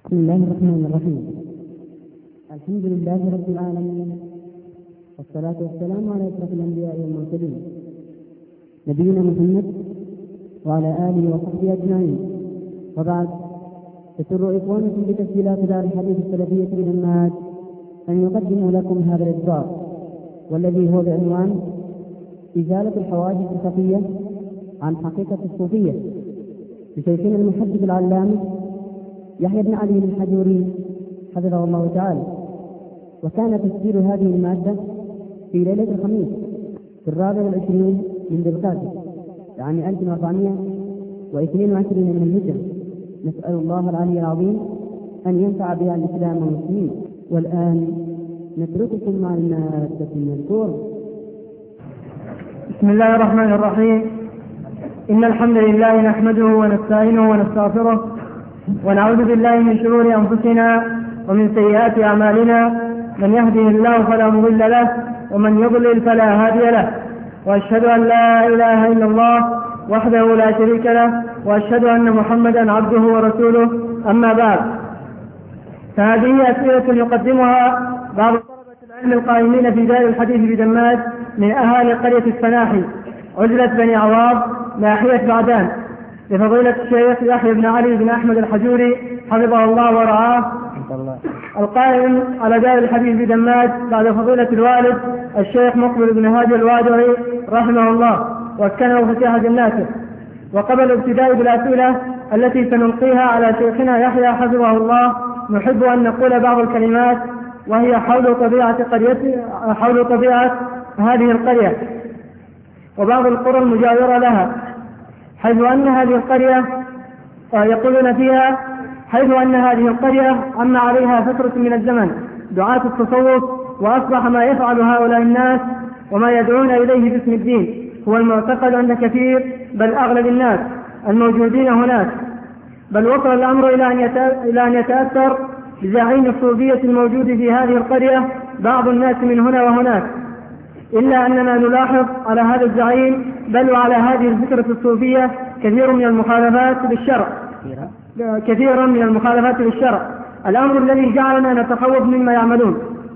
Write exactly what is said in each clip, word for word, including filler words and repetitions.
بسم الله الرحمن الرحيم. الحمد لله رب العالمين، والصلاة والسلام على أشرف الأنبياء والمرسلين نبينا محمد وعلى آله وصحبه أجمعين. وبعد، يسر إخوانكم بتسجيلات دار الحديث السلفية بالماد أن يقدموا لكم هذا الإصدار، والذي هو بعنوان إزالة الحواجز الخفية عن حقيقة الصوفية لشيخنا المحدث العلامة يحيى بن علي الحجوري حفظه الله تعالى. وكان تسجيل هذه المادة في ليلة الخميس في الرابع والعشرين من ذي القعدة، يعني ألف وأربعمائة واثنين وعشرين من الهجرة. نسأل الله العلي العظيم أن ينفع بها الإسلام والمسلمين. والآن نترككم مع المادة المذكورة. بسم الله الرحمن الرحيم. إن الحمد لله نحمده ونستعينه ونستغفره، ونعوذ بالله من شرور أنفسنا ومن سيئات أعمالنا. من يهده الله فلا مضل له، ومن يضلل فلا هادي له. وأشهد أن لا إله إلا الله وحده لا شريك له، وأشهد أن محمدا عبده ورسوله. أما بعد، فهذه أسئلة يقدمها بعض طلبة العلم القائمين في دار الحديث بدمات من أهالي قرية الفناحي عزلة بني عواض ناحية بعدان، لفضيلة الشيخ يحيى بن علي بن أحمد الحجوري حفظه الله ورعاه، القائم على دار الحديث بدمات بعد فضيلة الوالد الشيخ مقبل بن هادي الوادعي رحمه الله واسكنه فسيح جناته. وقبل الابتداء بالأسئلة التي سنلقيها على شيخنا يحيى حفظه الله، نحب أن نقول بعض الكلمات وهي حول طبيعة قرية حول طبيعة هذه القرية وبعض القرى المجاورة لها، حيث أن هذه القرية يقولون فيها حيث أن هذه القرية عم عليها فترة من الزمن دعاة التصوف، وأصبح ما يفعل هؤلاء الناس وما يدعون إليه باسم الدين هو المعتقد عند كثير بل أغلب الناس الموجودين هناك، بل وصل الأمر إلى أن يتأثر بزعيم الصوفية الموجود في هذه القرية بعض الناس من هنا وهناك، إلا أننا نلاحظ على هذا الزعيم بل وعلى هذه الفكرة الصوفية كثير من المخالفات للشرع كثيرا من المخالفات للشرع الأمر الذي جعلنا نتخوف مما يعملون.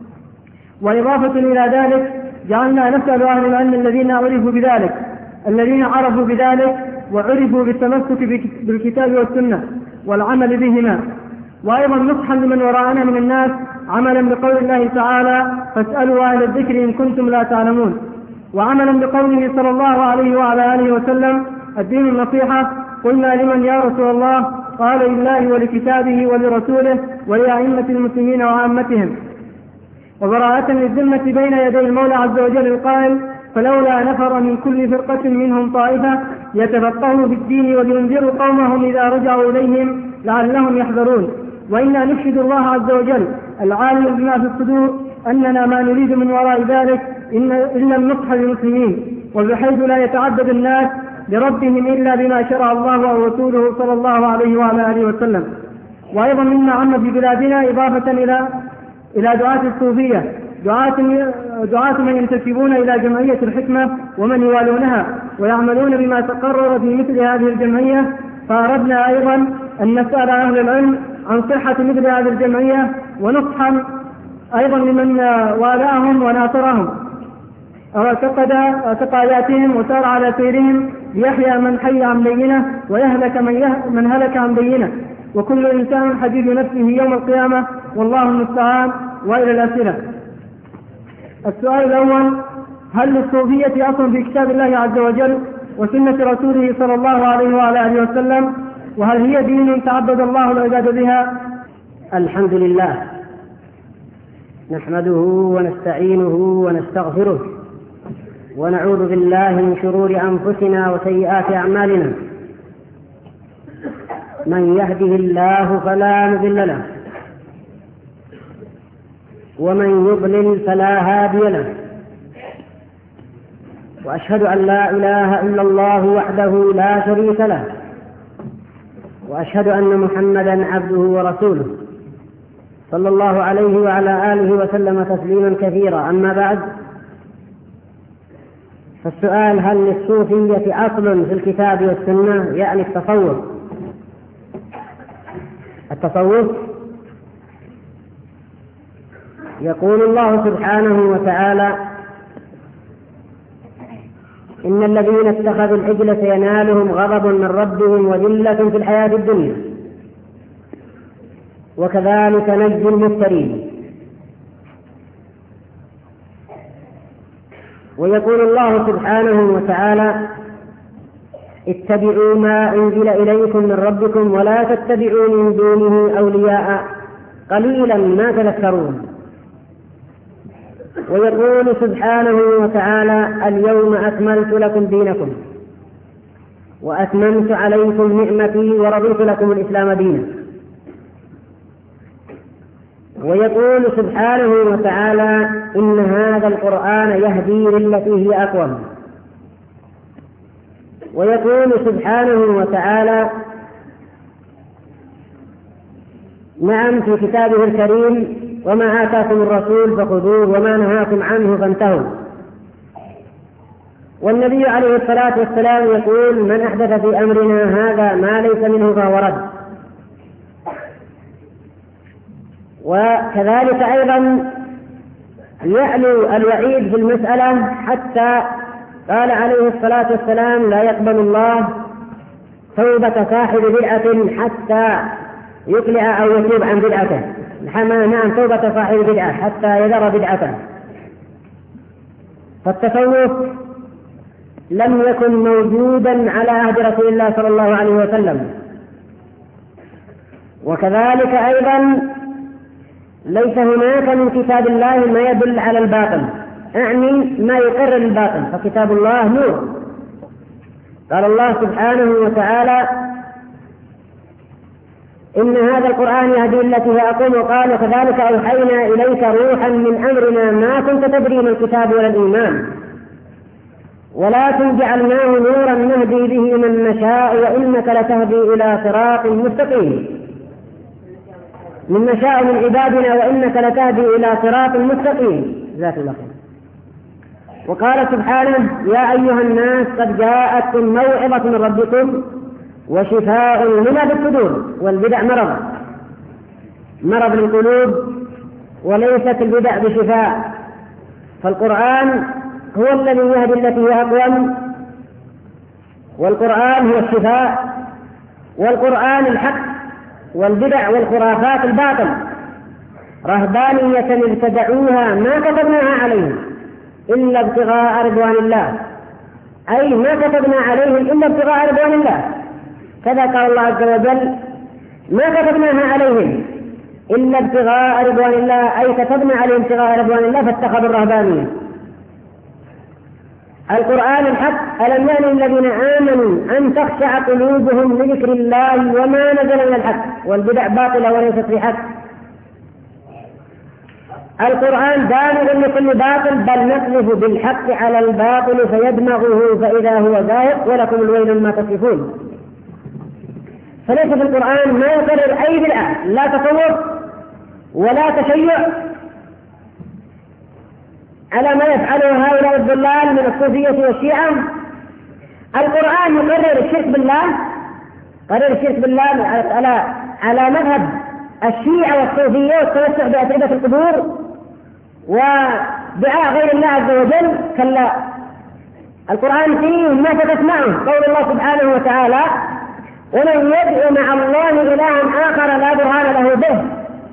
وإضافة إلى ذلك، جعلنا نسأل أهل العلم الذين عرفوا بذلك الذين عرفوا بذلك وعرفوا بالتمسك بالكتاب والسنة والعمل بهما، وأيضا نصحا لمن وراءنا من الناس عملا بقول الله تعالى: فاسألوا أهل الذكر إن كنتم لا تعلمون، وعملا بقوله صلى الله عليه وعلى آله وسلم: الدين النصيحة. قلنا: لمن يا رسول الله؟ قال: لله ولكتابه ولرسوله ولأئمة المسلمين وعامتهم. وبراءة للذمة بين يدي المولى عز وجل القائل: فلولا نفر من كل فرقة منهم طائفة يتفقهوا في الدين ولينذروا قومهم إذا رجعوا إليهم لعلهم يحذرون. وإنا نشهد الله عز وجل العالم بما في الصدور أننا ما نريد من وراء ذلك إلا النصح للمسلمين، وبحيث لا يتعبد الناس لربهم إلا بما شرع الله أو رسوله صلى الله عليه وعلى آله وسلم. وأيضا مما عم في بلادنا إضافة إلى إلى دعاة الصوفية دعاة دعاة من ينتسبون إلى جمعية الحكمة ومن يوالونها ويعملون بما تقرر في مثل هذه الجمعية، فأردنا أيضا أن نسأل أهل العلم عن صحة مثل هذه الجمعية، ونصحا أيضا لمن والاهم وناصرهم أو اعتقد اعتقاداتهم وسار على سيرهم، ليحيى من حي عن بينه ويهلك من, من هلك عن بينه، وكل إنسان حديث نفسه يوم القيامة، والله المستعان. وإلى الأسئلة. السؤال الأول: هل للصوفية أصل في كتاب الله عز وجل وسنة رسوله صلى الله عليه وعلى آله وسلم؟ وهل هي دين تعبد الله العباد بها؟ الحمد لله، نحمده ونستعينه ونستغفره، ونعوذ بالله من شرور أنفسنا وسيئات أعمالنا. من يهده الله فلا مضل له، ومن يضلل فلا هادي له. وأشهد أن لا إله إلا الله وحده لا شريك له، وأشهد أن محمدا عبده ورسوله صلى الله عليه وعلى آله وسلم تسليما كثيرا. أما بعد، فالسؤال: هل للصوفية أصل في الكتاب والسنة؟ يعني التصوف. التصوف يقول الله سبحانه وتعالى: إن الذين اتخذوا العجل سينالهم غضب من ربهم وذلة في الحياة الدنيا وكذلك نجزي المفترين. ويقول الله سبحانه وتعالى: اتبعوا ما أنزل إليكم من ربكم ولا تتبعوا من دونه أولياء قليلا ما تذكرون. ويقول سبحانه وتعالى: اليوم أكملت لكم دينكم وأتممت عليكم نعمتي ورضيت لكم الإسلام دينا. ويقول سبحانه وتعالى: إن هذا القرآن يهدي للتي هي أقوم. ويقول سبحانه وتعالى: نعم في كتابه الكريم: وما آتاكم الرسول فخذوه وما نهاكم عنه فانتهوا. والنبي عليه الصلاة والسلام يقول: من أحدث في أمرنا هذا ما ليس منه فهو رد. وكذلك أيضا يعلو الوعيد في المسألة حتى قال عليه الصلاة والسلام: لا يقبل الله توبة صاحب بدعة حتى يقلع أو يتوب عن بدعته. نعم، توبة صاحب بدعة حتى يذر بدعته. فالتصوف لم يكن موجودا على عهد رسول الله صلى الله عليه وسلم. وكذلك أيضا ليس هناك من كتاب الله ما يدل على الباطل، أعني ما يقرر الباطل، فكتاب الله نور. قال الله سبحانه وتعالى: إن هذا القرآن يهدي التي هي أقوم. وقال: وكذلك أوحينا إليك روحا من أمرنا ما كنت تدري ما الكتاب ولا الإيمان ولكن جعلناه نورا نهدي به من نشاء وإنك لتهدي إلى صراط مستقيم. من نشاء من عبادنا وإنك لتهدي إلى صراط مستقيم. جزاك الله خير. وقال سبحانه: يا أيها الناس قد جاءتكم موعظة من ربكم وشفاء لما في الصدور. والبدع مرض مرض القلوب وليست البدع بشفاء. فالقرآن هو الذي يهدي التي هي أقوم، والقرآن هو الشفاء، والقرآن الحق، والبدع والخرافات الباطل. رهبانية ابتدعوها ما كتبناها عليهم إلا ابتغاء رضوان الله، أي ما كتبنا عليهم إلا ابتغاء رضوان الله. كذا قال الله عز وجل: ما كتبناها عليهم إلا ابتغاء رضوان الله، أي كتبنا عليهم ابتغاء رضوان الله فاتخذوا الرهبانية. القرآن الحق: ألم يأن الذين آمنوا أن تخشع قلوبهم لذكر الله وما نزل من الحق. والبدع باطلة وليست بحق. القرآن دامغ لكل باطل، بل نقذف بالحق على الباطل فيدمغه فإذا هو زاهق ولكم الويل مما تصفون. فليس في القرآن ما يقرر أي بدعة، لا تصوف ولا تشيع على ما يفعله هؤلاء الضلال من الصوفية والشيعة. القرآن يقرر الشرك بالله، قرر الشرك بالله على على مذهب الشيعة والصوفية والتوسع بأتربة القبور ودعاء غير الله عز وجل. كلا، القرآن فيه ما تسمعه قول الله سبحانه وتعالى: ومن يدعو مع الله إلها آخر لا برهان له به.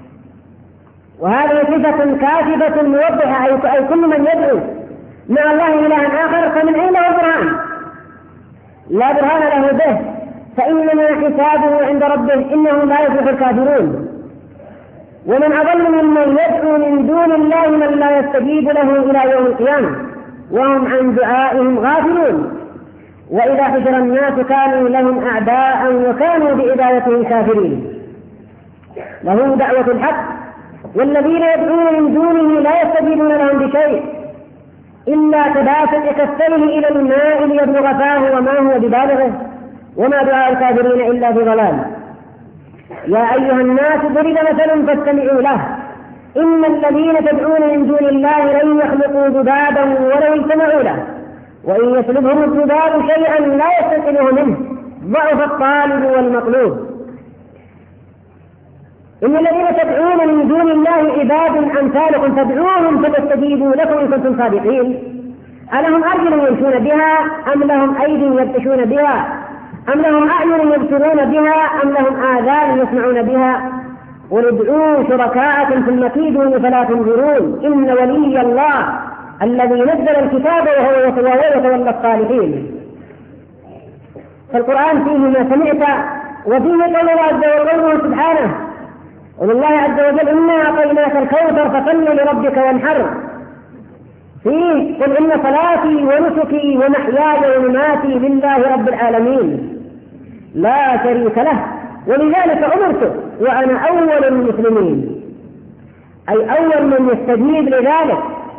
وهذه صفة كاشفة موضحة، أي كل من يدعو مع الله إلها آخر فمن أين له البرهان؟ لا برهان له به، فإنما حسابه عند ربه إنه لا يفلح الكافرون. ومن أضل ممن يدعو من دون الله من لا يستجيب له إلى يوم القيامة وهم عن دعائهم غافلون. وإذا حشر الناس كانوا لهم أعداء وكانوا بإبادتهم كافرين. له دعوة الحق، والذين يدعون من دونه لا يستجيبون لهم بشيء إلا كباسط كفيه إلى الماء ليبلغ فاه وما هو ببالغه وما دعاء الكافرين إلا في ضلال. يا أيها الناس ضرب مثل فاستمعوا له إن الذين تدعون من دون الله لن يخلقوا ذبابا ولو اجتمعوا له وإن يسلبهم الذباب شيئا لا يستنقذه منه ضعف الطالب والمطلوب. إن الذين تدعون من دون الله عباد أمثالكم فادعوهم فتستجيبوا لكم إن كنتم صادقين. ألهم أرجل يمشون بها أم لهم أيدي يبطشون بها أم لهم أعين يبصرون بها أم لهم آذان يسمعون بها؟ قل ادعوا شركاءكم ثم كيدوني فلا تنظرون إن ولي الله الذي نزل الكتاب وهو يتولى الصالحين. فالقرآن فيه ما سمعت وفيه قوله عز وجل سبحانه ولله عز وجل إنا أعطيناك الكوثر فصل لربك وانحر. فيه قل إن صلاتي ونسكي ومحياي ومماتي لله رب العالمين لا شريك له ولذلك أمرت وأنا أول المسلمين، أي أول من يستجيب لذلك.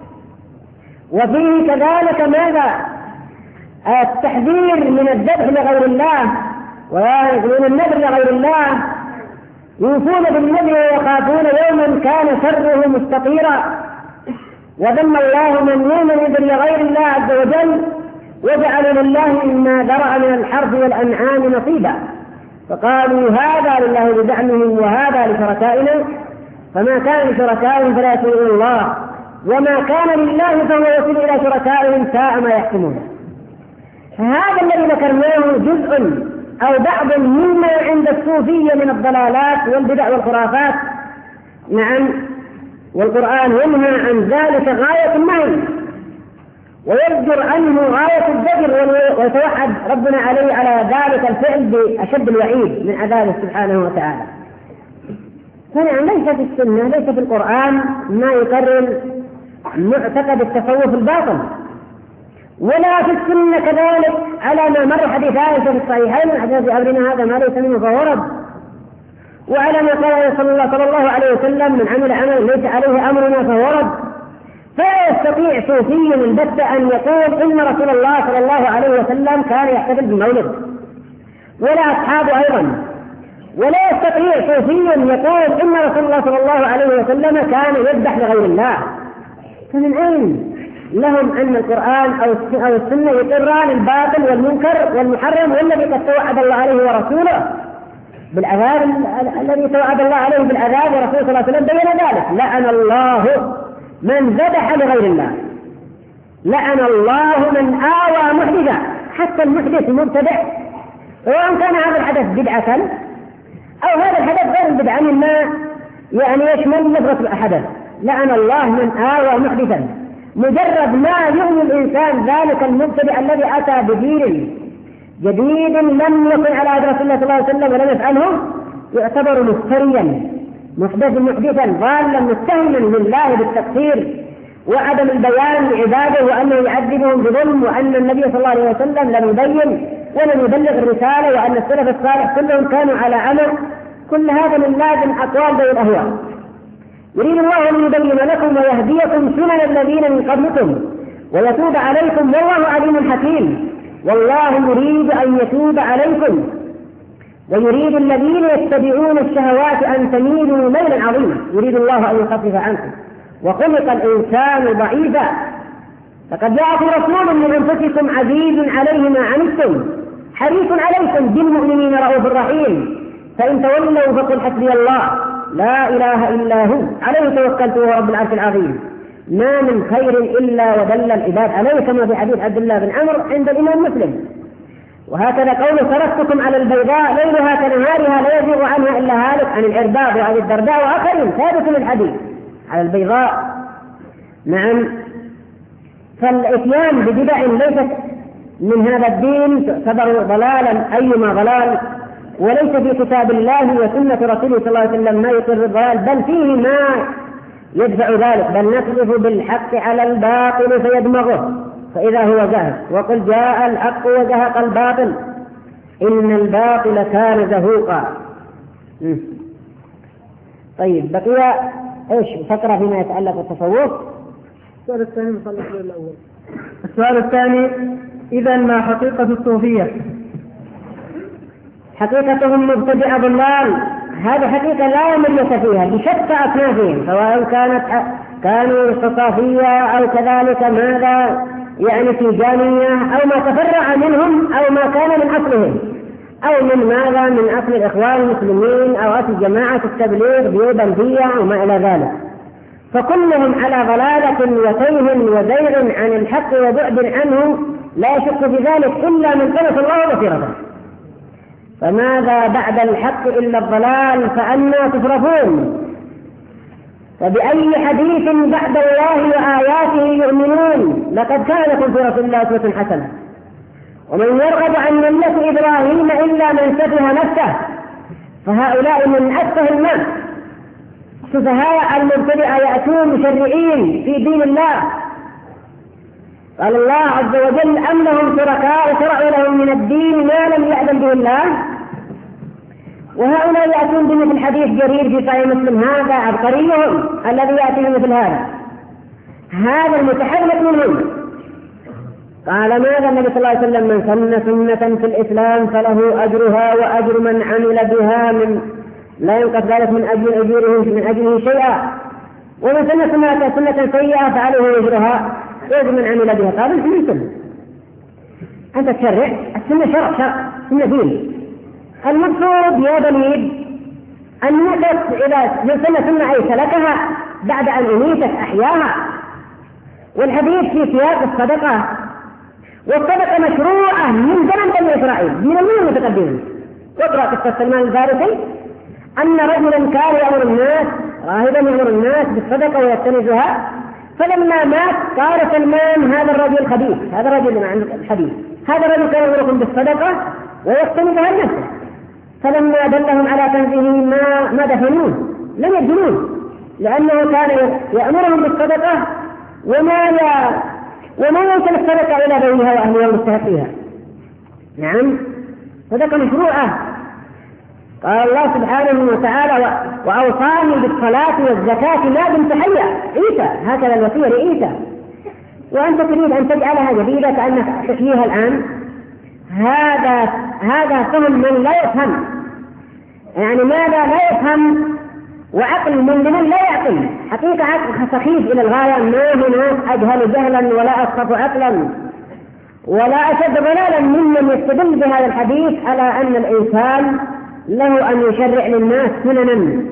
وفيه كذلك ماذا؟ التحذير من الذبح لغير الله ومن النذر لغير الله، يوفون بالنذر ويخافون يوما كان شره مستطيرا. وذم الله من يوم يذر لغير الله عز وجل وجعل لله مما ذرأ من الحرث والأنعام نصيبا، فقالوا هذا لله بزعمهم وهذا لشركائنا، فما كان لشركائهم فلا يصل إلى الله وما كان لله فهو يصل إلى شركائهم ساء ما يحكمون. هذا الذي ذكرناه جزء أو بعض مما عند الصوفية من الضلالات والبدع والخرافات. نعم، والقرآن ينهى عن ذلك غاية النهي ويزجر عنه غاية الزجر، ويتوعد ربنا عليه على ذلك الفعل بأشد الوعيد من عذابه سبحانه وتعالى. فنعم، ليس في السنة ليس في القرآن ما يقرر معتقد التصوف الباطل، ولا في السنة كذلك على ما مر حديث عائشة في الصحيحين حديث أمرنا هذا ما ليس منه فهو رد، وعلى ما قال صلى الله, صلى الله عليه وسلم من عمل عمل ليس عليه أمرنا فهو رد. فلا يستطيع صوفي البتة أن يقول إن رسول الله صلى الله عليه وسلم كان يحتفل بالمولد، ولا أصحابه أيضا. ولا يستطيع صوفي يقول إن رسول الله صلى الله عليه وسلم كان يذبح لغير الله. فمن أين لهم أن القرآن أو السنة يقران الباطل والمنكر والمحرم والذي قد توعد الله عليه ورسوله بالعذاب، الذي توعد الله عليه بالعذاب ورسوله صلى الله عليه وسلم بين ذلك؟ لعن الله من ذبح لغير الله، لعن الله من آوى محدثا، حتى المحدث المبتدع سواء كان هذا الحدث بدعة أو هذا الحدث غير البدعة مما يعني يشمل لفظة الحدث. لعن الله من آوى محدثا، مجرد ما يؤمن الإنسان ذلك المبتدع الذي أتى بدين جديد لم يكن على عهد رسول الله صلى الله عليه وسلم ولم يفعله يعتبر مفتريا محدث محدثا ضالا متهما لله بالتقصير وعدم البيان لعباده وأنه يعذبهم بظلم، وأن النبي صلى الله عليه وسلم لم يبين ولم يبلغ الرسالة، وأن السلف الصالح كلهم كانوا على عمل. كل هذا من لازم أقوال ذوي الأهواء. يريد الله أن يبين لكم ويهديكم سنن الذين من قبلكم ويتوب عليكم والله عليم حكيم. والله يريد أن يتوب عليكم ويريد الذين يتبعون الشهوات أن تميلوا ميلا عظيما، يريد الله أن يخفف عنكم وخلق الإنسان ضعيفا. فقد جاءكم رسول من أنفسكم عزيز عليه ما عنتم حريص عليكم بالمؤمنين رؤوف رحيم، فإن تولوا فقل حسبي الله لا إله إلا هو عليه توكلت وهو رب العرش العظيم. ما من خير إلا ودل العباد عليه، كما في حديث عبد الله بن عمرو عند الإمام مسلم. وهكذا قوله تركتكم على البيضاء ليلها كنهارها لا يزيغ عنها إلا هالك، عن العرباض وعن الدرداء وآخرين ثابت الحديث على البيضاء. نعم، فالإتيان ببدع ليست من هذا الدين تعتبر ضلالا أيما ضلال، وليس في كتاب الله وسنة رسوله صلى الله عليه وسلم ما يقر الضلال، بل فيه ما يدفع ذلك. بل نقذف بالحق على الباطل فيدمغه فإذا هو زهق، وقل جاء الحق وزهق الباطل إن الباطل كان زهوقا. طيب، بقي ايش فقرة فيما يتعلق بالتصوف. السؤال الثاني مصلح الأول. السؤال الثاني: إذا ما حقيقة الصوفية؟ حقيقتهم مبتدع ضلال، هذه حقيقة لا مرية فيها بشتى أصنافهم، سواء كانت كانوا صفافية أو كذلك ماذا يعني تيجانية أو ما تفرع منهم أو ما كان من أصلهم. أو من ماذا؟ من أصل الإخوان المسلمين أو أصل جماعة التبليغ بيوبندية أو ما إلى ذلك، فكلهم على ضلالة وتيه وزيغ عن الحق وبعد عنه، لا يشك في ذلك إلا من طمس الله بصيرته. فماذا بعد الحق إلا الضلال؟ فأنى تصرفون؟ فبأي حديث بعد الله وآياته يؤمنون؟ لقد كان لكم في رسول الله أسوة حسنة. ومن يرغب عن ملة إبراهيم إلا من سفه نفسه، فهؤلاء من أسفه الناس، سفهاء المبتدئة يأتون مشرعين في دين الله. قال الله عز وجل: أم لهم شركاء شرعوا لهم من الدين ما لم يأذن به الله. وهؤلاء يأتون بمثل حديث جرير في صحيح مسلم، هذا عبقريهم الذي يأتي بمثل هذا، هذا المتحرك منهم. قال ماذا النبي صلى الله عليه وسلم: من سن سنة في الإسلام فله أجرها وأجر من عمل بها، من لا ينقص ذلك من أجل أجوره من أجله شيئا، ومن سن سنة سنة سيئة فعليه أجرها وأجر من عمل بها. قال: السنة سنة، أنت تشرع، السنة شرع، شرع سنة دين. المقصود يا بني أن نقص إذا سنة سنة أي سلكها بعد أن أميتت أحياها. والحديث في سياق الصدقة، والصدقة مشروعة من زمن بني إسرائيل، من المين المتقدمين. واقرأ قصة سلمان الفارسي أن رجلا كان يأمر الناس، راهبا يأمر الناس بالصدقة ويكتنزها، فلما مات قال سلمان: هذا الرجل خبيث، هذا الرجل الخبيث، هذا الرجل كان يأمركم بالصدقة ويكتنزها لنفسه. فلما دلهم على كنزه ما ما دفنوه، لم يدفنوه، لأنه كان يأمرهم بالصدقة وما ي... وما يوصل الصدقة إلى ذويها وأهلها ومستحقيها. نعم، صدقة مشروعة. قال الله سبحانه وتعالى: وأوصاني بالصلاة والزكاة ما دمت حيا. عيسى، هكذا الوصية لعيسى. وأنت تريد أن تجعلها جديدة كأنك تحييها الآن. هذا هذا فهم من لا يفهم، يعني ماذا لا يفهم، وعقل من لمن لا يعقل. حقيقة عقل سخيف إلى الغاية، ما هناك أجهل جهلا ولا أسقط عقلا ولا أشد ضلالا ممن يستدل بهذا الحديث على أن الإنسان له أن يشرع للناس سننا.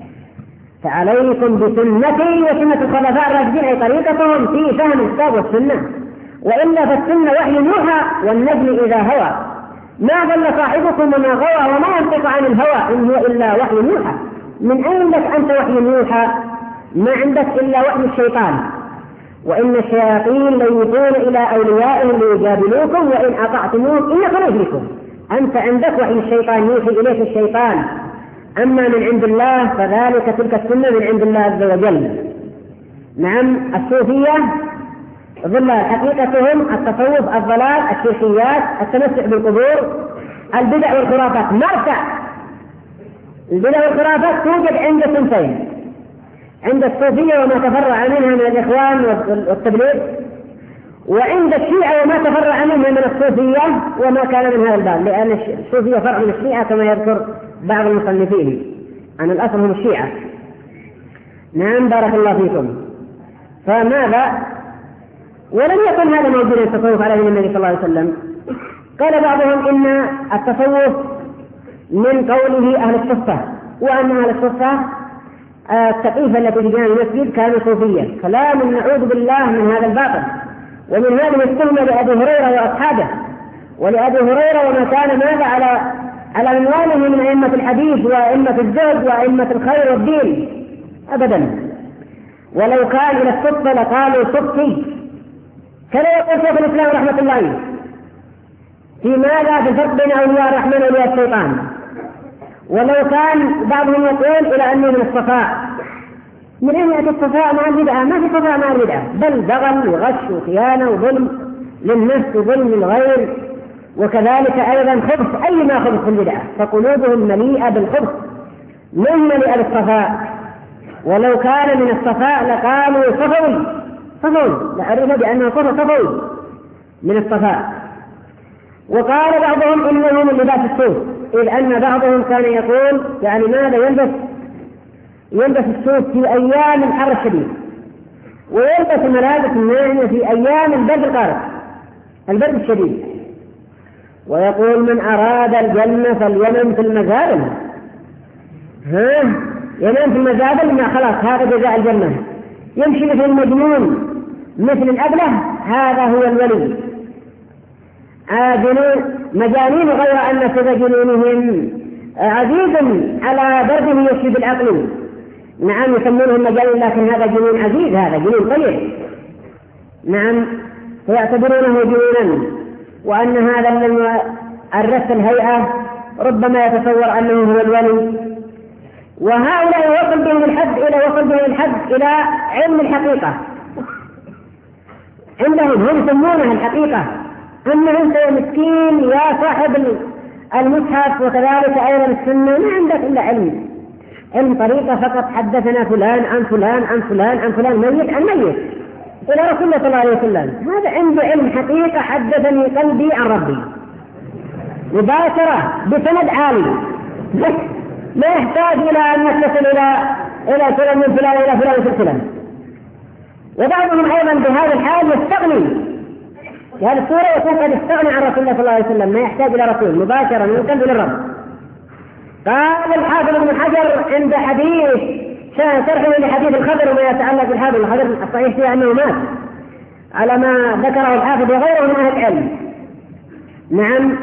فعليكم بسنتي وسنة الخلفاء الراشدين، أي طريقتهم في فهم الكتاب والسنة، وإلا فالسنة وحي يوحى والنجم إذا هوى. ما ضل صاحبكم وما غوى وما ينطق عن الهوى إن هو إلا وحي يوحى. من أين لك أنت وحي يوحى؟ ما عندك إلا وحي الشيطان. وإن الشياطين ليوحون إلى أوليائهم ليجادلوكم وإن أطعتموهم إنكم مشركون. أنت عندك وحي الشيطان يوحي إليك الشيطان. أما من عند الله فذلك تلك السنة من عند الله عز وجل. نعم، الصوفية ظل حقيقتهم التصوف، الضلال، الشركيات، التمسك بالقبور، البدع والخرافات. مرتع البدع والخرافات توجد عند صنفين: عند الصوفية وما تفرع منها من الإخوان والتبليغ، وعند الشيعة وما تفرع منها من الصوفية وما كان من هذا الباب، لأن الصوفية فرع من الشيعة كما يذكر بعض المصنفين، عن الأصل هم الشيعة. نعم، بارك الله فيكم. فماذا؟ ولم يكن هذا موجودا التصوف على دين النبي صلى الله عليه وسلم. قال بعضهم إن التصوف من قوله أهل الصفة، وأن أهل الصفة التقيفة التي في جانب المسجد كانوا صوفية. كلام نعوذ بالله من هذا الباطل ومن هذه التهمة لأبي هريرة وأصحابه، ولأبي هريرة وما كان ماذا على على عنوانه من أئمة الحديث وأئمة الزهد وأئمة الخير والدين أبدا. ولو كان إلى الصفة لقالوا صفي، كما يقول شيخ الإسلام رحمة الله عليه في ماذا بالفرق بين أولياء الرحمن وأولياء الشيطان. ولو كان بعضهم يقول إلى أنه من الصفاء. من أين يأتي الصفاء مع البدعة؟ ما في صفاء مع البدعة، بل بغل وغش وخيانة وظلم للنفس وظلم للغير، وكذلك أيضا خبث، أي ما خبث في البدعة، فقلوبهم مليئة بالخبث من مليئة بالصفاء. ولو كان من الصفاء لقالوا صفوي صفوي، لعرفنا بأنه صفوي صفوي من الصفاء. وقال بعضهم إنه من لباس الصوف، إذ أن بعضهم كان يقول يعني ماذا يلبس يلبس الصوف في أيام الحر الشديد، ويلبس ملابس الناعمة في أيام البرد القارس البرد الشديد. ويقول من أراد الجنة فلينم في المزابل. ها ينام في المزابل ما خلاص هذا جزاء الجنة. يمشي مثل المجنون مثل الأبله هذا هو الولي. آه جنون مجانين غير أن سبب جنونهم عزيز على دربه يشفي بالعقل. نعم يسمونهم مجانين لكن هذا جنون عزيز، هذا جنون طيب. نعم فيعتبرونه جنونا، وأن هذا الذي أرث الهيئة ربما يتصور أنه هو الولي. وهؤلاء وصل بهم الحد إلى وصل بهم الحد إلى علم الحقيقة عندهم، هم يسمونها الحقيقة، أنه أنت يا مسكين يا صاحب المصحف وكذلك أيضا السنة ما عندك إلا علم علم طريقة فقط. حدثنا فلان عن فلان عن فلان عن فلان ميت عن ميت إلى رسول الله صلى الله عليه وسلم، هذا عنده علم حقيقة. حدثني قلبي عن ربي مباشرة بسند عالي، لا يحتاج إلى أن نتصل إلى إلى فلان من فلان إلى فلان من فلان. وبعضهم أيضا بهذا الحال يستغني في هذه الصورة، يكون قد استغنى عن رسول الله صلى الله عليه وسلم، ما يحتاج إلى رسول مباشرة من قلب للرب. قال الحافظ ابن حجر عند حديث شرحه لحديث الخضر وما يتعلق بالحافظ الخضر الصحيح فيه أنه مات على ما ذكره الحافظ وغيره من أهل العلم. نعم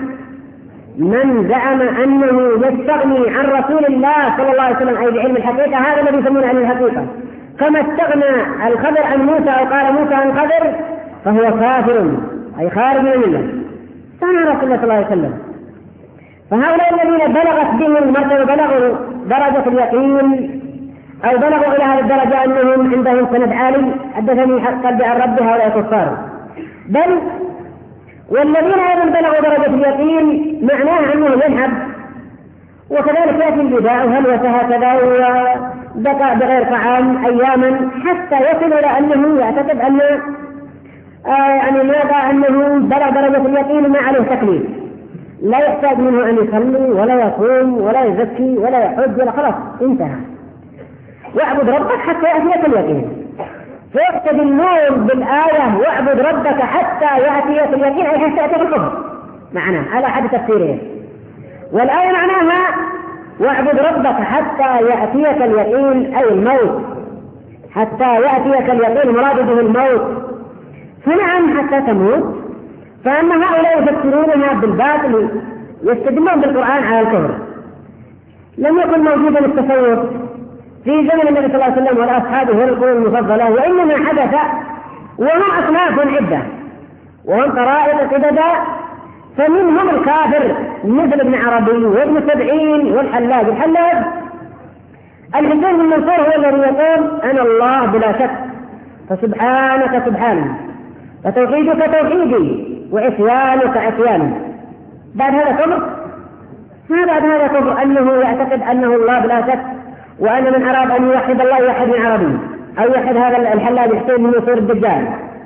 من زعم أنه يستغني عن رسول الله صلى الله عليه وسلم أي بعلم الحقيقة، هذا الذي يسمونه علم الحقيقة، كما استغنى الخضر عن موسى أو قال موسى عن الخضر فهو كافر أي خارج من الملة، استغنى عن رسول الله صلى الله عليه وسلم. فهؤلاء الذين بلغت بهم المرتبة بلغوا درجة اليقين أو بلغوا إلى هذه الدرجة أنهم عندهم سند عالي، حدثني قلبي عن ربي هؤلاء كفار. بل والذين أيضا بلغوا درجة اليقين معناه أنه يذهب وكذلك يأتي البداء وهلوة هكذا وبقى بغير طعام أياما حتى يصل إلى أنه يعتقد أن آه يعني ماذا أنه بلغ درجة اليقين ما عليه تكليف، لا يحتاج منه أن يصلي ولا يصوم ولا يزكي ولا يحج ولا خلاص انتهى. واعبد ربك حتى يأتيك اليقين، فيستدلون بالآية واعبد ربك حتى يأتيك اليقين أي حتى يأتيك الكفر معناه على حد تفسيره. والآية معناها واعبد ربك حتى يأتيك اليقين أي الموت، حتى يأتيك اليقين مراد به الموت. فنعم حتى تموت. فأما هؤلاء يفسرونها بالباطل يستدلون بالقرآن على الكفر. لم يكن موجودا التصوف في زمن النبي صلى الله عليه وسلم والأصحاب هو القرون المفضلة، وإنما حدث وهم أصناف عدة وهم طرائق عددا، فمنهم الكافر مثل ابن عربي وابن سبعين والحلاج. الحلاج الحسين بن منصور هو الذي يقول أنا الله بلا شك فسبحانك سبحاني فتوحيدك توحيدي وعصيانك عصياني. بعد هذا كفر، ما بعد هذا كفر أنه يعتقد أنه الله بلا شك، وأن من أراد أن يوحد الله يوحد من عربي أو يوحد هذا الحلاج الحسين بن منصور الدجال.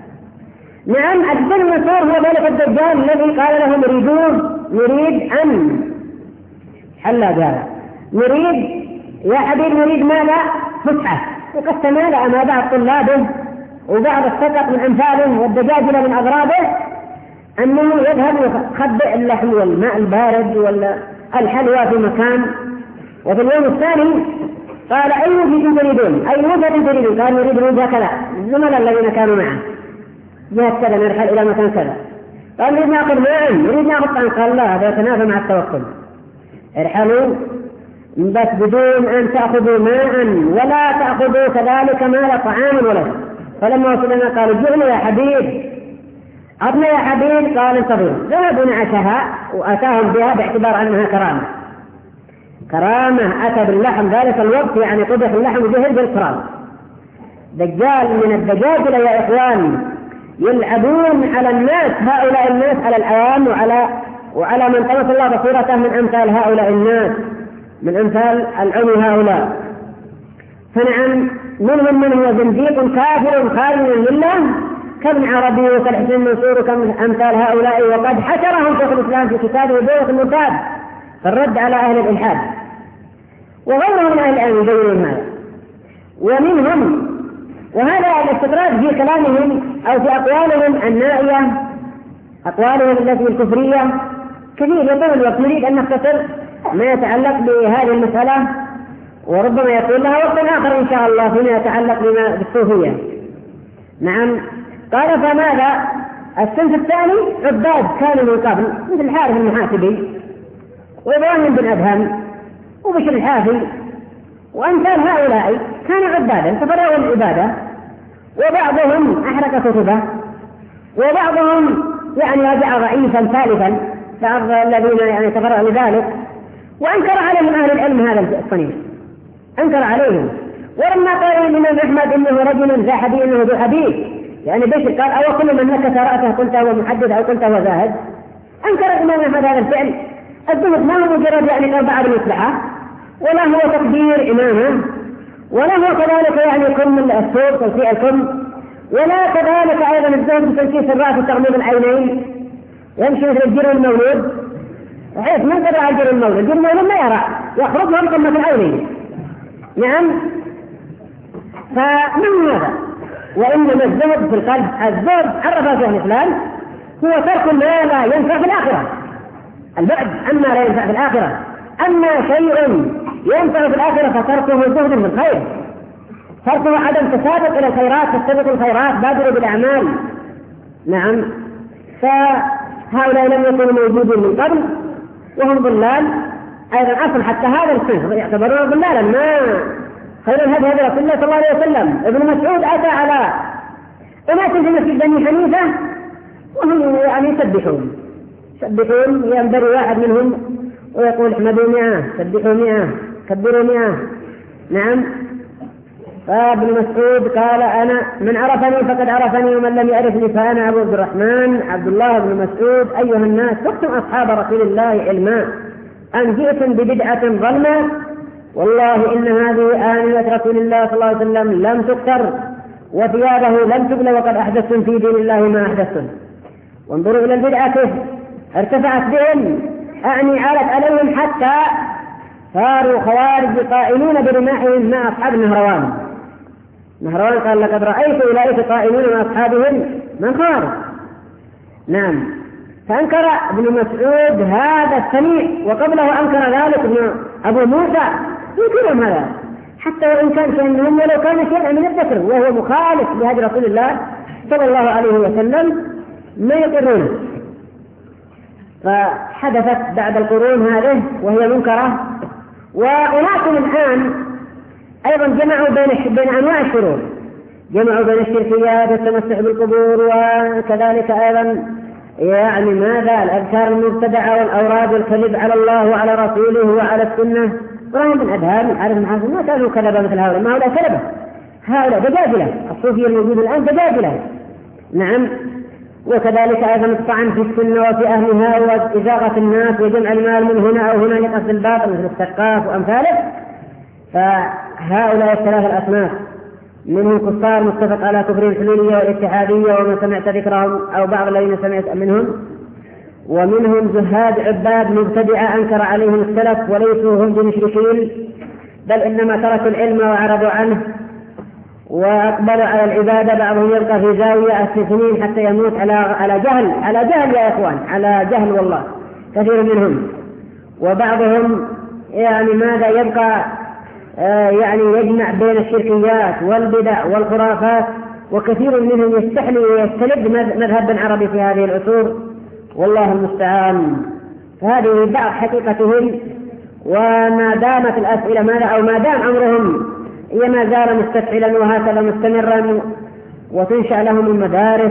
نعم الحسين بن منصور هو ذلك الدجال الذي قال لهم يريدون نريد أن حلاج هذا نريد يا حبيب نريد ماذا فسحة، وقد تمالأ ما بعض طلابه وبعض السقط من أمثاله والدجاجلة من أضرابه أنه يذهب يخبئ اللحم والماء البارد والحلوى في مكان، وفي اليوم الثاني قال أي وجه تريدون أي وجه تريدون؟ قال نريد وجه كذا. الزملاء الذين كانوا معه جهة كذا نرحل إلى مكان كذا، قال نريد نأخذ ماء نريد نأخذ طعام، قال لا هذا يتنافى مع التوكل، ارحلوا بس بدون أن تأخذوا ماء ولا تأخذوا كذلك مال طعام ولا. فلما وصلنا قالوا جئنا يا حبيب أطنا يا حبيب، قال انتظروا. ذهبوا نعشها وأتاهم بها باعتبار أنها كرامة كرامة أتى باللحم ذلك الوقت، يعني قدح اللحم وجهل بالكرام. دجال من الدجاجلة يا إخوان يلعبون على الناس، هؤلاء الناس على العوام وعلى وعلى من طمس الله بصيرته من أمثال هؤلاء الناس، من أمثال العمي هؤلاء. فنعم منهم من هو زنديق كافر خارج من الملة كابن عربي وكالحسين منصور وكأمثال هؤلاء، وقد حشرهم شيخ الإسلام في كتابه دورة المنتاب في الرد على أهل الإلحاد وغيرهم من أهل العلم يبينون هذا. ومنهم وهذا الاستطراد في كلامهم أو في أقوالهم النائية، أقوالهم التي الكفرية كثير يطول الوقت، نريد أن نختصر ما يتعلق بهذه المسألة، وربما يكون لها وقت آخر إن شاء الله فيما يتعلق بما بالصوفية. نعم. قال فماذا؟ الصنف الثاني عباد كانوا من قبل مثل الحارث المحاسبي وإبراهيم بن أدهم وبشر الحافي وأمثال هؤلاء كانوا عبادا تفرغوا للعبادة، وبعضهم أحرق كتبه، وبعضهم يعني رجع ضعيفا ثالثا بعض الذين يعني تفرغوا لذلك، وأنكر عليهم أهل العلم هذا الصنيع، أنكر عليهم. ولما قال الإمام أحمد إنه رجل ذا حديث إنه ذو حديث، يعني بشر قال أو كل من نكس رأسه قلت هو محدث أو قلت هو زاهد، أنكر الإمام أحمد هذا الفعل. الزهد ما هو مجرد يعني قال بعض المصلحة، ولا هو تكبير إمامه، ولا هو كذلك يعني كم السوق تلفيء الكم، ولا كذلك أيضا الزهد بتنكيس الرأس وتغميض العينين، يمشي مثل الجر المولود، بحيث من قدر على الجر المولود، الجر المولود ما يرى يخرج من قمة العينين. نعم. فمن هذا؟ وإنما الزهد في القلب، الزهد عرفه شيخ الإسلام هو ترك ما لا ينفع في الآخرة، البعد عما لا ينفع في الآخرة. أما شيء ينفع في الآخرة فتركه زهد في الخير، تركه عدم تسابق إلى الخيرات، تستبق الخيرات، بادروا بالأعمال. نعم. فهؤلاء لم يكونوا موجودين من قبل وهم ضلال أيضا أصل، حتى هذا الصنف يعتبرون ضلالا. ما خير الهدي هدي رسول الله صلى الله عليه وسلم. ابن مسعود أتى على أناس في مسجد بني حنيفة وهم يعني يسبحون يسبحون ينبري واحد منهم ويقول احمدوا مئة، سبحوا مئة، كبروا مئة. نعم. فابن مسعود قال أنا من عرفني فقد عرفني ومن لم يعرفني فأنا أبو عبد الرحمن عبد الله بن مسعود. أيها الناس سقتم أصحاب رسول الله علما أن جئتم ببدعة ظلمة، والله إن هذه آنية رسول الله صلى الله عليه وسلم لم تكسر وثيابه لم تبل وقد أحدثتم في دين الله ما أحدثتم. وانظروا إلى البدعة كيف ارتفعت بهم، أعني عالت عليهم حتى صاروا خوارج قائلون برماحهم مع أصحاب النهروان. نهروان قال لقد رأيت أولئك قائلون مع أصحابهم من خارج. نعم. فأنكر ابن مسعود هذا السميع، وقبله أنكر ذلك ابن أبو موسى، ينكرهم هذا حتى وإن كان شيئا ولو كان شيئا من الذكر وهو مخالف لهدي رسول الله صلى الله عليه وسلم ما يقرونه. فحدثت بعد القرون هذه وهي منكرة. وأناس الآن أيضا جمعوا بين بين أنواع الشرور، جمعوا بين الشركيات والتمسح بالقبور، وكذلك أيضا يعني ماذا الأذكار المبتدعة والأوراد والكذب على الله وعلى رسوله وعلى السنة. إبراهيم بن أدهم عارف محاسن ما كانوا كذبة مثل هؤلاء، ما هؤلاء كذبة، هؤلاء دجاجلة. الصوفية الموجودة الآن دجاجلة. نعم. وكذلك أيضا الطعن في السنة وفي أهلها وإزاغة الناس وجمع المال من هنا أو هنا لقصد الباطل مثل السقاف وأمثاله. فهؤلاء الثلاث الأصناف منهم كفار متفق على كفر الحلولية والاتحادية ومن سمعت ذكرهم أو بعض الذين سمعت منهم، ومنهم زهاد عباد مبتدعة أنكر عليهم السلف وليسوا هم بمشركين، بل إنما تركوا العلم وعرضوا عنه وأقبلوا على العبادة. بعضهم يبقى في زاوية السنين حتى يموت على على جهل على جهل يا إخوان، على جهل والله كثير منهم. وبعضهم يعني ماذا يبقى آه يعني يجمع بين الشركيات والبدع والخرافات، وكثير منهم يستحلي ويستلد مذهب بن عربي في هذه العصور والله المستعان. فهذه بعض حقيقتهم. وما دامت الأسئلة ماذا أو ما دام أمرهم هي ما زال مستفعلا وهكذا مستمرا وتنشأ لهم المدارس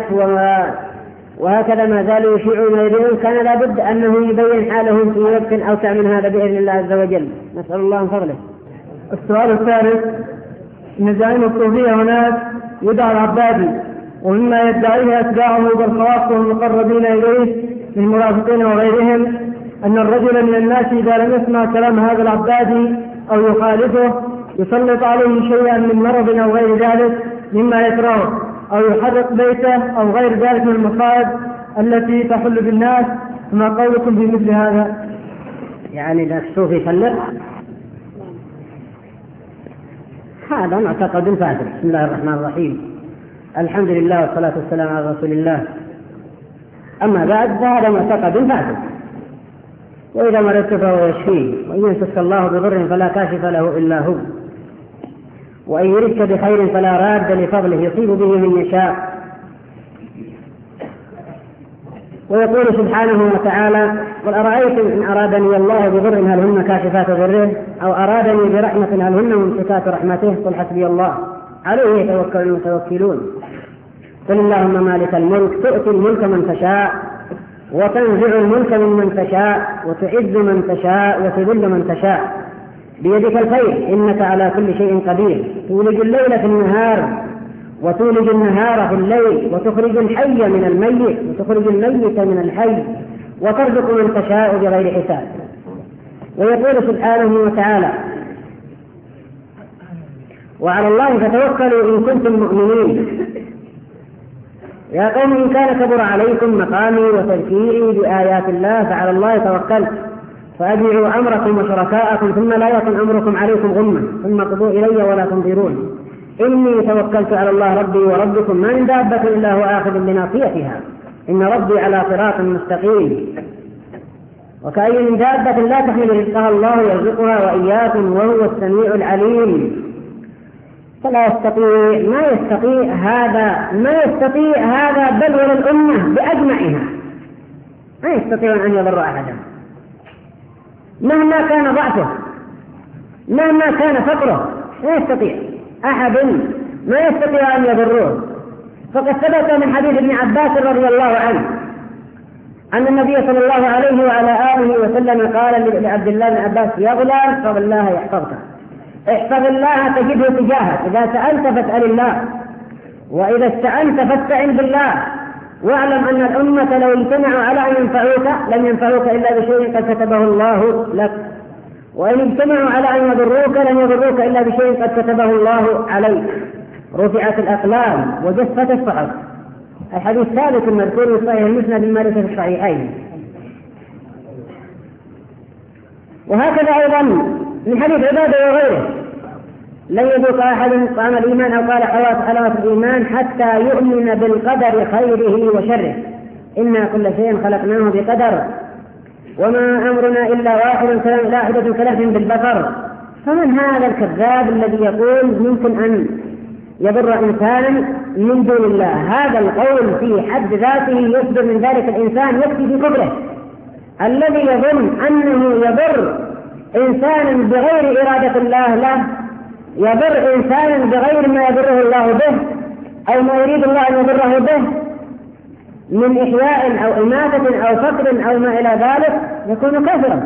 وهكذا ما زالوا يشيعون إليهم، كان لابد أنه يبين حالهم في وقت أوسع من هذا بإذن الله عز وجل. نسأل الله من فضله. السؤال الثالث: إن زعيم الصوفية هناك يدعى العبادي، ومما يدعيه أتباعه بالخواص والمقربين إليه من المرافقين وغيرهم أن الرجل من الناس إذا لم يسمع كلام هذا العبادي أو يخالفه يسلط عليه شيئا من مرض أو غير ذلك مما يكرهه، أو يحرق بيته أو غير ذلك من المصائب التي تحل بالناس. فما قولكم في مثل هذا؟ يعني لا الصوفي يسلط، هذا معتقد فاسد. بسم الله الرحمن الرحيم، الحمد لله والصلاة والسلام على رسول الله. أما بعد فهذا معتقد فاسد، وإذا مرضت فهو يشفيه، وإن يمسسك الله بضر فلا كاشف له إلا هو، وإن يردك بخير فلا راد لفضله يصيب به من يشاء. ويقول سبحانه وتعالى: قل أرأيتم إن أرادني الله بضر هل هن كاشفات ضره، أو أرادني برحمة هل هن ممسكات رحمته، قل حسبي الله عليه يتوكل المتوكلون. قل اللهم مالك الملك تؤتي الملك من تشاء وتنزع الملك ممن تشاء وتعز من تشاء وتذل من تشاء بيدك الخير إنك على كل شيء قدير، تولج الليل في النهار وتولج النهار في الليل، وتخرج الحي من الميت وتخرج الميت من الحي، وترزق من تشاء بغير حساب. ويقول سبحانه وتعالى: وعلى الله فتوكلوا إن كنتم مؤمنين. يا قوم إن كان كبر عليكم مقامي وتذكيري بآيات الله فعلى الله توكلت فأجمعوا أمركم وشركاءكم ثم لا يكن أمركم عليكم غمة ثم قضوا إلي ولا تنظرون إني توكلت على الله ربي وربكم ما من دابة إلا هو آخذ بناصيتها إن ربي على صراط مستقيم. وكأي من دابة لا تحمل رزقها الله يرزقها وإياكم وهو السميع العليم. فلا يستطيع ما يستطيع هذا ما يستطيع هذا بل ولا الأمة بأجمعها ما يستطيع أن يضر أحدا مهما كان ضعفه مهما كان فقره، لا يستطيع أحد ما يستطيع أن يضروه. فقد ثبت من حديث ابن عباس رضي الله عنه أن النبي صلى الله عليه وعلى آله وسلم قال لعبد الله بن عباس: يا غلام احفظ الله يحفظك، احفظ الله تجده تجاهك، إذا سألت فاسأل الله وإذا استعنت فاستعن بالله، واعلم أن الأمة لو اجتمعوا على أن ينفعوك لم ينفعوك إلا بشيء قد كتبه الله لك، وإن اجتمعوا على أن يضروك لن يضروك إلا بشيء قد كتبه الله عليك. رفعت الأقلام وجفت الصحف. الحديث ثابت المذكور في صحيح المسند مما ليس في الصحيحين. وهكذا أيضا من حديث عبادة وغيره: لن يذوق أحد طعم الإيمان أو قال حلاوة الإيمان حتى يؤمن بالقدر خيره وشره، إنا كل شيء خلقناه بقدر وما أمرنا إلا واحد لاحدة كلمح بالبصر. فمن هذا الكذاب الذي يقول ممكن أن يضر إنسانا من دون الله؟ هذا القول في حد ذاته يصدر من ذلك الإنسان يكفي في كبره. الذي يظن أنه يضر إنسانا بغير إرادة الله له، يضر إنسانا بغير ما يضره الله به أو ما يريد الله أن يضره به من إحياء أو إماتة أو فقر أو ما إلى ذلك، يكون كافرا،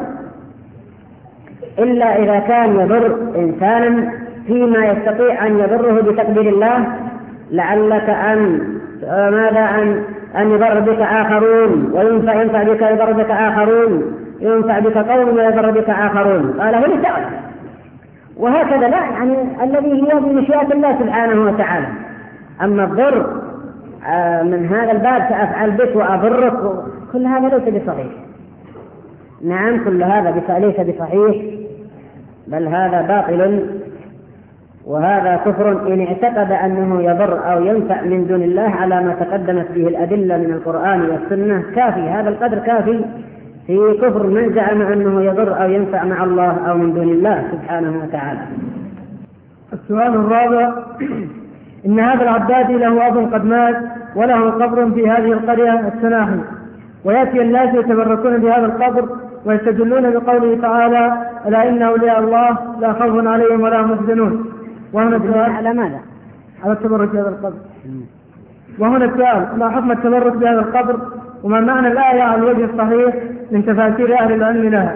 إلا إذا كان يضر إنسانا فيما يستطيع أن يضره بتقدير الله، لعلك أن ماذا أن أن يضر بك آخرون وينفع ينفع بك يضر بك آخرون ينفع بك قوم ويضر بك آخرون، قال هو للدعوة. وهكذا لا يعني الذي هي بمشيئة الله سبحانه وتعالى. أما الضر من هذا الباب سأفعل بك وأضرك كل هذا ليس بصحيح. نعم كل هذا ليس بصحيح، بل هذا باطل وهذا كفر إن اعتقد أنه يضر أو ينفع من دون الله على ما تقدمت به الأدلة من القرآن والسنة. كافي هذا القدر كافي في كفر من زعم أنه يضر أو ينفع مع الله أو من دون الله سبحانه وتعالى. السؤال الرابع: إن هذا العبادي له أب قد مات وله قبر في هذه القرية السناحي، ويأتي الناس يتبركون بهذا القبر ويستدلون بقوله تعالى: ألا إن أولياء الله لا خوف عليهم ولا هم يحزنون. وهنا السؤال: على ماذا؟ على التبرك بهذا القبر. وهنا السؤال: ما حكم التبرك بهذا القبر؟ وما معنى الآية على الوجه الصحيح من تفاسير أهل العلم لها؟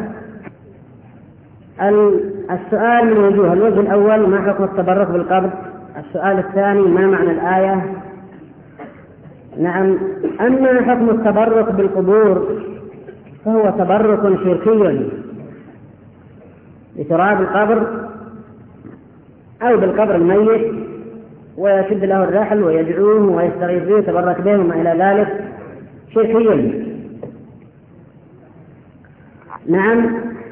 السؤال من وجوه: الوجه الأول ما حكم التبرك بالقبر؟ السؤال الثاني ما معنى الآية؟ نعم، أما حكم التبرك بالقبور فهو تبرك شركي بتراب القبر أو بالقبر الميت، ويشد له الرحل ويدعوه ويستغيث به ويتبرك به وما إلى ذلك، شركي. نعم،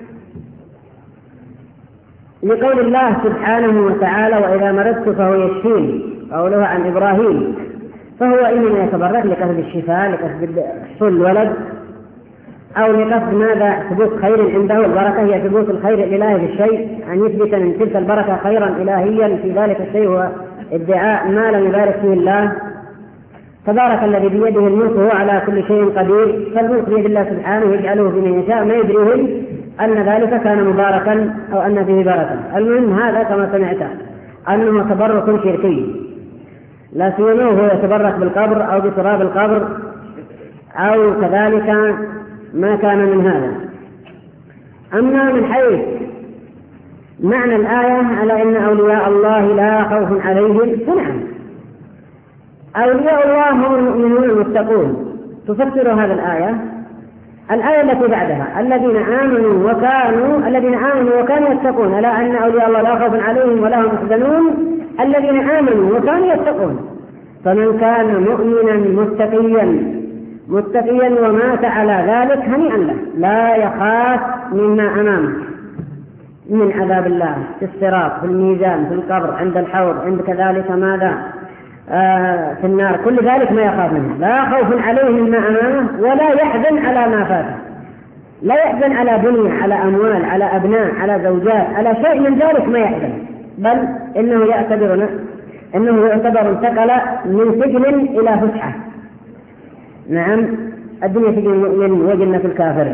لقول الله سبحانه وتعالى: وإذا مرضت فهو يشفيني، قوله عن إبراهيم، فهو إنما يتبرك لكسب الشفاء لكسب حصول الولد أو لقصد ماذا ثبوت خير عنده. البركة هي ثبوت الخير الإلهي بالشيء، أن يثبت من تلك البركة خيرا إلهيا في ذلك الشيء، هو ادعاء ما لم يبارك فيه الله. تبارك الذي بيده الملك وهو على كل شيء قدير، فالملك بيد الله سبحانه يجعله في من يشاء، ما يدريه أن ذلك كان مباركا أو أن فيه بركة. المهم هذا كما سمعت أنه تبرك شركي، لا سيما هو يتبرك بالقبر أو بتراب القبر أو كذلك ما كان من هذا. أما من حيث معنى الآية على أن أولياء الله لا خوف عليهم، فنعم أولياء الله هم المؤمنون المتقون. تفسر هذا الآية الآية التي بعدها الذين آمنوا وكانوا الذين آمنوا وكانوا يتقون، ألا أن أولياء الله لا خوف عليهم ولا هم يحزنون الذين آمنوا وكانوا يتقون. فمن كان مؤمنا متقيا متقيا ومات على ذلك هنيئا له، لا يخاف مما أمامه من عذاب الله في الصراط، في الميزان، في القبر، عند الحوض، عند كذلك ماذا آه في النار، كل ذلك ما يخاف منه. لا خوف عليه مما أمامه ولا يحزن على ما فاته، لا يحزن على بنية، على أموال، على أبناء، على زوجات، على شيء من ذلك ما يحزن، بل إنه يعتبر إنه يعتبر انتقل من سجن إلى فسحة. نعم، الدنيا سجن المؤمن وجنة الكافر.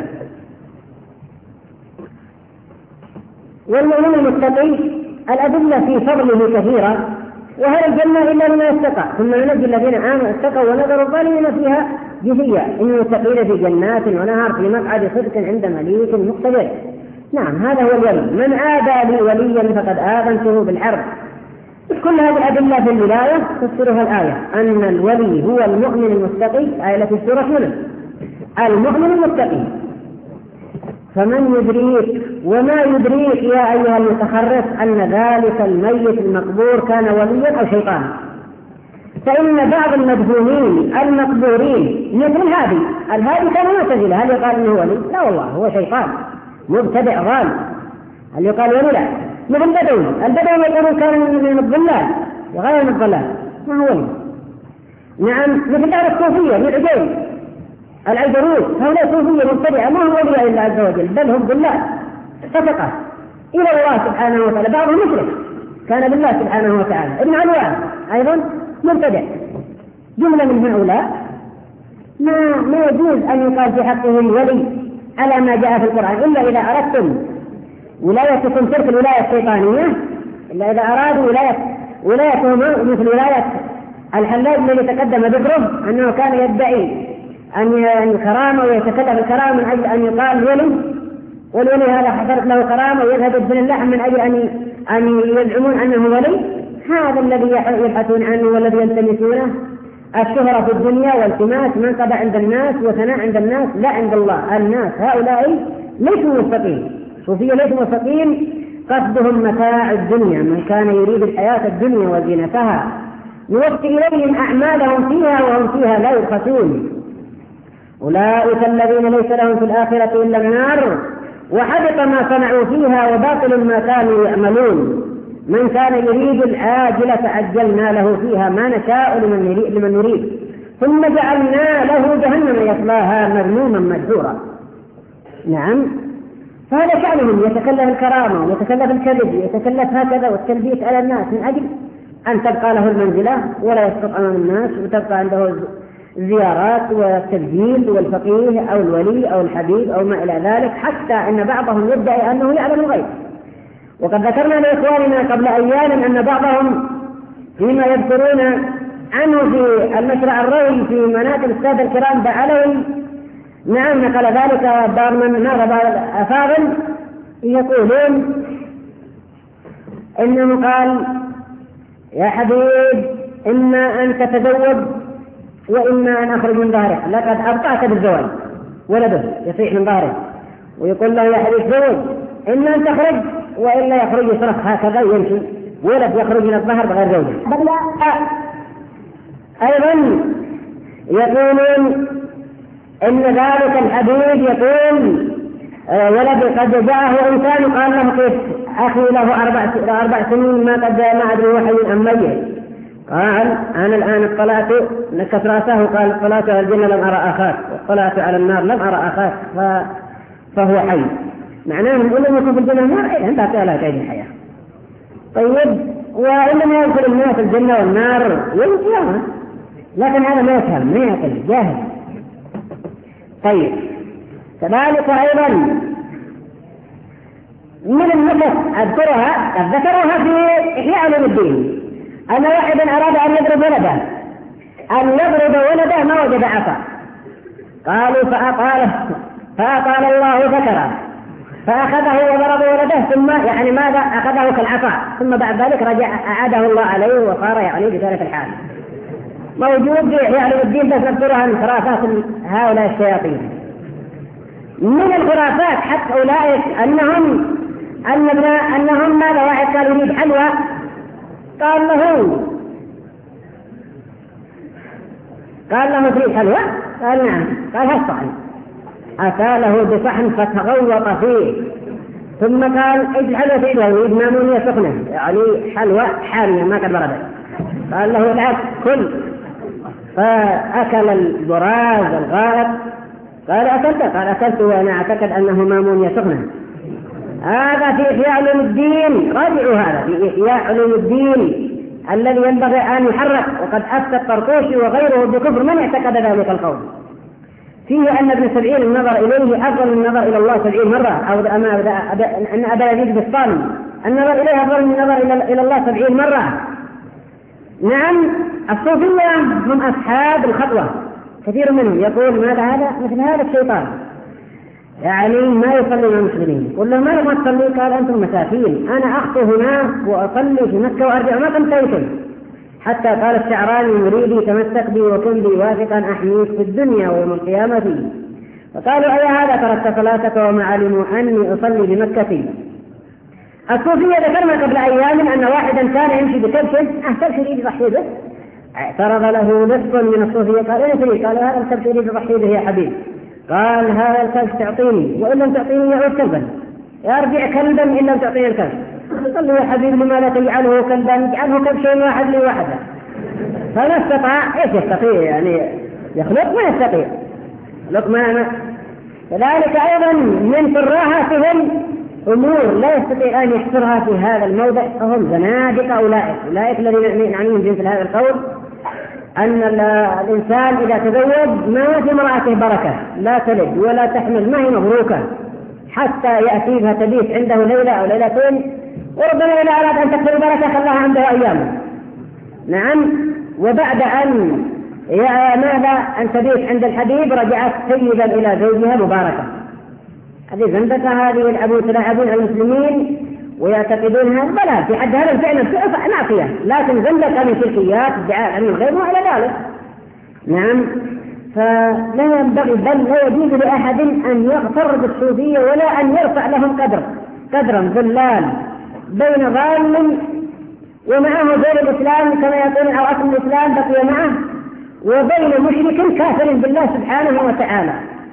والمؤمن المتقي الأدلة في فضله كثيرة، وهل الجنة إلا لمن اتقى، ثم ننجي الذين آمنوا اتقوا ونذر الظالمين فيها جثيا، إن المتقين في جنات ونهر في مقعد صدق عند مليك مقتدر. نعم، هذا هو الولي. من عادى لي وليا فقد آذنته بالحرب. كل هذه الأدلة في الولاية تفسرها الآية أن الولي هو المؤمن المتقي، آية في سورة يونس، المؤمن المتقي. فمن يدريك وما يدريك يا أيها المتخرف أن ذلك الميت المقبور كان وليا أو شيطانا؟ فإن بعض المدفونين المقبورين مثل هذه الهادي كان معتزلة، هل يقال إنه ولي؟ لا والله، هو شيطان مبتدع ضال. هل يقال ولي؟ لا. مثل البدوي، البدوي يقولون كان من الضلال وغير من الضلال، ما هو ولي. نعم، مثل دار الصوفية من عجيب العيدروس، هؤلاء صوفية مبتدعة ما هم أولياء إلا عز وجل، بل هم ضلال فسقة إلى الله سبحانه وتعالى. بعضهم مشرك كان بالله سبحانه وتعالى. ابن علوان أيضا مبتدع. جملة من هؤلاء ما ما يجوز أن يقال في حقهم ولي على ما جاء في القرآن، إلا إذا أردتم ولايتكم تلك الولاية الشيطانية، إلا إذا أرادوا ولاية ولايتهم مثل ولاية الحلاج الذي تقدم ذكره أنه كان يدعي أن الكرامة ويتكلم الكرامة من أجل أن يقال ولي، والولي هذا حصلت له كرامة ويذهب ابن اللحم من أجل أن أن يزعمون أنه ولي. هذا الذي يبحثون عنه والذي يلتمسونه الشهرة في الدنيا والتماس منقبة عند الناس وثناء عند الناس، لا عند الله. الناس هؤلاء ليسوا مستقيم، صوفية ليسوا مستقيم، قصدهم متاع الدنيا. من كان يريد الحياة الدنيا وزينتها يوفي إليهم أعمالهم فيها وهم فيها لا يبخسون. أولئك الذين ليس لهم في الآخرة إلا النار وحبط ما صنعوا فيها وباطل ما كانوا يعملون. من كان يريد العاجلة عجلنا له فيها ما نشاء لمن يريد, لمن يريد ثم جعلنا له جهنم يصلاها مذموما مدحورا. نعم، فهذا شأنهم، يتكلف الكرامة ويتكلف الكذب ويتكلف هكذا والتلبيس على الناس من أجل أن تبقى له المنزلة ولا يسقط أمام الناس وتبقى عنده الزيارات والتسجيل والفقيه أو الولي أو الحبيب أو ما إلى ذلك، حتى أن بعضهم يدعي أنه يعلم الغيب. وقد ذكرنا لإخواننا قبل أيام أن بعضهم فيما يذكرون عنه في المشرع الروي في مناقب السادة الكرام بعلوي، نعم نقل ذلك بعض من ناغب أفاضل، يقولون إنه قال يا حبيب إما أن تتزوج وإما أن أخرج من ظهرك، لقد أبطأت بالزواج. ولده يصيح من ظهره ويقول له يا حبيب زوج، إما أن تخرج وإلا يخرج يصرخ هكذا يمشي، ولد يخرج من الظهر بغير زوجه. أيضا يقولون إن ذلك الحبيب يقول ولد قد جاءه إنسان قال له كيف أخي له أربع, أربع سنين ما قد ما أدري هو حي أم ميت، قال أنا الآن اطلعت نكت رأسه قال اطلعت على الجنة لم أرى أخاك، واطلعت على النار لم أرى أخاك، فهو حي. معناه إن لم يكن في الجنة النار أنت أعطيها كيد الحياة. طيب وإن لم يدخل الناس الجنة والنار يوم القيامة، لكن هذا ما يفهم، ما يعقل، جاهل. طيب كذلك أيضا من النكت أذكرها ذكروها في إحياء علوم الدين أن واحدا أراد أن يضرب ولده أن يضرب ولده ما وجد عصا، قالوا فأطاله فأطال الله ذكره فأخذه وضرب ولده، ثم يعني ماذا أخذه كالعصا، ثم بعد ذلك رجع أعاده الله عليه وصار يعني بذلك الحال. موجود في إحياء علوم الدين، بس نذكرها من خرافات هؤلاء الشياطين. من الخرافات حتى أولئك أنهم أن أنهم ماذا واحد قال يريد حلوى، قال له قال له تريد حلوى؟ قال نعم. قال هالصحن، أتى له بصحن فتغوط فيه، ثم قال ايش الحلوى تريد؟ يريد مامونية سخنة يعني حلوى حامية ما قد بردت. قال له العب كل، فأكل البراز الغائط. قال أكلت؟ قال أكلت وأنا أعتقد أنه مامونية سخنة. هذا في إحياء علوم الدين، راجعوا هذا في إحياء علوم الدين الذي ينبغي أن يحرك، وقد أفتى الطرطوشي وغيره بكفر من اعتقد ذلك القول. فيه أن ابن سبعين النظر إليه أفضل من النظر إلى الله سبعين مرة، أو أن أبا يزيد بسطامي النظر إليه أفضل من النظر إلى الله سبعين مرة. نعم الصوفية هم أصحاب الخطوة، كثير منهم يقول ماذا هذا مثل هذا الشيطان يعني ما يصلي مع المسلمين، قل له ما تصلي؟ قال أنتم مساكين، أنا أخطو هناك وأصلي في مكة وأرجع ما تمتيتم. حتى قال الشعراني مريدي تمسك بي وكن بي واثقا أحميك في الدنيا ويوم القيامة فيه. فقالوا أي هذا تركت صلاتك وما علموا أني أصلي بمكة. الصوفية ذكرنا قبل أيام أن واحدا كان يمشي بكبش أهتل شريد يضحي به، اعترض له نصف من الصوفية قال أين شريد؟ قال هذا الكبش شريد يضحي به يا حبيب. قال هذا الكبش تعطيني وإن لم تعطيني يعود كلبا، يرجع كلبا إن لم تعطيني الكبش. قال له يا حبيب لما لا تجعله كلبا، اجعله كبشين واحد لي واحدة. فلا استطاع، ايش يستطيع يعني يخلق؟ ما يستطيع يخلق ما كذلك أيضا من سراهاتهم أمور لا يستطيع أن يحصرها في هذا الموضع، فهم زنادقة أولئك أولئك الذين نعنيهم جنس هذا القول أن الإنسان إذا تزوج ما في امرأته بركة، لا تلد ولا تحمل، ما هي مبروكة حتى يأتي بها تبيت عنده ليلة أو ليلتين، وربما إذا أراد أن تكون بركة خلاها عنده أيام. نعم. وبعد أن يا ماذا أن تبيت عند الحبيب رجعت سيدا إلى زوجها مباركة. هذه زندقة، هذه يلعبون تلاعبون على المسلمين ويعتقدونها بلا في حد هذا الفعل ناقية، لكن زندقة من شركيات ادعاء علم الغيب وعلى ذلك. نعم. فلا ينبغي بل لا يجوز لأحد أن يغتر بالصوفية ولا أن يرفع لهم قدر قدرا ذلال بين ظالم ومعه غير الإسلام كما يقول أو أصل الإسلام بقي معه، وبين مشرك كافر بالله سبحانه وتعالى.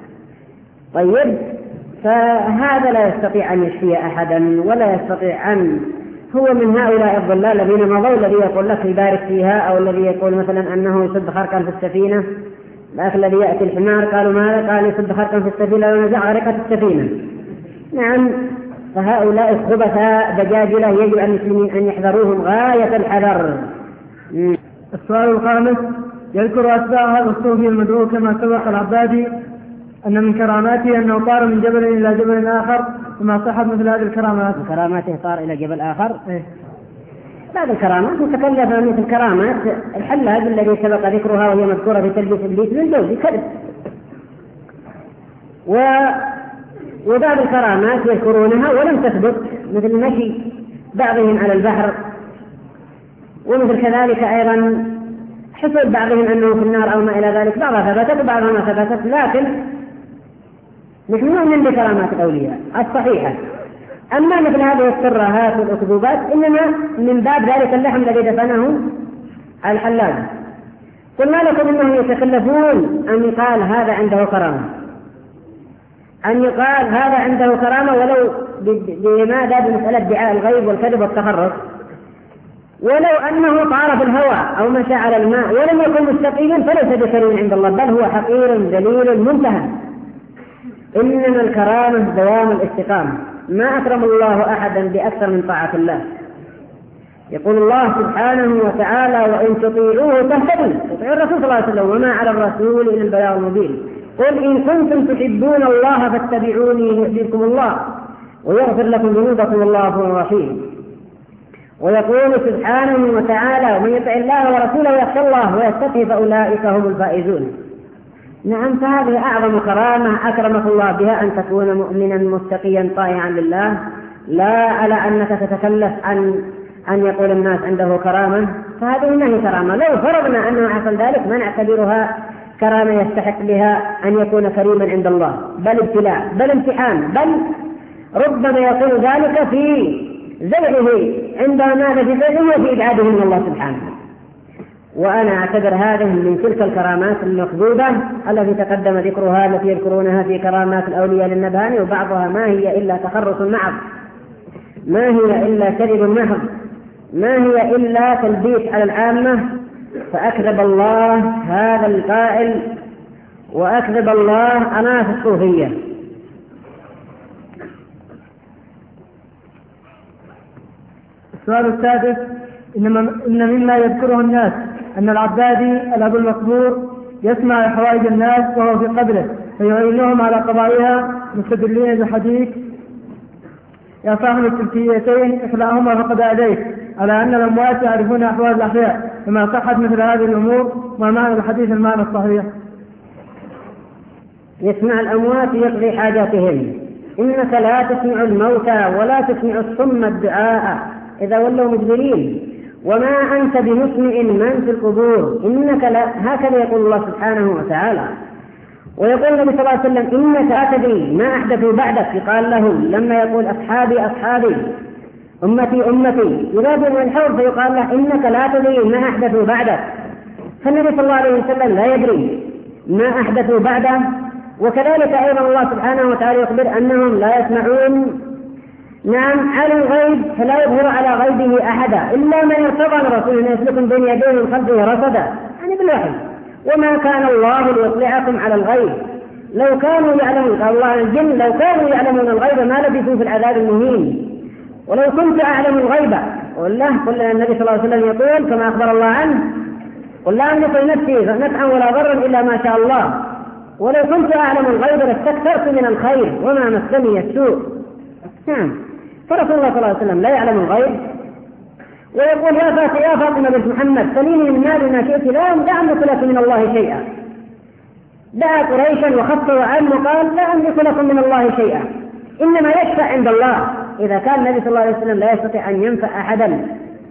طيب فهذا لا يستطيع أن يشفي أحدا ولا يستطيع أن هو من هؤلاء الضلال الذين مضوا، الذي يقول لك يبارك فيها، أو الذي يقول مثلا أنه يسد خرقا في السفينة، لكن الذي يأتي الحمار قالوا ماذا؟ قال يسد خرقا في السفينة ونزع غرقت السفينة. نعم. فهؤلاء الخبثاء دجاجلة يجب على المسلمين أن يحذروهم غاية الحذر. السؤال الخامس: يذكر أتباع هذا الصوفي المدعو كما سبق العبادي أن من كراماته أنه طار من جبل إلى جبل آخر، وما صحت مثل هذه الكرامات؟ من كراماته طار إلى جبل آخر. إيه؟ بعض الكرامات متكلفة مثل كرامات الحلاج الذي سبق ذكرها وهي مذكورة في تلبيس إبليس من جوزي كذب. و... وبعض الكرامات يذكرونها ولم تثبت مثل مشي بعضهم على البحر، ومثل كذلك أيضا حصل بعضهم أنه في النار أو ما إلى ذلك، بعضها ثبتت وبعضها ما ثبتت، لكن نحن نؤمن بكرامات الأولياء الصحيحة. أما مثل هذه السرهات والأكذوبات إنما من باب ذلك اللحم الذي دفنه الحلاج. قلنا لكم إنهم يتكلفون أن يقال هذا عنده كرامة، أن يقال هذا عنده كرامة ولو بماذا؟ بمسألة ادعاء الغيب والكذب والتخرص. ولو أنه طار في الهواء أو مشى على الماء ولم يكن مستقيما فليس بكريم عند الله، بل هو حقير ذليل منتهى. إنما الكرامة دوام الاستقامة، ما أكرم الله أحدا بأكثر من طاعة الله. يقول الله سبحانه وتعالى: وإن تطيعوه تهتدوا، تطيعوا الرسول صلى الله عليه وسلم، وما على الرسول إلا البلاغ المبين. قل إن كنتم تحبون الله فاتبعوني يحببكم الله ويغفر لكم ذنوبكم والله غفور رحيم. ويقول سبحانه وتعالى: ومن يطع الله ورسوله يخشى الله ويتقي فأولئك هم الفائزون. نعم، فهذه أعظم كرامة أكرمك الله بها، أن تكون مؤمنا متقيا طائعا لله، لا على أنك تتكلف عن أن يقول الناس عنده كرامة، فهذه ما هي كرامة. لو فرضنا أنه حصل ذلك ما نعتبرها كرامة يستحق بها أن يكون كريما عند الله، بل ابتلاء، بل امتحان، بل ربما يكون ذلك في زرعه عندما ماذا في زرعه وفي إبعاده من الله سبحانه. وأنا أعتبر هذه من تلك الكرامات المخدودة التي تقدم ذكرها، التي يذكرونها في كرامات الأولياء للنبهاني، وبعضها ما هي إلا تخرص محض، ما هي إلا كذب محض، ما هي إلا تلبيس على العامة. فأكذب الله هذا القائل وأكذب الله أناس الصوفية. السؤال السادس: إن مما يذكره الناس أن العبادي الأب المقبور يسمع حوائج الناس وهو في قبره فيعينهم على قضائها مستدلين بحديث: يا صاحب التلكيتين اخلعهما فقد أديت، على أن الأموات يعرفون أحوال الأحياء، فما صحت مثل هذه الأمور ما معنى الحديث المعنى الصحيح؟ يسمع الأموات يقضي حاجاتهم. إنك لا تسمع الموتى ولا تسمع الصم الدعاء إذا ولوا مدبرين، وما أنت بمسمع من في القبور، إنك لا، هكذا يقول الله سبحانه وتعالى. ويقول النبي صلى الله عليه وسلم: إنك لا تدري ما أحدثوا بعدك. قال له لما يقول أصحابي أصحابي أمتي أمتي ينادي من الحوض فيقال له: إنك لا تدري ما أحدثوا بعدك. فالنبي صلى الله عليه وسلم لا يدري ما أحدثوا بعده. وكذلك أيضا الله سبحانه وتعالى يخبر أنهم لا يسمعون نعم على الغيب، فلا يظهر على غيبه أحدا إلا من ارتضى من رسول يسلك بين يديه من خلفه رصدا، يعني بالوحي. وما كان الله ليطلعكم على الغيب لو كانوا يعلمون، قال الله الجن لو كانوا يعلمون الغيب ما لبثوا في العذاب المهين. ولو كنت أعلم الغيب والله قل النبي صلى الله عليه وسلم يقول كما أخبر الله عنه: قل لا أملك لنفسي نفعا ولا ضرا إلا ما شاء الله، ولو كنت أعلم الغيب لاستكثرت من الخير وما مسني السوء. نعم، فرسول الله صلى الله عليه وسلم لا يعلم الغيب. ويقول: يا فاطمة يا فاطمة بنت محمد سليني من مال ما شئت، لا أملك لك من الله شيئا. دعا قريشا وخف وعم وقال: لا أملك لكم من الله شيئا، إنما يشفع عند الله. إذا كان النبي صلى الله عليه وسلم لا يستطيع أن ينفع أحدا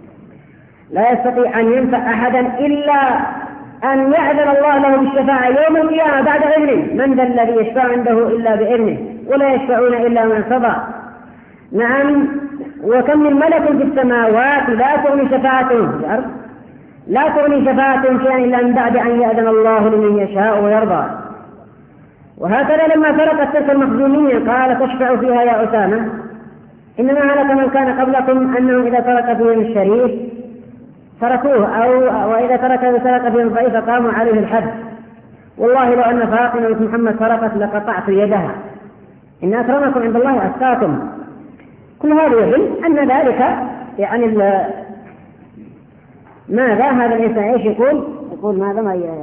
لا يستطيع أن ينفع أحدا إلا أن يأذن الله له بالشفاعة يوم القيامة بعد إذنه. من ذا الذي يشفع عنده إلا بإذنه ولا يشفعون إلا من ارتضى. نعم، وكم من ملك في السماوات لا تغني شفاعتهم في الأرض لا تغني شفاعتهم شيئا إلا من بعد أن يأذن الله لمن يشاء ويرضى. وهكذا لما تركت تلك المخزومية قال: تشفع فيها يا أسامة، إنما هلك من كان قبلكم أنهم إذا ترك فيهم الشريف تركوه، أو وإذا ترك ترك فيهم الضعيف قاموا عليه الحد. والله لو أن فاطمة بنت محمد سرقت لقطعت يدها، إن أكرمكم عند الله أتقاكم. كل هذا يدل أن ذلك يعني ماذا هذا الإنسان إيش يقول؟ يقول ماذا ما ي...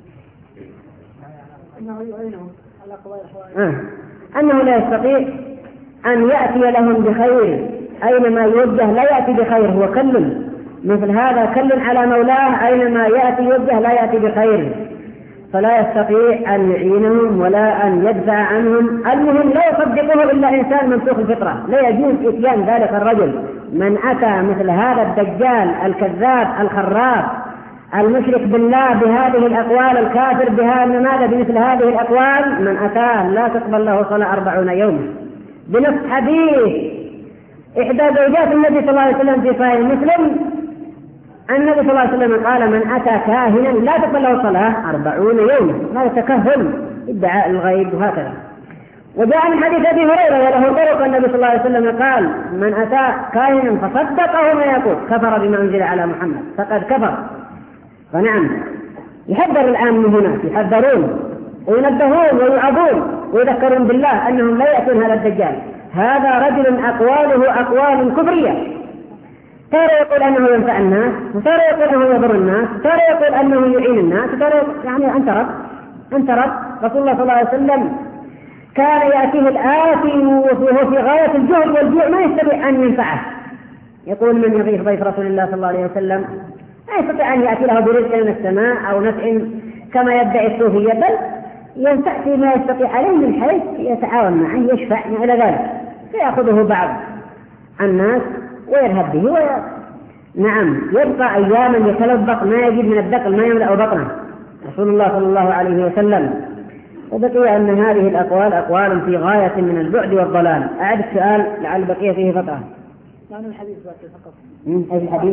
آه. أنه لا يستطيع أن يأتي لهم بخير، أينما يوجه لا يأتي بخير، هو كل مثل هذا كل على مولاه، أينما يأتي يوجه لا يأتي بخير، فلا يستطيع أن يعينهم ولا أن يدفع عنهم. المهم لا يصدقه إلا إنسان ممسوخ الفطرة، لا يجوز إتيان ذلك الرجل. من أتى مثل هذا الدجال الكذاب الخراف المشرك بالله بهذه الأقوال الكافر بها ماذا بمثل هذه الأقوال، من أتاه لا تقبل له صلاة أربعون يوما. بنص حديث إحدى زوجات النبي صلى الله عليه وسلم في صحيح مسلم، النبي صلى الله عليه وسلم قال: من أتى كاهنا لا تقبل له صلاة أربعون يوما. هذا تكهن ادعاء الغيب وهكذا. وجاء من حديث أبي هريرة وله طرق النبي صلى الله عليه وسلم قال من أتى كاهنا فصدقه ما يقول كفر بما أنزل على محمد فقد كفر. فنعم يحذر الآن من هناك، يحذرون وينبهون ويوعظون ويذكرون بالله أنهم لا يأتون هذا الدجال. هذا رجل أقواله أقوال كفرية، ترى يقول أنه ينفع الناس، وترى يقول أنه يضر الناس، وترى يقول أنه يعين الناس، وترى يعني أنت رب أنت رب. رسول الله صلى الله عليه وسلم كان يأتيه الآتي وهو في غاية الجهد والجوع ما يستطيع أن ينفعه. يقول من يضيف ضيف رسول الله صلى الله عليه وسلم لا يستطيع أن يأتي له برزق من السماء أو نفع كما يدعي الصوفية، بل ينفع فيما يستطيع عليه من حيث يتعاون معه يشفع إلى ذلك، فيأخذه بعض الناس ويرهب به وي... نعم يبقى أياما يتلبق ما يجد من الدقل ما يملأ بطنه رسول الله صلى الله عليه وسلم. وبقي أن هذه الأقوال أقوال في غاية من البعد والضلال. أعد السؤال لعل بقي فيه فترة. يعني الحديث فقط. أي الحديث؟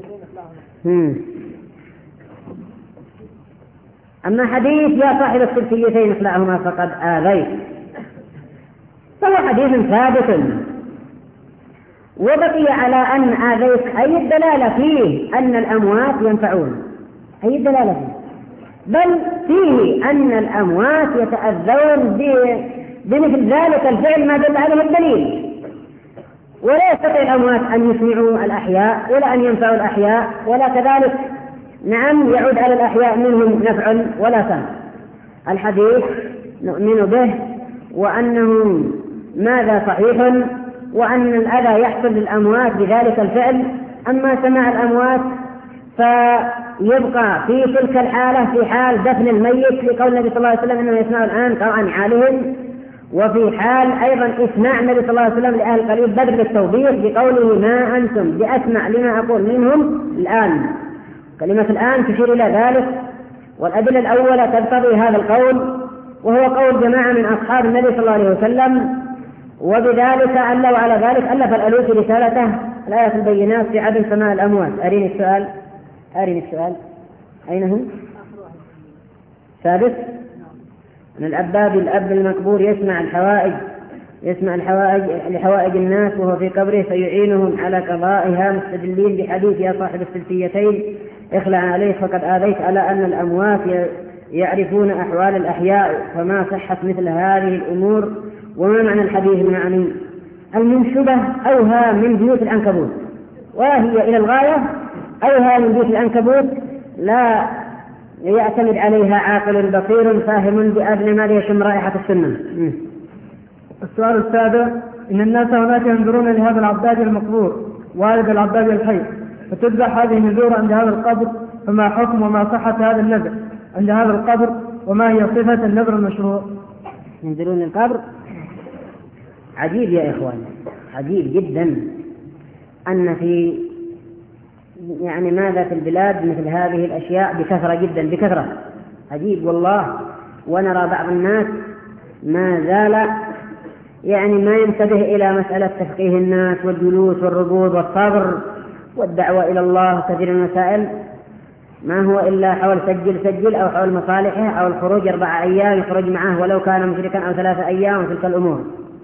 أما حديث يا صاحب السلسلتين اخلعهما فقد آذيت فهو حديث ثابت، وبقي على أن آذيت أي الدلالة فيه أن الأموات ينفعون، أي الدلالة فيه، بل فيه أن الأموات يتأذون بمثل ذلك الفعل ما دل عليه الدليل، ولا يستطيع الأموات أن يسمعوا الأحياء ولا أن ينفعوا الأحياء ولا كذلك نعم يعود على الأحياء منهم نفع ولا سام. الحديث نؤمن به وأنه ماذا صحيح، وأن الأذى يحصل للأموات بذلك الفعل. أما سماع الأموات فيبقى في تلك الحالة في حال دفن الميت لقول النبي صلى الله عليه وسلم إنه يسمع الآن قرأ نعالهم، وفي حال أيضا إسماع النبي صلى الله عليه وسلم لأهل قريب بدر للتوبيخ بقوله ما أنتم بأسمع لما أقول منهم الآن. كلمة الآن تشير إلى ذلك، والأدلة الأولى تقتضي هذا القول، وهو قول جماعة من أصحاب النبي صلى الله عليه وسلم، وبذلك ألا وعلى ذلك ألف الألوسي رسالته الآية البينات في عدم سماع الأموات. أريني السؤال أريني السؤال أين هو؟ ثابت أن الأباب الأب المقبور يسمع الحوائج يسمع الحوائج لحوائج الناس وهو في قبره فيعينهم على قضائها مستدلين بحديث يا صاحب السلسيتين اخلع عليه فقد آذيت على أن الأموات يعرفون أحوال الأحياء، فما صحة مثل هذه الأمور؟ وما معنى الحديث المعني المنشبة أوها من بيوت العنكبوت، وهي إلى الغاية أوها من بيوت العنكبوت لا يعتمد عليها عاقل بصير فاهم بأدنى ما يشم رائحة السنة. السؤال السابع: إن الناس هناك ينظرون لهذا العباد المقبور والد العباد الحي، فتذبح هذه النذور عند هذا القبر، فما حكم وما صحة هذا النذر عند هذا القبر، وما هي صفة النذر المشروع؟ ينذرون القبر عجيب يا إخوان، عجيب جدا أن في يعني ماذا في البلاد مثل هذه الأشياء بكثرة جدا بكثرة، عجيب والله. ونرى بعض الناس ما زال يعني ما ينتبه إلى مسألة تفقيه الناس والجلوس والركوض والصبر والدعوة إلى الله كثير من المسائل، ما هو إلا حول سجل سجل أو حول مصالحه أو الخروج أربع أيام يخرج معه ولو كان مشركا أو ثلاثة أيام وتلك الأمور.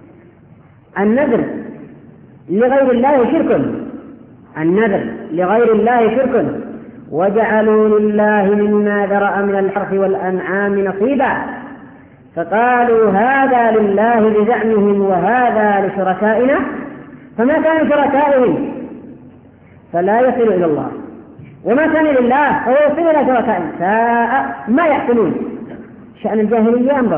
النذر لغير الله شرك، النذر لغير الله شرك، وجعلوا لله مما ذرأ من الحرث والأنعام نصيبا، فقالوا هذا لله بزعمهم وهذا لشركائنا، فما كان شركائهم فلا يصل إلى الله، وما كان لله فهو يصل إلى شركائهم، ساء ما يحكمون. شأن الجاهلية أنظر،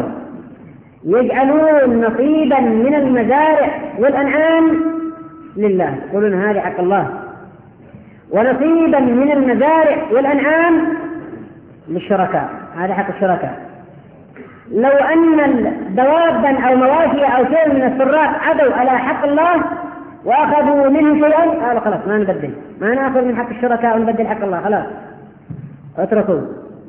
يجعلون نصيبا من المزارع والأنعام لله، يقولون هذا حق الله، ونصيبا من المزارع والأنعام للشركاء، هذا حق الشركاء. لو أن دوابا أو مواشي أو شيء من السراق عدوا على حق الله وأخذوا منه شيئا قالوا خلاص ما نبدل، ما نأخذ من حق الشركاء ونبدل حق الله، خلاص اتركوا.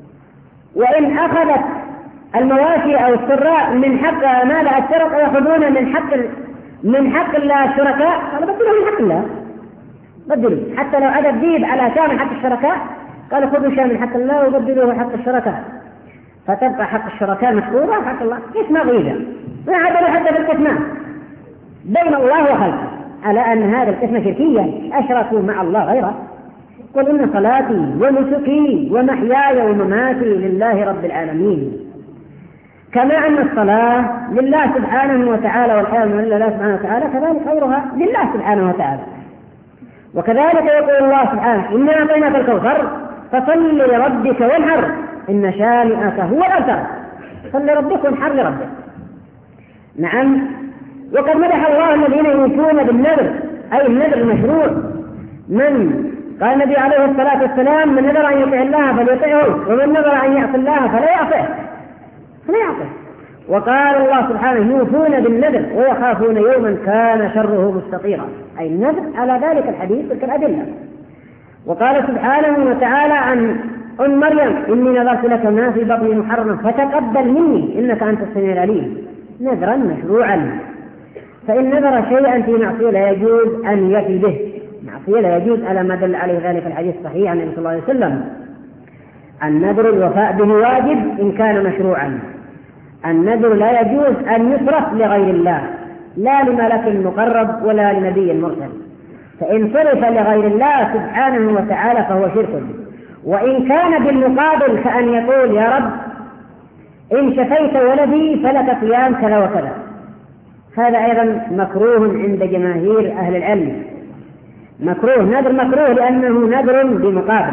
وإن أخذت المواشي أو السراق من حق ماذا السرق يأخذون من حق من حق الله الشركاء، قالوا بدلوا من حق الله، بدلوا حتى لو عدد ديب على شيء من حق الشركاء قالوا خذوا شيء من حق الله وبدلوه حق الشركاء، فتبقى حق الشركاء مشكورة وحق الله. إيش ما غيره وعدلوا حتى في القسمة بين الله وخلقه على أن هذا القسمة شركية، أشركوا مع الله غيره. قل إن صلاتي ونسكي ومحياي ومماتي لله رب العالمين. كما أن الصلاة لله سبحانه وتعالى والحياة لله سبحانه وتعالى، كذلك غيرها لله سبحانه وتعالى. وكذلك يقول الله سبحانه: إنا أعطيناك الكوثر فصل لربك وانحر إن شانئك هو الأبتر. صل لربك وانحر لربك. نعم. وقد مدح الله الذين يوفون بالنذر، أي النذر المشروع. من قال النبي عليه الصلاة والسلام: من نذر أن يطيع الله فليطيعه، ومن نذر أن يعصي الله فلا يعصيه فلا يعصيه. وقال الله سبحانه: يوفون بالنذر ويخافون يوما كان شره مستطيرا، أي النذر على ذلك الحديث تلك الأدلة. وقال سبحانه وتعالى عن أم مريم: إني نذرت لك ما في بطني محرما فتقبل مني إنك أنت السميع العليم. نذرا مشروعا. فإن نذر شيئا في معصية لا يجوز أن يفي به، معصية لا يجوز على ما دل عليه ذلك الحديث الصحيح عن النبي صلى الله عليه وسلم. النذر الوفاء به واجب إن كان مشروعا. النذر لا يجوز أن يصرف لغير الله، لا لملك مقرب ولا لنبي مرسل. فإن صرف لغير الله سبحانه وتعالى فهو شرك. وإن كان بالمقابل كأن يقول: يا رب إن شفيت ولدي فلك صيام كذا وكذا، هذا أيضا مكروه عند جماهير أهل العلم. مكروه، نذر مكروه لأنه نذر بمقابل.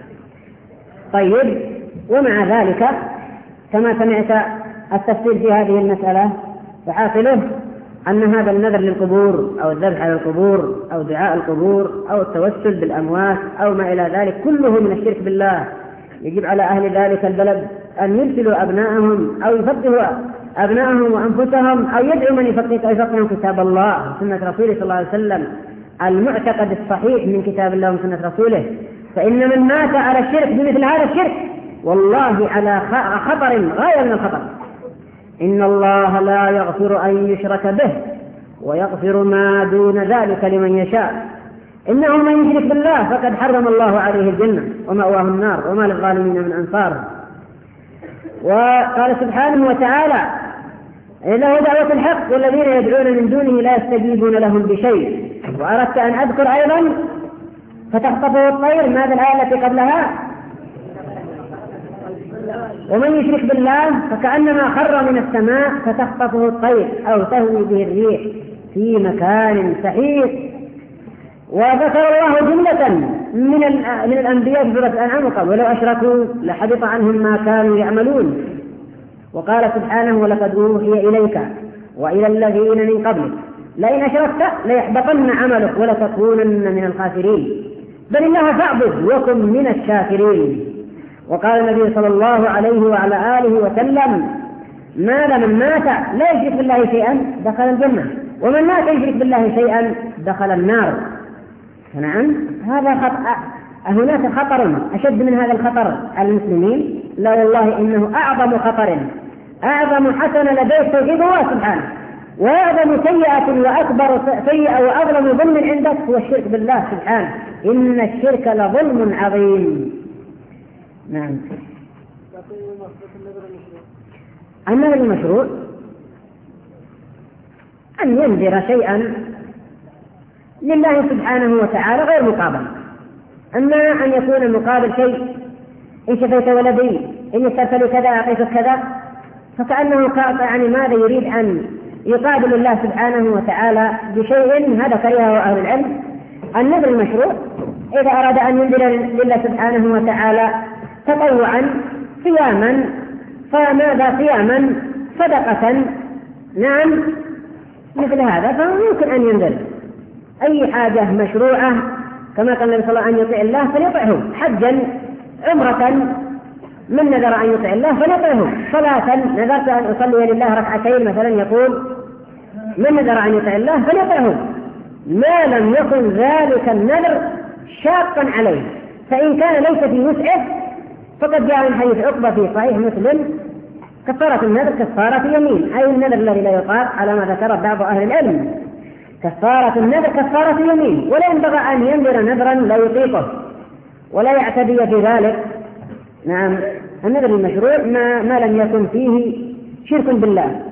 طيب، ومع ذلك كما سمعت التفصيل في هذه المسألة، فحاصله أن هذا النذر للقبور أو الذبح على القبور أو دعاء القبور أو التوسل بالأموات أو ما إلى ذلك كله من الشرك بالله. يجب على أهل ذلك البلد أن يرسلوا أبنائهم أو يفقهوا أبنائهم وأنفسهم أو يدعوا من يفقههم كتاب الله وسنة رسوله صلى الله عليه وسلم، المعتقد الصحيح من كتاب الله وسنة رسوله. فإن من مات على الشرك بمثل هذا الشرك والله على خطر غاية من الخطر. إن الله لا يغفر أن يشرك به ويغفر ما دون ذلك لمن يشاء. إنه من يشرك بالله فقد حرم الله عليه الجنة ومأواه النار وما للظالمين من أنصار. وقال سبحانه وتعالى: له دعوة الحق والذين يدعون من دونه لا يستجيبون لهم بشيء. وأردت أن أذكر أيضا: فتخطفه الطير، ماذا الآية التي قبلها؟ ومن يشرك بالله فكأنما خر من السماء فتخطفه الطير أو تهوي به الريح في مكان سحيق. وذكر الله جملة من من الأنبياء في سورة الأنعام وقال: ولو أشركوا لحبط عنهم ما كانوا يعملون. وقال سبحانه: ولقد أوحي إليك وإلى الذين من قبلك لئن أشركت ليحبطن عملك ولتكونن من الخاسرين بل الله فاعبد وكن من الشاكرين. وقال النبي صلى الله عليه وعلى آله وسلم: ماذا من مات لا يشرك بالله شيئا دخل الجنة، ومن مات يشرك بالله شيئا دخل النار. نعم، هذا خطأ. هناك خطر أشد من هذا الخطر على المسلمين؟ لا والله، إنه أعظم خطر، أعظم حسنة لديه توحيد الله سبحانه، وأعظم سيئة وأكبر سيئة وأظلم ظلم عندك هو الشرك بالله سبحانه. إن الشرك لظلم عظيم. نعم. النذر المشروع أن ينذر شيئا لله سبحانه وتعالى غير مقابل. أما أن يكون المقابل شيء: إن شفيت ولدي، إن يسرت لي كذا أعطيتك كذا، فكأنه يعني ماذا يريد أن يقابل الله سبحانه وتعالى بشيء، هذا كرهه أهل العلم. النذر المشروع إذا أراد أن ينذر لله سبحانه وتعالى تطوعا صياما، فماذا صياما صدقة، نعم، مثل هذا فممكن أن ينذر أي حاجة مشروعة. كما قال النبي صلى الله عليه وسلم: أن يطيع الله فليطعه، حجا، عمرة، من نذر أن يطيع الله فليطعه. صلاة، نذرت أن أصلي لله ركعتين مثلا، يقول: من نذر أن يطيع الله فليطعه، ما لم يكن ذلك النذر شاقا عليه. فإن كان ليس في وسعه فقد جاء من حديث عقبة في صحيح مسلم: كفارة النذر كفارة يمين، أي النذر الذي لا يطاق على ما ذكر بعض أهل العلم. كفارة النذر كفارة يمين، ولا ينبغي أن ينذر نذرا لا يطيقه ولا يعتدي في ذلك. نعم، النذر المشروع ما, ما لم يكن فيه شرك بالله.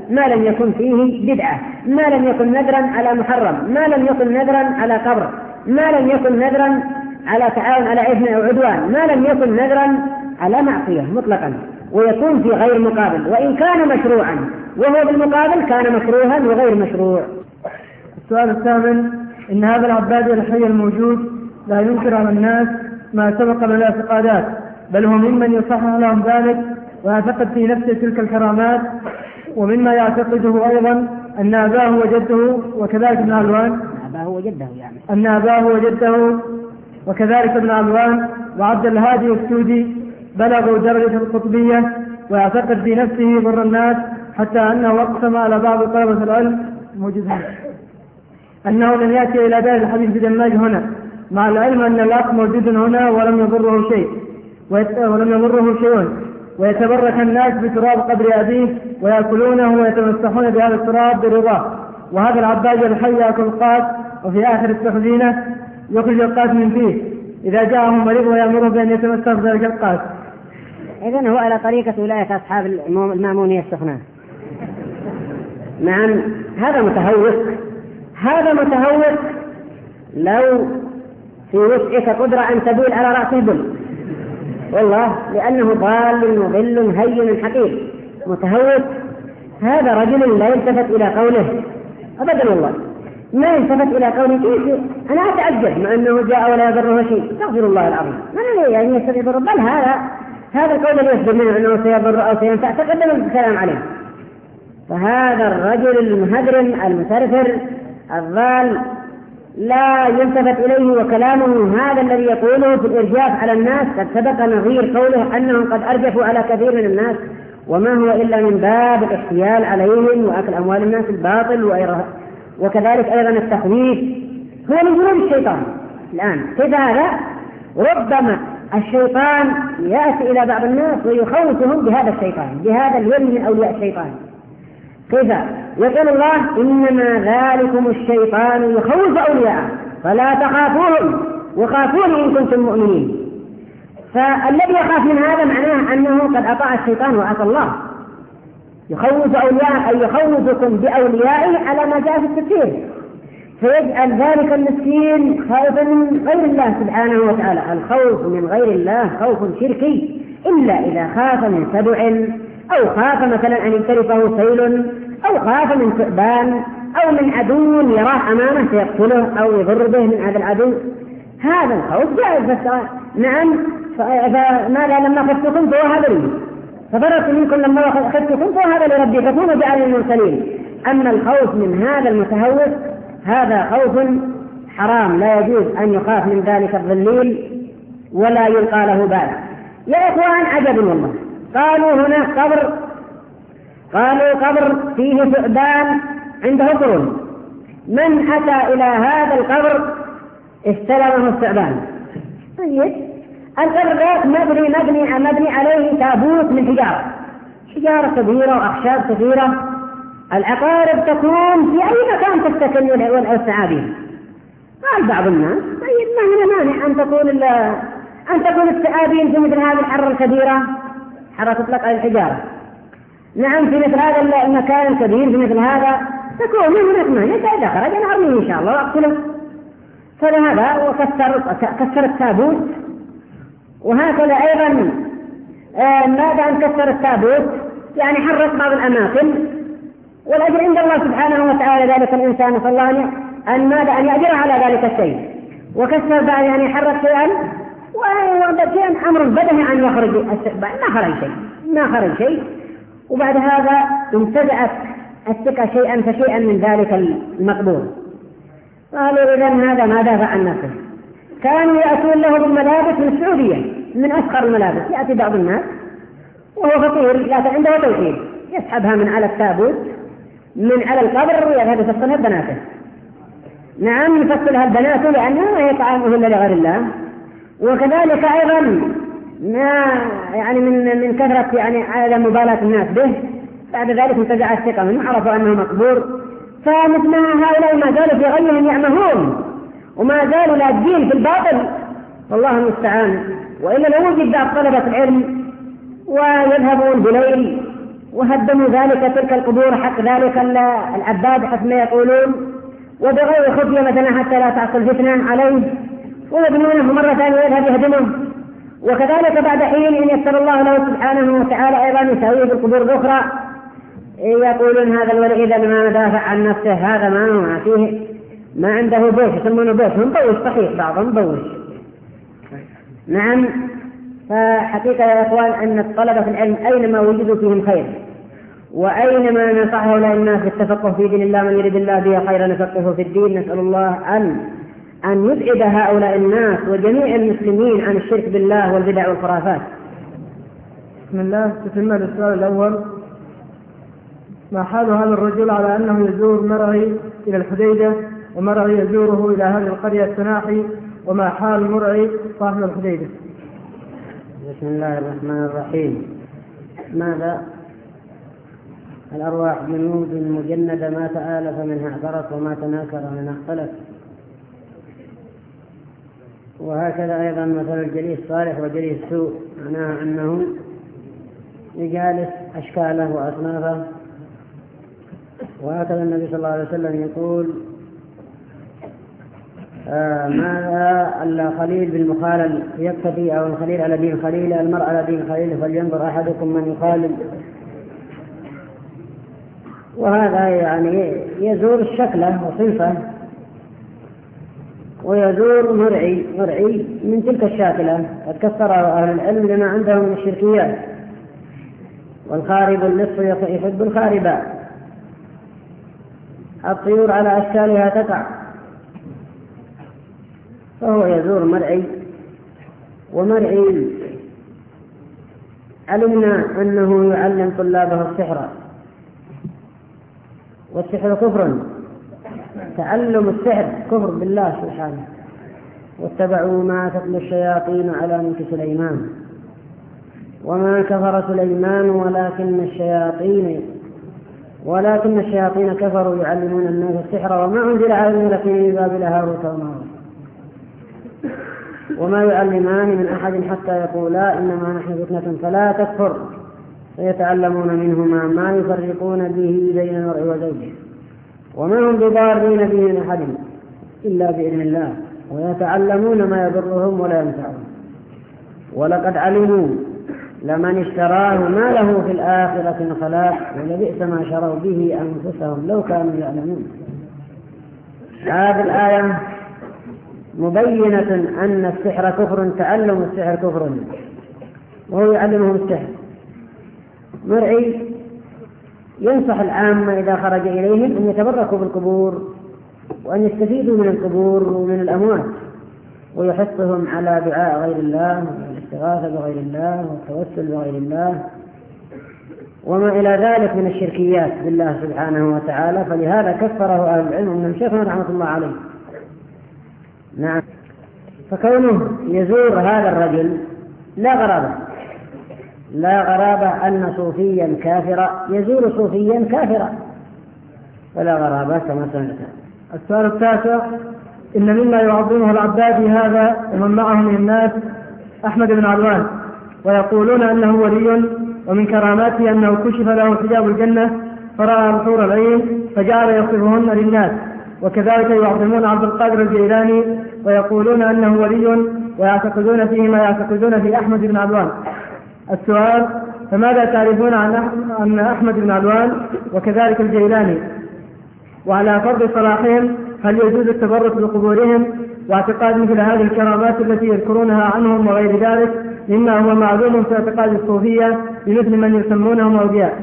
ما لم يكن فيه بدعة، ما لم يكن نذرا على محرم، ما لم يكن نذرا على قبر، ما لم يكن نذرا على تعاون على إثم أو عدوان، ما لم يكن نذرا على معصية مطلقا، ويكون في غير مقابل، وإن كان مشروعا وهو بالمقابل كان مكروها وغير مشروع. السؤال الثامن: إن هذا العبادي الحي الموجود لا ينكر على الناس ما سبق من الاعتقادات، بل هو ممن يصحح لهم ذلك ويعتقد في نفسه تلك الكرامات، ومما يعتقده أيضا أن أباه وجده وكذلك ابن علوان أباه وجده يعني أن أباه وجده وكذلك ابن علوان وعبد الهادي السودي بلغوا درجة القطبية، ويعتقد في نفسه ضر الناس، حتى أنه أقسم على بعض طلبة العلم موجودين أنه لن يأتي إلى دار الحديث بدماج هنا، مع العلم أن الأخ موجود هنا ولم يضره شيء ولم يضره شيء ويتبرك الناس بتراب قبر أبيه ويأكلونه ويتمسحون بهذا التراب برضاه. وهذا العباج الحي يأكل القاس، وفي آخر التخزينة يخرج القاس من فيه إذا جاءهم مريض ويأمره بأن يتمسح بذلك القاس. إذن هو على طريقة أولئك أصحاب المامونية السخنة. نعم، هذا متهوك، هذا متهوك لو في وسعك قدرة أن تبول على رأسه بل، والله، لأنه ضال مضل هين حقير متهوك. هذا رجل لا يلتفت إلى قوله أبدا، والله ما يلتفت إلى قوله. كيف أنا أتعجب مع أنه جاء ولا يضره شيء، استغفر الله العظيم، ما يعني يستغفر. بل هذا هذا القول الذي يخبر منه أنه سيضر أو سينفع تقدم الكلام عليه. فهذا الرجل المهدرم المسرفر الضال لا يلتفت إليه، وكلامه هذا الذي يقوله في الإرجاف على الناس قد سبق نظير قوله أنهم قد أرجفوا على كثير من الناس، وما هو إلا من باب الاحتيال عليهم وأكل أموال الناس الباطل، وكذلك أيضا التخويف هو من جنود الشيطان. الآن كيف هذا؟ ربما الشيطان يأتي إلى بعض الناس ويخوفهم بهذا الشيطان، بهذا الولي من أولياء الشيطان. كيف؟ يقول الله: إنما ذلكم الشيطان يخوف أولياءه فلا تخافوهم وخافوني إن كنتم مؤمنين. فالذي يخاف من هذا معناه أنه قد أطاع الشيطان وعصى الله. يخوف أولياءه أي يخوفكم بأوليائه على ما جاء في التفسير، فيجعل ذلك المسكين خائفا من غير الله سبحانه وتعالى. الخوف من غير الله خوف شركي، إلا إذا خاف من سبع، أو خاف مثلا أن ينترفه سيل، أو خاف من ثعبان، أو من عدو يراه أمامه سيقتله أو يضر به من هذا العدو. هذا الخوف جائز. نعم، فماذا لما خفتكم فوهب لي، ففررت منكم لما خفتكم فوهب لربي فكونوا جعل المرسلين. أما الخوف من هذا المتهوف هذا خوف حرام، لا يجوز أن يخاف من ذلك الظليل ولا يلقى له بال. يا إخوان عجب والله، قالوا هنا قبر، قالوا قبر فيه ثعبان عنده قرون، من أتى إلى هذا القبر استلمه الثعبان. طيب القبر ذاك مبني مبني مبني عليه تابوت من حجارة، حجارة كبيرة وأخشاب كثيرة. العقارب تكون في أي مكان تستكن والثعابين. قال بعض الناس: طيب ما هنا مانع أن تكون أن تكون الثعابين في مثل هذه الحرة الكبيرة، حرة تطلق على الحجارة. نعم، في مثل هذا المكان الكبير في مثل هذا تكون من هناك مانع، إذا خرج أنا أرميه إن شاء الله وأقتله. فلهذا وكسر كسر التابوت. وهكذا أيضا آه ماذا أن كسر التابوت؟ يعني حرك بعض الأماكن، والأجر عند الله سبحانه وتعالى ذلك الإنسان، فالله أن ماذا أن يأجر على ذلك الشيء. وكسر بعد يعني حرك شيئا، وكان أمر بدهي أن يخرج الثعبان، ما خرج شيء ما خرج شيء وبعد هذا امتدأت الثقة شيئا فشيئا من ذلك المقبول. قالوا إذن هذا ما دافع عن نفسه. كانوا يأتون له بالملابس من السعودية، من أفخر الملابس. يأتي بعض الناس وهو فقير لكن عنده توحيد، يسحبها من على التابوت من على القبر ويذهب يفصلها بناته. نعم، يفصلها البنات لأنها هي طعامه إلا لغير الله. وكذلك أيضا ما يعني من من كثرة يعني على مبالاة الناس به، بعد ذلك انتزع الثقة منه، عرفوا أنه مقبور. فمثل هؤلاء ما زالوا في غيهم يعمهون وما زالوا لاجين في الباطل، والله المستعان. وإلا لو وجد بعض طلبة العلم ويذهبون بليل وهدموا ذلك تلك القبور حق ذلك العباد حسب ما يقولون، وبغير خفية مثلا حتى لا تحصل فتنة عليه، ويبنونه مرة ثانية يذهب يهدمه. وكذلك بعد حين إن يسر الله له سبحانه وتعالى أيضا يساويه بالقبور الأخرى، يقولون هذا الولي إذا ما مدافع عن نفسه هذا ما ما فيه ما عنده بوش، يسمونه بوش، هم بوش صحيح، بعضهم بوش. نعم. فحقيقة يا إخوان أن الطلبة في العلم أينما وجدوا فيهم خير، وأينما نصح هؤلاء الناس بالتفقه في دين الله، من يريد الله به خيرا يفقهه في الدين. نسأل الله أن أن يبعد هؤلاء الناس وجميع المسلمين عن الشرك بالله والبدع والخرافات. بسم الله. تتم السؤال الأول: ما حال هذا الرجل على أنه يزور مرعي إلى الحديدة ومرعي يزوره إلى هذه القرية التناحي، وما حال مرعي صاحب الحديدة؟ بسم الله الرحمن الرحيم. ماذا؟ الأرواح جنود مجندة ما تآلف منها اعترف وما تناكر منها اختلف. وهكذا أيضا مثل الجليس الصالح وجليس السوء، معناه أنه يجالس أشكاله وأصنافه. وهكذا النبي صلى الله عليه وسلم يقول: آه ماذا ألا خليل بالمخالل يكتفي، أو الخليل على دين خليل، المرء على دين خليل، فلينظر أحدكم من يخالل. وهذا يعني يزور الشكله وصنفه، ويزور مرعي مرعي من تلك الشاكلة. قد كثر أهل العلم لما عندهم من الشركيات. والخارب اللص يحب الخاربات، الطيور على أشكالها تقع، فهو يزور مرعي. ومرعي علمنا أنه يعلم طلابه السحر، والسحر كفر، تعلم السحر كفر بالله سبحانه. واتبعوا ما تتلو الشياطين على ملك سليمان وما كفر سليمان ولكن الشياطين ولكن الشياطين كفروا يعلمون الناس السحر وما أنزل على الملكين من بابل هاروت وماروت وما يعلمان من أحد حتى يقولا إنما نحن فتنة فلا تكفر، فيتعلمون منهما ما يفرقون به بين المرء وزوجه وما هم بضارين به من أحد إلا بإذن الله، ويتعلمون ما يضرهم ولا ينفعهم. ولقد علموا لمن اشتراه ما له في الآخرة من خلاق ولبئس ما شروا به أنفسهم لو كانوا يعلمون. هذه الآية مبينة أن السحر كفر، تعلم السحر كفر، وهو يعلمهم السحر. مرعي ينصح العامة إذا خرج إليهم أن يتبركوا بالقبور وأن يستفيدوا من القبور ومن الأموات، ويحثهم على دعاء غير الله والاستغاثة بغير الله والتوسل بغير الله وما إلى ذلك من الشركيات بالله سبحانه وتعالى. فلهذا كفره أهل العلم من شيخنا رحمة الله عليه. نعم. فكونه يزور هذا الرجل لا غرابة لا غرابة أن صوفيا كافرا يزور صوفيا كافرا، فلا غرابة كما سمعت. السؤال التاسع: إن مما يعظمه العبادي هذا ومن معه من الناس أحمد بن علوان، ويقولون أنه ولي، ومن كراماته أنه كشف له حجاب الجنة فرأى الحور العين فجعل يصفهن للناس. وكذلك يعظمون عبد القادر الجيلاني ويقولون أنه ولي، ويعتقدون فيه ما يعتقدون في أحمد بن علوان. السؤال: فماذا تعرفون عن أحمد بن علوان وكذلك الجيلاني؟ وعلى فرض صلاحهم هل يجوز التبرك بقبورهم واعتقاد مثل هذه الكرامات التي يذكرونها عنهم وغير ذلك مما هو معلوم في اعتقاد الصوفية بمثل من يسمونهم أولياء؟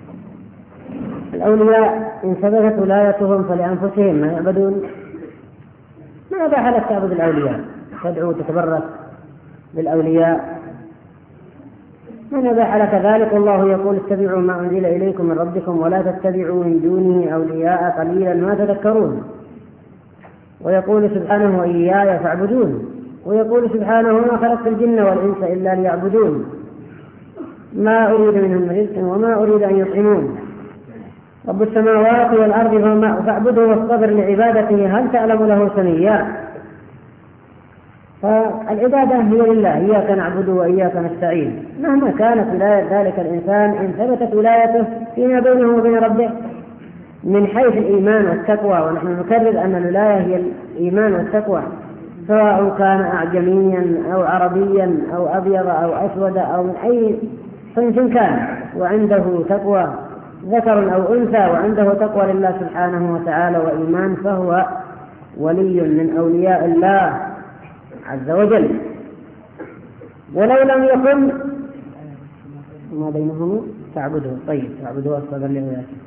الأولياء إن ثبتت ولايتهم فلأنفسهم ما يعبدون. ما أباح لك تعبد الأولياء، تدعو تتبرك بالأولياء، من أباح لك ذلك؟ الله يقول: اتبعوا ما أنزل إليكم من ربكم ولا تتبعوا من دونه أولياء قليلا ما تذكرون. ويقول سبحانه: وإياي فاعبدون. ويقول سبحانه: ما خلقت الجن والإنس إلا ليعبدون ما أريد منهم من رزق وما أريد أن يطعمون رب السماوات والأرض فاعبده واصطبر لعبادته هل تعلم له سميا. فالعبادة هي لله، إياك نعبد وإياك نستعين. مهما كانت ولاية ذلك الإنسان إن ثبتت ولايته فيما بينه وبين ربه من حيث الإيمان والتقوى، ونحن نكرر أن الولاية هي الإيمان والتقوى، سواء كان أعجميا أو عربيا أو أبيض أو أسود أو من أي صنف كان وعنده تقوى ذكر أو أنثى وعنده تقوى لله سبحانه وتعالى وإيمان، فهو ولي من أولياء الله عز وجل. ولو لم يكن ما بينهم تعبده، طيب تعبده أصدق لعبادته.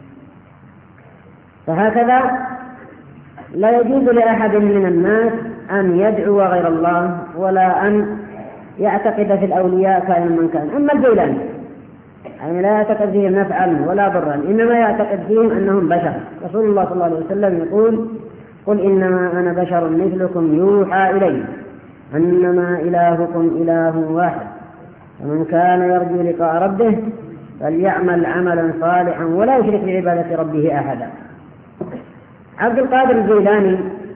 فهكذا لا يجوز لأحد من الناس أن يدعو غير الله ولا أن يعتقد في الأولياء كائنا من كان. أما الجيلاني يعني لا يعتقد فيهم نفعا ولا ضرا، إنما يعتقد فيهم أنهم بشر. رسول الله صلى الله عليه وسلم يقول: قل إنما أنا بشر مثلكم يوحى إلي أنما إلهكم إله واحد، ومن كان يرجو لقاء ربه فليعمل عملا صالحا ولا يشرك بعبادة ربه أحدا. عبد القادر الجيلاني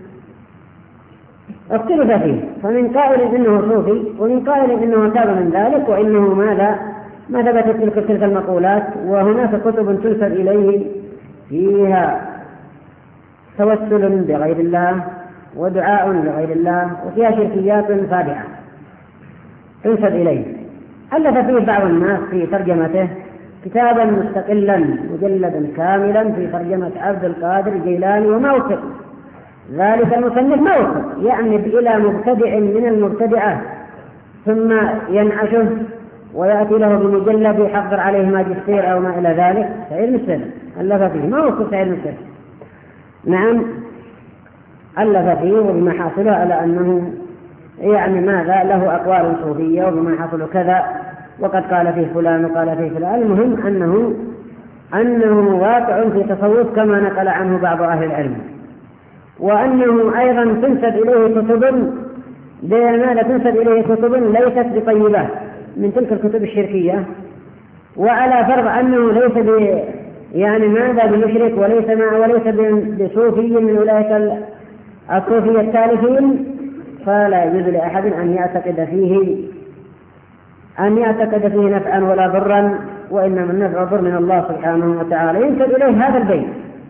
اختلف فيه، فمن قائل إنه صوفي ومن قائل إنه تاب من ذلك وإنه ماذا ما ثبتت تلك تلك المقولات. وهناك كتب تنسب إليه فيها توسل بغير الله ودعاء لغير الله وفيها شركيات فادحة تنسب إليه. ألف فيه بعض الناس في ترجمته كتابا مستقلا مجلدا كاملا في ترجمة عبد القادر الجيلاني، وما وفق ذلك المصنف، ما وفق يعني إلى مبتدع من المبتدعة ثم ينعشه ويأتي له بمجلد يحضر عليه ماجستير أو ما إلى ذلك. سعيد مسلم ألف فيه، ما وفق سعيد مسلم. نعم ألف فيه وبما حاصله على أنه يعني ماذا له أقوال صوفية وبما حصل كذا وقد قال فيه فلان وقال فيه فلان. المهم أنه أنه واقع في تصوف كما نقل عنه بعض أهل العلم، وأنه أيضا تنسب إليه كتب بماذا تنسب إليه كتب ليست بطيبة من تلك الكتب الشركية، وعلى فرض أنه ليس ب يعني ماذا بمشرك وليس ما وليس بصوفي من أولئك الصوفية التالفين، فلا يجوز لأحد أن يعتقد فيه أن يعتقد فيه نفعا ولا ضرا، وإنما النفع والضر من الله سبحانه وتعالى. ينسب إليه هذا البيت: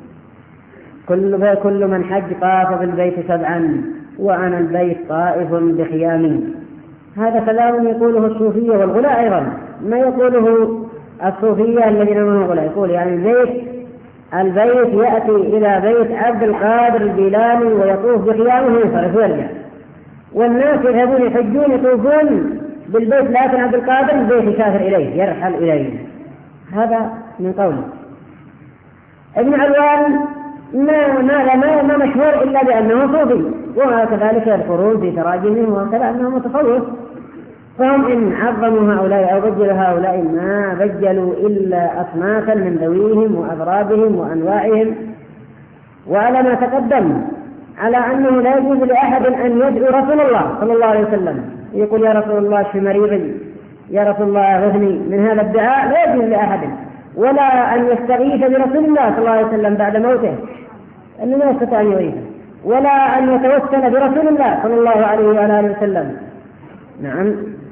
كل كل من حج طاف بالبيت سبعا وأنا البيت طائف بخيامي. هذا كلام يقوله الصوفية والغلاء أيضا، ما يقوله الصوفية الذين هم غلاء. يقول يعني البيت البيت يأتي إلى بيت عبد القادر الجيلاني ويطوف بخيامه وينصرف ويرجع، والناس يذهبون يحجون يطوفون بالبيت لكن عبد القادر البيت يسافر إليه يرحل إليه. هذا من قوله. ابن علوان ما ما ما, ما مشهور إلا بأنه صوفي، وكذلك يذكرون في تراجمهم وكذا أنه متصوف. فهم إن عظموا هؤلاء أو بجلوا هؤلاء ما بجلوا إلا أصنافا من ذويهم وأضرابهم وأنواعهم. وعلى ما تقدم على أنه لا يجوز لأحد أن يدعو رسول الله صلى الله عليه وسلم يقول: يا رسول الله اشف مريضي، يا رسول الله أغثني، من هذا الدعاء لا يجوز لأحد. ولا أن يستغيث برسول الله صلى الله عليه وسلم بعد موته أنه لا يستطيع أن يغيثه، ولا أن يتوسل برسول الله صلى الله عليه وآله وسلم. نعم،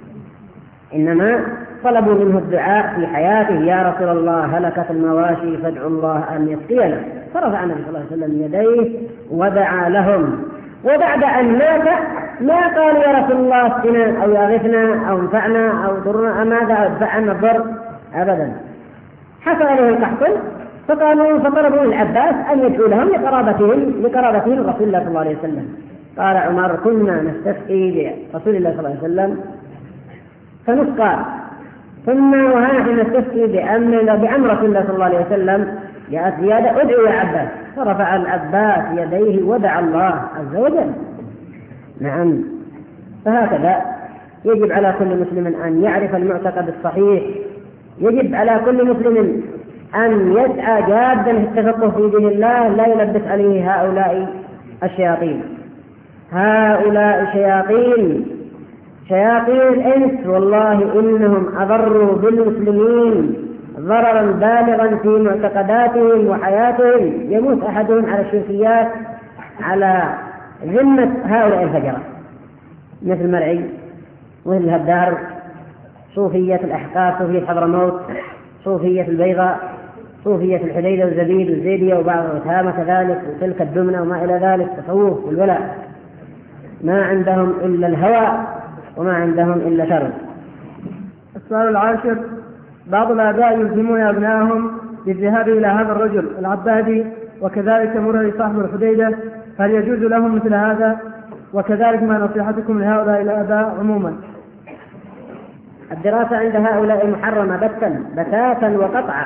إنما طلبوا منه الدعاء في حياته: يا رسول الله هلكت المواشي فادعوا الله أن يسقينا. فرفع النبي صلى الله عليه وسلم يديه ودعا لهم، وبعد أن مات ما قال: يا رسول الله اسقنا أو يغثنا أو انفعنا أو ضرنا ماذا ادفع عنا الضر، أبدا. حصل له القحط فقالوا فطلبوا العباس أن يدعو لهم لقرابتهم لقرابتهم رسول الله صلى الله عليه وسلم. قال عمر: كنا نستسقي برسول الله صلى الله عليه وسلم فنسقى، ثم ونحن نستسقي بعم رسول الله صلى الله عليه وسلم جاءت زيادة: ادعو يا عباس. فرفع العباس يديه ودعا الله عز وجل. نعم، فهكذا يجب على كل مسلم أن يعرف المعتقد الصحيح، يجب على كل مسلم أن يسعى جادا في التفقه في دين الله، لا يلبس عليه هؤلاء الشياطين. هؤلاء شياطين شياطين الإنس، والله إنهم أضروا بالمسلمين ضررا بالغا في معتقداتهم وحياتهم. يموت أحدهم على الشركيات على ذمة هؤلاء الفجرة. مثل مرعي مثل الهدار، صوفية الأحقاف، صوفية حضرموت، صوفية البيضاء، صوفية الحديدة والزبيد والزيدية وبعض الوتامة كذلك، وتلك الدمنة وما إلى ذلك، تصوف والولاء. ما عندهم إلا الهوى وما عندهم إلا شر. السؤال العاشر: بعض الآباء يلزمون أبنائهم بالذهاب إلى هذا الرجل العبادي وكذلك مرعي صاحب الحديدة، هل يجوز لهم مثل هذا؟ وكذلك ما نصيحتكم لهؤلاء الآباء عموما؟ الدراسة عند هؤلاء محرمة بتا بتاتا وقطعا.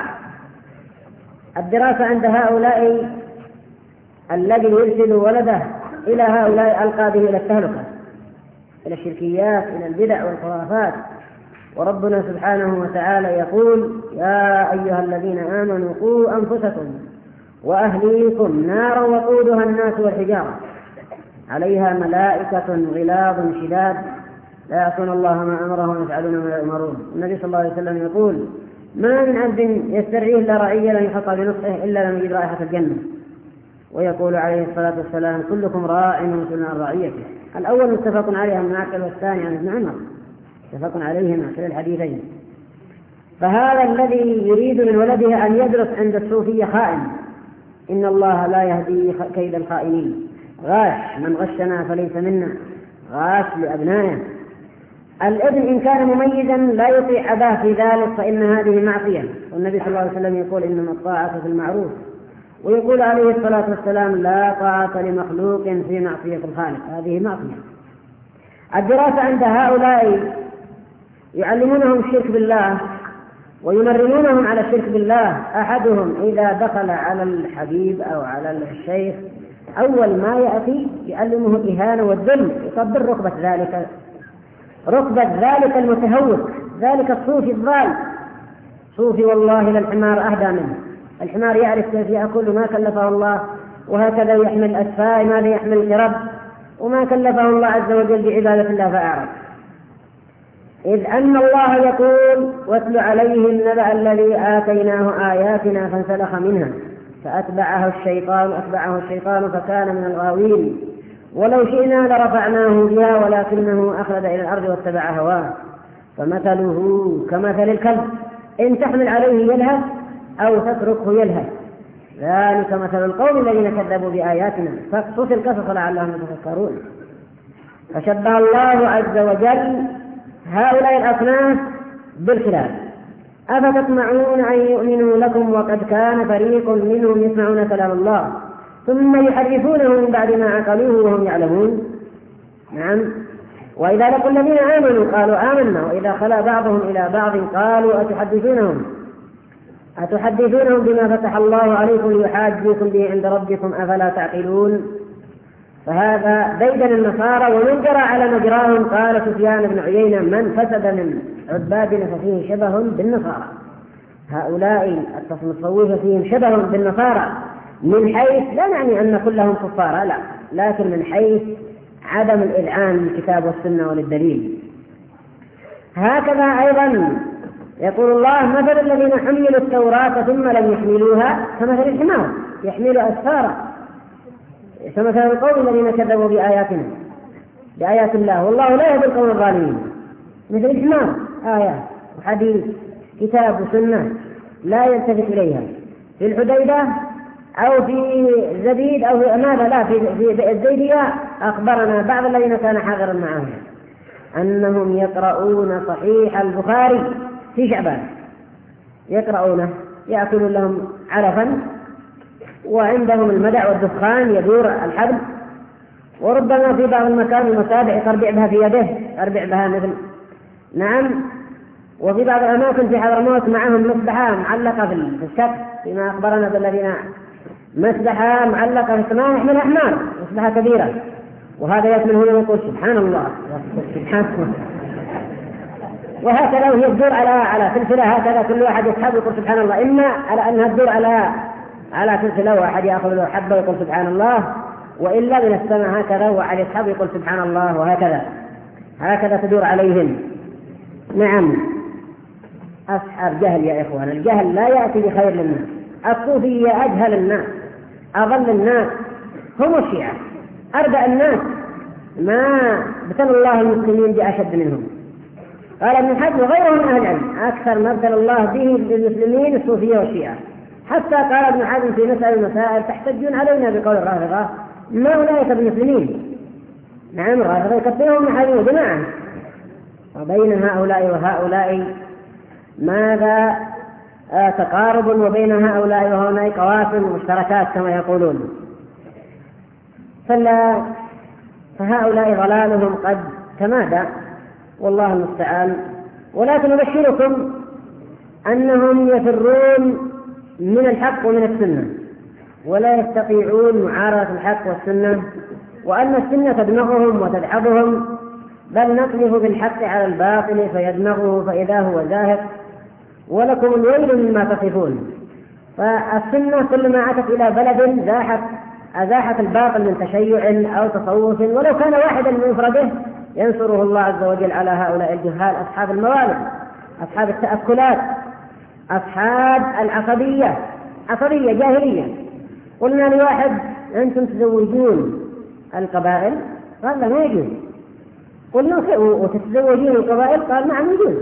الدراسة عند هؤلاء الذي يرسل ولده إلى هؤلاء ألقى به إلى التهلكة، إلى الشركيات، إلى البدع والخرافات. وربنا سبحانه وتعالى يقول: يا أيها الذين آمنوا قوا أنفسكم وأهليكم نارا وقودها الناس والحجارة عليها ملائكة غلاظ شداد لا يعصون الله ما أمرهم ويفعلون ما يؤمرون. النبي صلى الله عليه وسلم يقول: ما من عبد يسترعيه إلا رعية لن يحط بنصحه إلا لم يجد رائحة الجنة. ويقول عليه الصلاة والسلام: كلكم راع ومسؤول عن رعيته. الأول متفق عليه من معقل، والثاني عن ابن عمر متفق عليهما في الحديثين. فهذا الذي يريد من ولده أن يدرس عند الصوفية خائن، إن الله لا يهدي كيد الخائنين. غاش، من غشنا فليس منا، غاش لأبنائه. الابن إن كان مميزا لا يطيع أباه في ذلك فإن هذه معصية، والنبي صلى الله عليه وسلم يقول: إنما الطاعة في المعروف. ويقول عليه الصلاة والسلام: لا طاعة لمخلوق في معصية الخالق، هذه معصية. الدراسة عند هؤلاء يعلمونهم الشرك بالله ويمرنونهم على الشرك بالله. أحدهم إذا دخل على الحبيب أو على الشيخ أول ما يأتي يعلمه الإهانة والذل، يقبل ركبة ذلك ركبة ذلك المتهوك، ذلك الصوفي الضال. صوفي والله للحمار أهدى منه. الحمار يعرف كيف يأكل ما كلفه الله، وهكذا يحمل أسفاء ماذا يحمل لرب، وما كلفه الله عز وجل بعبادة الله فأعرف. إذ أن الله يقول: واتل عليهم نبأ الذي آتيناه آياتنا فانسلخ منها فأتبعه الشيطان أتبعه الشيطان فكان من الغاوين ولو شئنا لرفعناه بها ولكنه أخلد إلى الأرض واتبع هواه فمثله كمثل الكلب إن تحمل عليه يلهث أو تتركه يلهث ذلك مثل القوم الذين كذبوا بآياتنا فاقصص القصص لعلهم يتفكرون. فشبه الله عز وجل هؤلاء الأصناف بالخلاف. أفتطمعون أن يؤمنوا لكم وقد كان فريق منهم يسمعون كلام الله ثم يحرفونه من بعد ما عقلوه وهم يعلمون. نعم. وإذا لقوا الذين آمنوا قالوا آمنا وإذا خلا بعضهم إلى بعض قالوا أتحدثونهم أتحدثونهم بما فتح الله عليكم ليحاجوكم به عند ربكم أفلا تعقلون. فهذا ديدن النصارى ومن جرى على مجراهم. قال سفيان بن عيينة: من فسد من عبادنا ففيه شبه بالنصارى. هؤلاء التصوف فيهم شبه بالنصارى من حيث لا نعني أن كلهم كفار، لا، لكن من حيث عدم الإذعان للكتاب والسنة وللدليل. هكذا أيضا يقول الله: مثل الذين حملوا التوراة ثم لم يحملوها كمثل الحمار يحمل أسفارا كمثل القوم الذين كذبوا بآياتنا بآيات الله والله لا يهدي القوم الظالمين. مثل الحمار، آيات وحديث كتاب وسنة لا يلتفت إليها في الحديدة أو في زبيد أو في ماذا لا في, في الزيدية. أخبرنا بعض الذين كان حاضرا معهم أنهم يقرؤون صحيح البخاري في شعبان، يقرؤونه يأكلون لهم علفا وعندهم المدع والدخان يدور الحبل، وربما في بعض المكان المتابع يربع بها في يده يربع بها مثل. نعم. وفي بعض الأماكن في حضرموت معهم مسبحة معلقة في السقف فيما أخبرنا بالذين مسبحة معلقة في السماء يحملها حمار، مسبحة كبيرة، وهذا يكمل هنا ويقول سبحان الله سبحان الله. وهكذا وهي تدور على على سلسلة هكذا كل واحد يسحب ويقول سبحان الله، إما على أنها تدور على على سلسلة واحد يأخذ له حبة ويقول سبحان الله، وإلا من السماء هكذا واحد يسحب ويقول سبحان الله، وهكذا هكذا تدور عليهم. نعم. أصحاب جهل يا إخوان، الجهل لا يأتي بخير للناس. الصوفية أجهل الناس أضل الناس، هم الشيعة أردأ الناس، ما ابتلى الله المسلمين بأشد منهم. قال ابن حزم وغيره من أهل العلم أكثر ما ابتلى الله به بالمسلمين الصوفية والشيعة. حتى قال ابن حزم في مسألة المسائل تحتجون علينا بقول الرافضة ما أولئك بالمسلمين. نعم الرافضة يكفرهم من حزم وجماعة، وبين هؤلاء وهؤلاء ماذا آه تقارب، وبين هؤلاء وهؤلاء قواسم ومشتركات كما يقولون. فلا فهؤلاء ضلالهم قد تمادى والله المستعان. ولكن أبشركم أنهم يفرون من الحق ومن السنة ولا يستطيعون معارضة الحق والسنة، وأن السنة تدمغهم وتدحضهم، بل نقذف بالحق على الباطل فيدمغه فإذا هو زاهق، ولكم الويل مما تصفون. فالسنة كل ما أتت إلى بلد زاحت أزاحت الباطل من تشيع أو تصوف ولو كان واحدا من مفرده، ينصره الله عز وجل على هؤلاء الجهال أصحاب الموالد، أصحاب التأكلات، أصحاب العصبية، عصبية جاهلية. قلنا لواحد أنتم تزوجون القبائل؟ قال لا ما يجوز. قلنا وتتزوجون القبائل؟ قال نعم يجوز.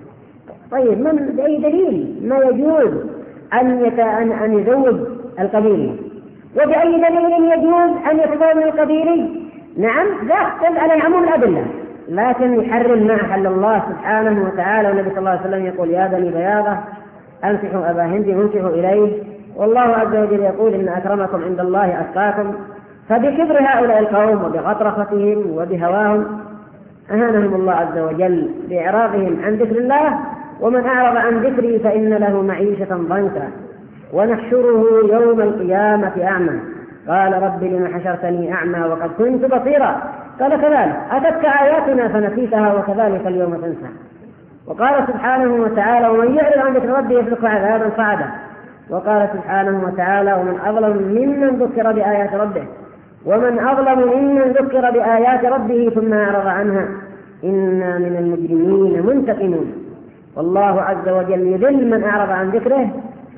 طيب من بأي دليل ما يجوز أن يت... أن أن يزوج القبيلي؟ وبأي دليل يجوز أن يتزوج القبيلي؟ نعم لا على عموم الأدلة، لكن يحرم ما أحل الله سبحانه وتعالى. والنبي صلى الله عليه وسلم يقول يا بني بياضة أنكحوا أبا هند وانكحوا إليه، والله عز وجل يقول إن أكرمكم عند الله أتقاكم. فبكبر هؤلاء القوم وبغطرفتهم وبهواهم أهانهم الله عز وجل بإعراضهم عن ذكر الله. ومن أعرض عن ذكري فإن له معيشة ضنكا ونحشره يوم القيامة أعمى. قال رب لم حشرتني أعمى وقد كنت بصيرا؟ قال كذلك أتتك آياتنا فنسيتها وكذلك اليوم تنسى. وقال سبحانه وتعالى ومن يعرض عن ذكر ربه يسلك عذابا صعدا. وقال سبحانه وتعالى ومن أظلم ممن ذكر بآيات ربه ومن أظلم ممن ذكر بآيات ربه ثم أعرض عنها إنا من المجرمين منتقمون. والله عز وجل يذل من أعرض عن ذكره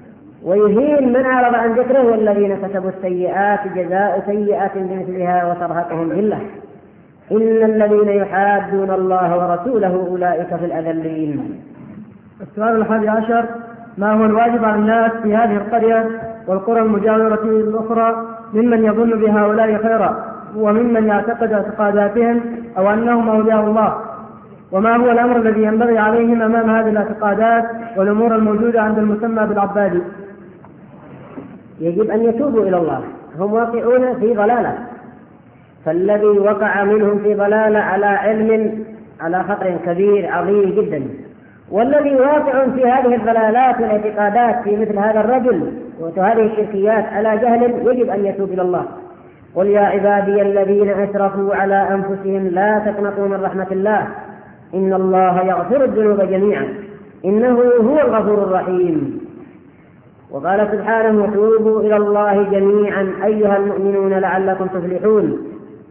ويهين من أعرض عن ذكره، والذين كسبوا السيئات جزاء سيئات بمثلها وترهقهم ذلة إن الذين يحادون الله ورسوله أولئك في الأذلين. السؤال الحادي عشر: ما هو الواجب على الناس في هذه القرية والقرى المجاورة الأخرى ممن يظن بهؤلاء خيرا وممن يعتقد اعتقاداتهم أو أنهم أولياء الله؟ وما هو الأمر الذي ينبغي عليهم أمام هذه الاعتقادات والأمور الموجودة عند المسمى بالعبادي؟ يجب أن يتوبوا إلى الله، هم واقعون في ضلالة، فالذي وقع منهم في ضلالة على علم على خطر كبير عظيم جدا، والذي واقع في هذه الضلالات والاعتقادات في مثل هذا الرجل وهذه الشركيات على جهل يجب أن يتوب إلى الله. قل يا عبادي الذين أسرفوا على أنفسهم لا تقنطوا من رحمة الله إن الله يغفر الذنوب جميعا إنه هو الغفور الرحيم. وقال سبحانه وتوبوا إلى الله جميعا أيها المؤمنون لعلكم تفلحون.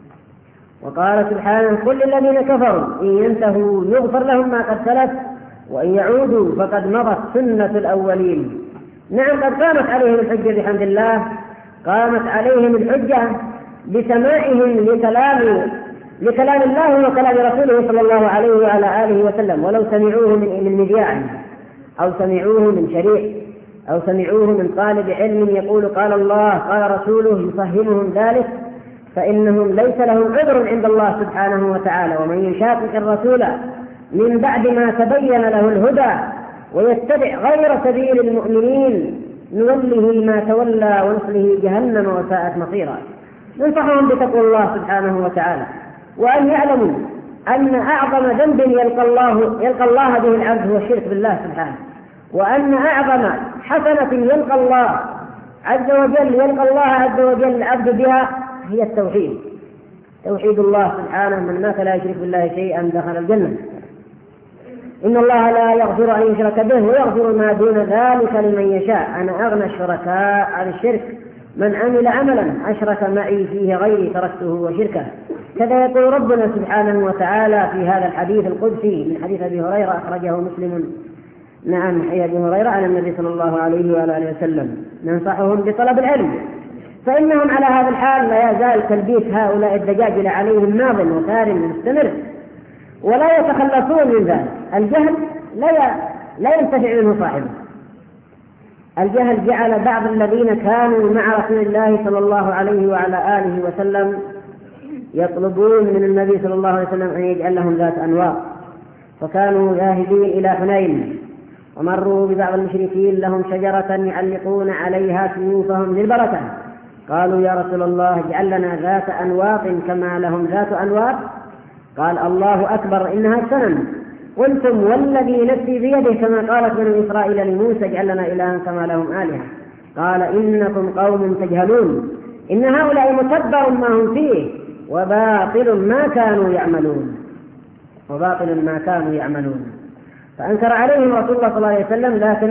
وقال سبحانه قل للذين كفروا إن ينتهوا يغفر لهم ما قد سلف وإن يعودوا فقد مضت سنة الأولين. نعم قد قامت عليهم الحجة بحمد الله، قامت عليهم الحجة بسماعهم لكلام لكلام الله وكلام رسوله صلى الله عليه وعلى آله وسلم، ولو سمعوه من مذياع أو سمعوه من شريح أو سمعوه من طالب علم يقول قال الله قال رسوله يفهمهم ذلك فإنهم ليس لهم عذر عند الله سبحانه وتعالى. ومن يشاقق الرسول من بعد ما تبين له الهدى ويتبع غير سبيل المؤمنين نوله ما تولى ونصله جهنم وساءت مصيرا. ننصحهم بتقوى الله سبحانه وتعالى، وأن يعلموا أن أعظم ذنب يلقى الله يلقى الله به العبد هو الشرك بالله سبحانه، وأن أعظم حسنة يلقى الله عز وجل يلقى الله عز وجل العبد بها هي التوحيد، توحيد الله سبحانه. من مات لا يشرك بالله شيئا دخل الجنة. إن الله لا يغفر أن يشرك به ويغفر ما دون ذلك لمن يشاء. أنا أغنى الشركاء عن الشرك، من عمل عملا أشرك معي فيه غيري تركته وشركه. كذا يقول ربنا سبحانه وتعالى في هذا الحديث القدسي من حديث أبي هريرة أخرجه مسلم. نعم حي أبي هريرة عن النبي صلى الله عليه وآله وسلم. ننصحهم بطلب العلم فإنهم على هذا الحال لا يزال تلبيس هؤلاء الدجاجلة عليهم ماض وسار مستمر ولا يتخلصون من ذلك. الجهل لا لا ينتفع منه صاحبه. الجهل جعل بعض الذين كانوا مع رسول الله صلى الله عليه وعلى آله وسلم يطلبون من النبي صلى الله عليه وسلم أن يجعل لهم ذات أنواط، فكانوا ذاهبين إلى حنين ومروا ببعض المشركين لهم شجرة يعلقون عليها سيوفهم للبركة، قالوا يا رسول الله اجعل لنا ذات أنواط كما لهم ذات أنواط. قال الله أكبر إنها السنن، قلتم والذي نفسي بيده كما قالت بنو إسرائيل لموسى اجعل لنا إلها كما لهم آلهة. قال إنكم قوم تجهلون، إن هؤلاء متبر ما هم فيه وباطل ما كانوا يعملون وباطل ما كانوا يعملون. فأنكر عليهم رسول الله صلى الله عليه وسلم، لكن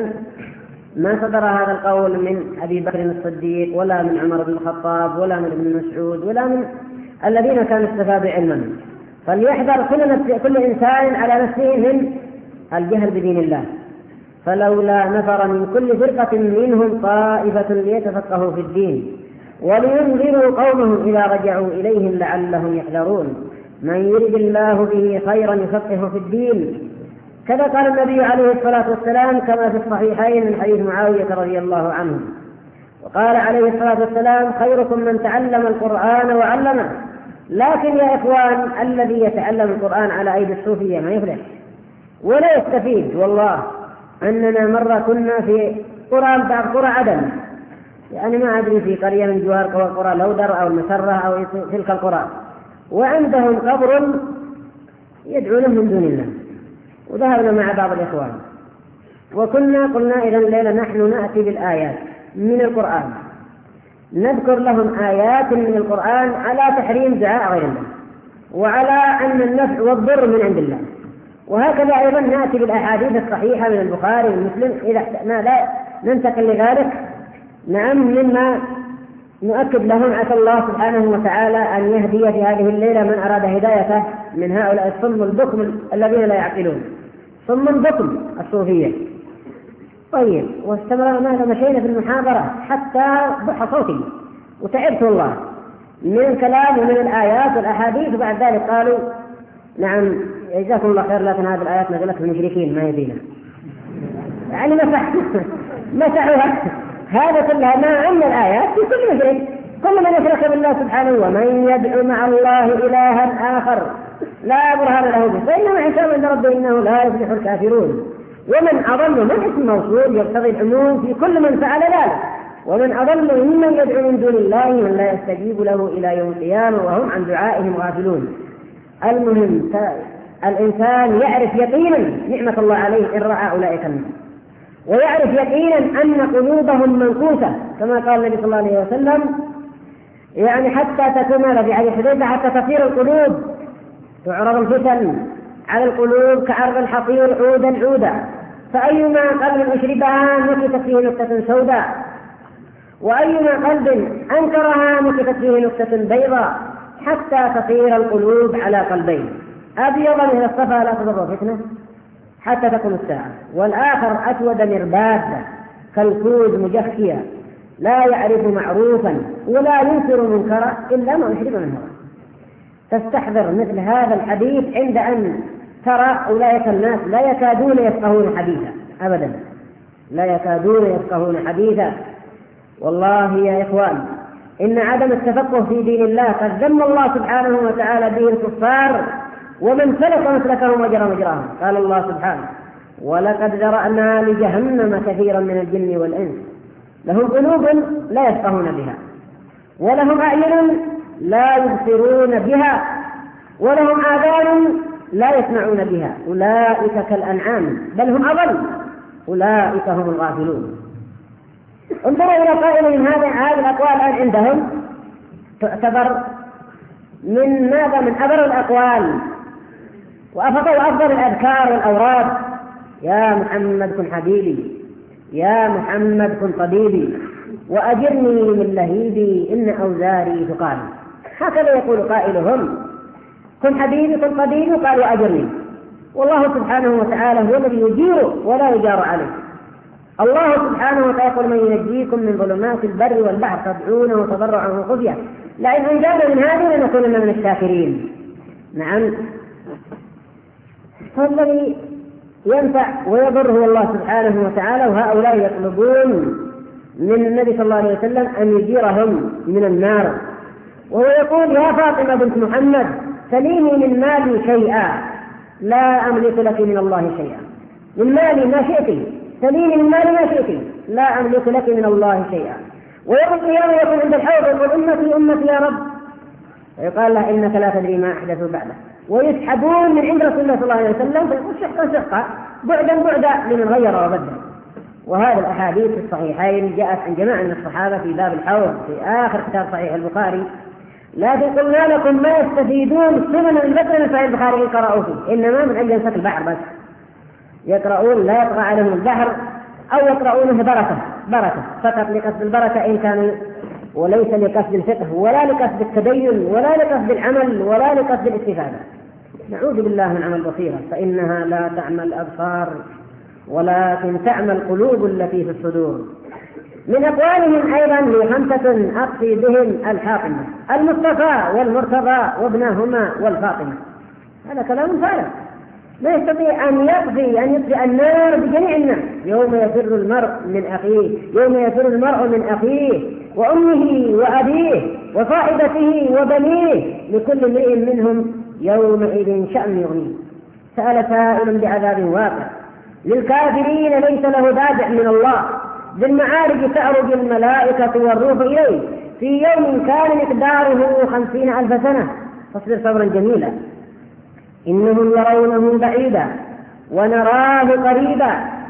ما صدر هذا القول من أبي بكر الصديق ولا من عمر بن الخطاب ولا من ابن مسعود ولا من الذين كانوا استفادوا علما. فليحذر كل, نفس كل إنسان على نفسه من الجهل بدين الله. فلولا نفر من كل فرقة منهم طائفة ليتفقهوا في الدين ولينذروا قومهم إذا رجعوا إليهم لعلهم يحذرون، من يرد الله به خيرا يفقهه في الدين. كذا قال النبي عليه الصلاة والسلام كما في الصحيحين من حديث معاوية رضي الله عنه، وقال عليه الصلاة والسلام خيركم من تعلم القرآن وعلمه. لكن يا إخوان الذي يتعلم القرآن على أيدي الصوفية ما يفلح ولا يستفيد. والله أننا مرة كنا في قرى بعض قرى عدن، يعني ما أدري في قرية من جوار قرى لودر أو المسرة أو تلك القرى، وعندهم قبر يدعون من دون الله. وذهبنا مع بعض الإخوان وكنا قلنا إذا الليلة نحن نأتي بالآيات من القرآن، نذكر لهم آيات من القرآن على تحريم دعاء غير الله وعلى أن النفع والضر من عند الله. وهكذا أيضا نأتي بالأحاديث الصحيحة من البخاري ومسلم إذا احتجنا لا ننتقل لذلك. نعم، مما نؤكد لهم عسى الله سبحانه وتعالى أن يهدي في هذه الليلة من أراد هدايته من هؤلاء الصم البكم الذين لا يعقلون، صم البكم الصوفية. طيب، واستمرنا مشينا في المحاضرة حتى ضحى صوتي وتعبت والله من الكلام ومن الآيات والأحاديث. وبعد ذلك قالوا نعم جزاكم الله خير، لكن هذه الآيات نزلت في المشركين ما يدينا، يعني مسح مسحوها هذا كلها ما عند الآيات في كل مشرك، كل من يشرك بالله سبحانه ومن يدعو مع الله إلها آخر لا برهان له به فإنما حساب عند ربه إنه لا يفلح الكافرون. ومن أضل من اسم موصول يقتضي العموم في كل من فعل ذلك، ومن أضل ممن يدعو من دون الله من لا يستجيب له إلى يوم القيامة وهم عن دعائهم غافلون. المهم الإنسان يعرف يقينا نعمة الله عليه إن رأى أولئك الناس، ويعرف يقينا أن قلوبهم منكوسة كما قال النبي صلى الله عليه وسلم، يعني حتى تكون في حديث حذيفة حتى تصير القلوب تعرض الفتن على القلوب كعرض الحصير عودا عودا، فأيما قلب أشربها نكتت فيه نكتة سوداء، وأيما قلب أنكرها نكتت فيه نكتة بيضاء، حتى تصير القلوب على قلبين، أبيض مثل الصفا لا تضر فتنة حتى تكون الساعة، والآخر أسود مرباد كالكود مجخيا لا يعرف معروفا ولا ينكر منكرا إلا ما يشرب منه. تستحضر مثل هذا الحديث عند أن ترى أولئك الناس لا يكادون يفقهون حديثا أبدا، لا يكادون يفقهون حديثا. والله يا إخوان إن عدم التفقه في دين الله قد ذم الله سبحانه وتعالى به الكفار ومن سلك مسلكهم وجرى مجراهم. قال الله سبحانه ولقد ذرأنا لجهنم كثيرا من الجن والإنس لهم قلوب لا يفقهون بها ولهم أعين لا يبصرون بها ولهم آذان لا يسمعون بها أولئك كالأنعام بل هم أضل أولئك هم الغافلون. انظروا إلى قائل من هذه هذه الأقوال الآن عندهم تعتبر من ماذا من أبر الأقوال وأفضل أفضل الأذكار والأوراد. يا محمد كن حبيبي، يا محمد كن طبيبي، وأجرني من لهيبي إن أوزاري تقال. هكذا يقول قائلهم كن حبيبي كن طبيبي قال وأجرني. والله سبحانه وتعالى هو الذي يجير ولا يجار عليه. الله سبحانه وتعالى يقول من ينجيكم من ظلمات البر والبحر تدعونه تضرعا وخفيا لئن أنجانا من هذه لنكونن من الشاكرين. نعم، فالذي ينفع ويضر هو الله سبحانه وتعالى، وهؤلاء يطلبون من النبي صلى الله عليه وسلم أن يجيرهم من النار، وهو يقول يا فاطمة بنت محمد سليني من مالي شيئا لا أملك لك من الله شيئا، من مالي ما شئت، سليني من مالي ما شئت لا أملك لك من الله شيئا. ويوم القيامة يكون عند الحوض يقول أمتي أمتي يا رب، ويقال له إنك لا تدري ما أحدثوا بعده، ويسحبون من عند رسول الله صلى الله عليه وسلم فيقول شقا شقا بعدا بعدا لمن غير وبدل. وهذه الأحاديث في الصحيحين جاءت عن جماعة من الصحابة في باب الحوض في آخر كتاب صحيح البخاري، لكن قلنا لكم ما يستفيدون سنن البتر من صحيح البخاري يقرأوا فيه، إنما من أجل ينسك البحر بس، يقرؤون لا يطغى عليهم البحر أو يقرؤونه بركة بركة فقط لقصد البركة إن كانوا، وليس لقصد الفقه ولا لقصد التدين ولا لقصد العمل ولا لقصد الاستفادة. نعوذ بالله من عمل بصيرة، فإنها لا تعمى الأبصار ولكن تعمى القلوب التي في الصدور. من أقوالهم أيضا لخمسة أقصي بهم الحاكمة المصطفى والمرتضى وابنهما والفاطمة. هذا كلام فارغ، لا يستطيع أن يقضي أن يطفئ النار بجميع الناس. يوم يفر المرء من أخيه، يوم يفر المرء من أخيه وأمه وأبيه وصاحبته وبنيه لكل امرئ منهم يومئذ شأن يغنيه. سأل سائل بعذاب واقع للكافرين ليس له دافع من الله، بالمعارج تعرج الملائكة والروح إليه في يوم كان مقداره خمسين ألف سنة فاصبر صبرا جميلا إنهم يرونه بعيدا ونراه قريبا.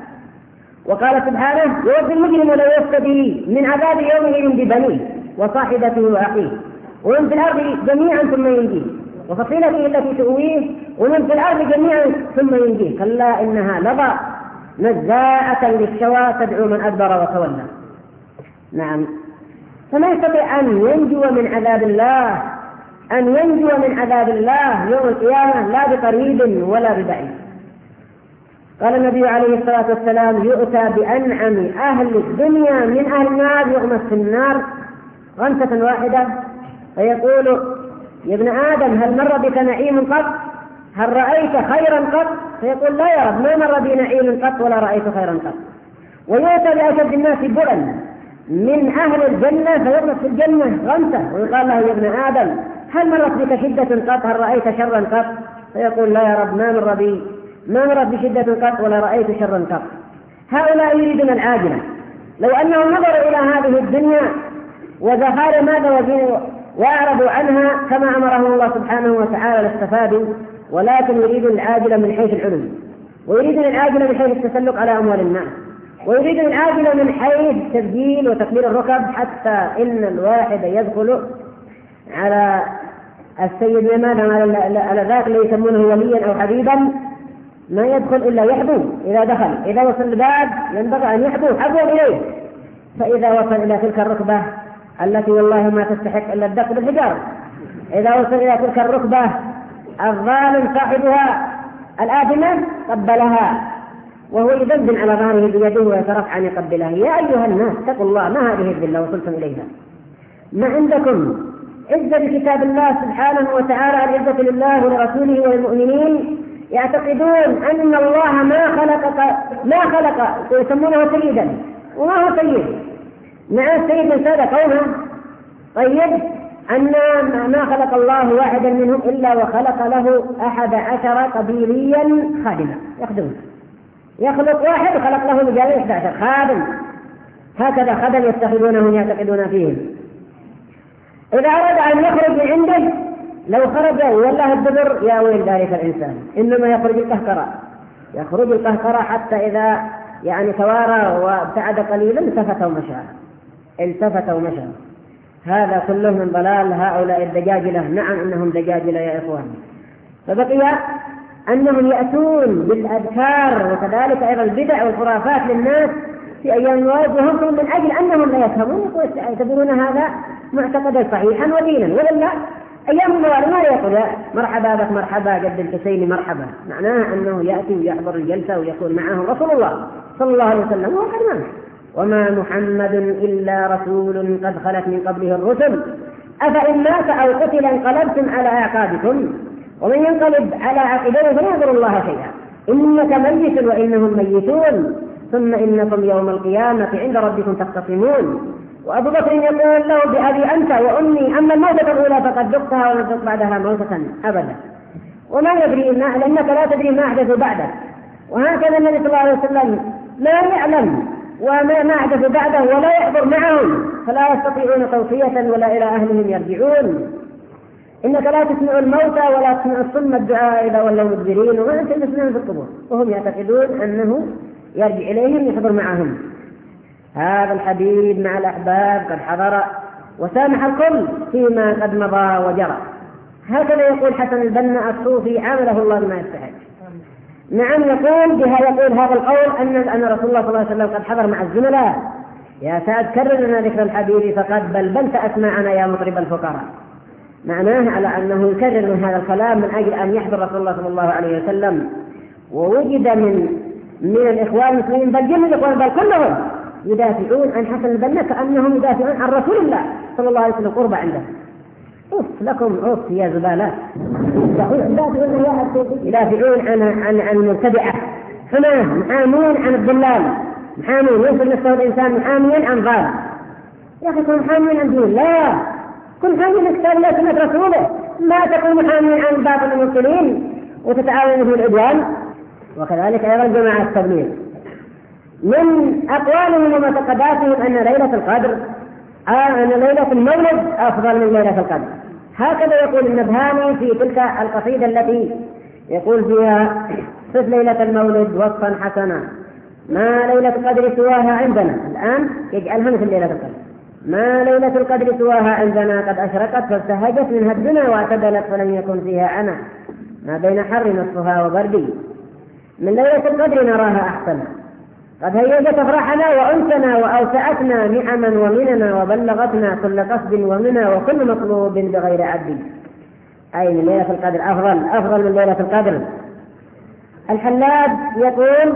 وقال سبحانه يود المجرم لو يفتدي من عذاب يومئذ ببنيه وصاحبته وأخيه ومن في الأرض جميعا ثم ينجيه وفصيلته التي تؤويه ومن في الأرض جميعا ثم ينجيه كلا إنها لظى نزاعة للشوى تدعو من أدبر وتولى. نعم، فما يستطيع أن ينجو من عذاب الله أن ينجو من عذاب الله يوم القيامة لا بقريب ولا ببعيد. قال النبي عليه الصلاة والسلام يؤتى بأنعم أهل الدنيا من أهل النار يغمس في النار غمسة واحدة فيقول يا ابن آدم هل مر بك نعيم قط؟ هل رأيت خيرا قط؟ فيقول لا يا رب ما مر بي نعيم قط ولا رأيت خيرا قط. ويؤتى بأشد الناس بؤلا من أهل الجنة فيغمس في الجنة غمسة ويقال له يا ابن آدم هل مرت بك شدة قط؟ هل رأيت شرا قط؟ فيقول لا يا رب ما مر بي ما مرت بشدة قط ولا رأيت شرا قط. هؤلاء يريدون العاجلة، لو أنهم نظروا إلى هذه الدنيا وزهار ماذا وزينوا وأعرضوا عنها كما أمرهم الله سبحانه وتعالى لاستفادوا، ولكن يريدون العاجلة من حيث العلم، ويريدون العاجلة من حيث التسلق على أموال الناس، ويريدون العاجلة من حيث تسجيل وتكبير الركب، حتى إن الواحد يدخل على السيد لماذا على ذاك اللي يسمونه وليا أو حبيبا ما يدخل إلا يحبو. إذا دخل إذا وصل الباب ينبغي أن يحبو حبوا إليه، فإذا وصل إلى تلك الركبة التي والله ما تستحق إلا الدق بالحجار، إذا وصل إلى تلك الركبة الظالم صاحبها الآثمة قبلها وهو يدندن على ظهره بيده ويترفع أن يقبلها. يا أيها الناس اتقوا الله، ما هذه الذلة وصلتم إليها؟ ما عندكم عزة بكتاب الله سبحانه وتعالى، العزة لله ولرسوله وللمؤمنين، يعتقدون أن الله ما خلق ما خلق ويسمونه سيدا وما هو سيد. مع السيد من سادة قومه طيب أن ما خلق الله واحدا منهم إلا وخلق له أحد عشر قبيليا خادما يخدمه، يخلق واحد وخلق له رجال أحد عشر خادم، هكذا خدم يتخذونهم يعتقدون فيهم. إذا أراد أن يخرج من عنده لو خرج والله الدبر يا ويل ذلك الإنسان، إنما يخرج القهقرة يخرج القهقرة حتى إذا يعني توارى وابتعد قليلا التفت ومشى التفت ومشى. هذا كله من ضلال هؤلاء الدجاجلة. نعم إنهم دجاجلة يا إخوان. فبقي أنهم يأتون بالأذكار وكذلك أيضا البدع والخرافات للناس في أيام الوالد، وهم من أجل أنهم لا يفهمون يعتبرون هذا معتقدا صحيحا ودينا. ولله أيام الوالد ما يقول مرحبا بك مرحبا جد الحسين مرحبا، معناه أنه يأتي ويحضر الجلسة ويكون معه رسول الله صلى الله عليه وسلم وهو قد مات. وما محمد إلا رسول قد خلت من قبله الرسل أفإن مات أو قتل انقلبتم على أعقابكم ومن ينقلب على عقبيه فلا يضر الله شيئا إنك ميت وإنهم ميتون ثم إنكم يوم القيامة عند ربكم تختصمون. وأبو بكر يقول له بأبي أنت وأمي أما الموتة الأولى فقد ذقتها ولم تذق بعدها موتة أبدا وما يدري إن لأنك لا تدري ما أحدث بعدك. وهكذا النبي صلى الله عليه وسلم لا يعلم وما ما أحدث بعده ولا يحضر معهم فلا يستطيعون توصية ولا إلى أهلهم يرجعون. إنك لا تسمع الموتى ولا تسمع الصم الدعاء إذا ولوا مدبرين وما أنت تسمعهم في القبور وهم يعتقدون أنه يرجع إليهم يحضر معهم. هذا الحبيب مع الأحباب قد حضر وسامح الكل فيما قد مضى وجرى. هكذا يقول حسن البنا الصوفي عامله الله بما يستحق. نعم يقول بها يقول هذا القول أن أن رسول الله صلى الله عليه وسلم قد حضر مع الزملاء. يا سعد كرر لنا ذكر الحبيب فقد بلبلت أسماعنا يا مطرب الفقراء. معناه على أنه يكرر من هذا الكلام من أجل أن يحضر رسول الله صلى الله عليه وسلم. ووجد من من الإخوان المسلمين بل جميع الإخوان بل كلهم يدافعون عن حسن البنا كأنهم يدافعون عن رسول الله صلى الله عليه وسلم قرب عنده. أوف لكم أوف يا زبالات يدافعون عن عن عن المبتدعة حماه محامون عن الضلال محامون ينصر نفسه الإنسان محاميا عن ضال. يا أخي كن محاميا عن دين لا كن محاميا عن كتاب الله سنة رسوله ما تكون محاميا عن باطل المسلمين وتتعاون في العدوان. وكذلك أيضا جماعة التبليغ من أقوالهم ومعتقداتهم أن ليلة القدر آه أن ليلة المولد أفضل من ليلة القدر. هكذا يقول النبهاني في تلك القصيدة التي يقول فيها صف ليلة المولد وصفا حسنا ما ليلة القدر سواها عندنا. الآن يجعلها مثل ليلة القدر ما ليلة القدر سواها عندنا قد أشرقت فابتهجت منها الدنيا واعتدلت فلم يكن فيها عنا ما بين حر نصفها وبرد من ليلة القدر نراها أحسن قد هيجت أفراحنا وأنسنا وأوسعتنا نعما ومننا وبلغتنا كل قصد ومنى وكل مطلوب بغير عد. أي من ليلة القدر أفضل أفضل من ليلة القدر. الحلاب يقول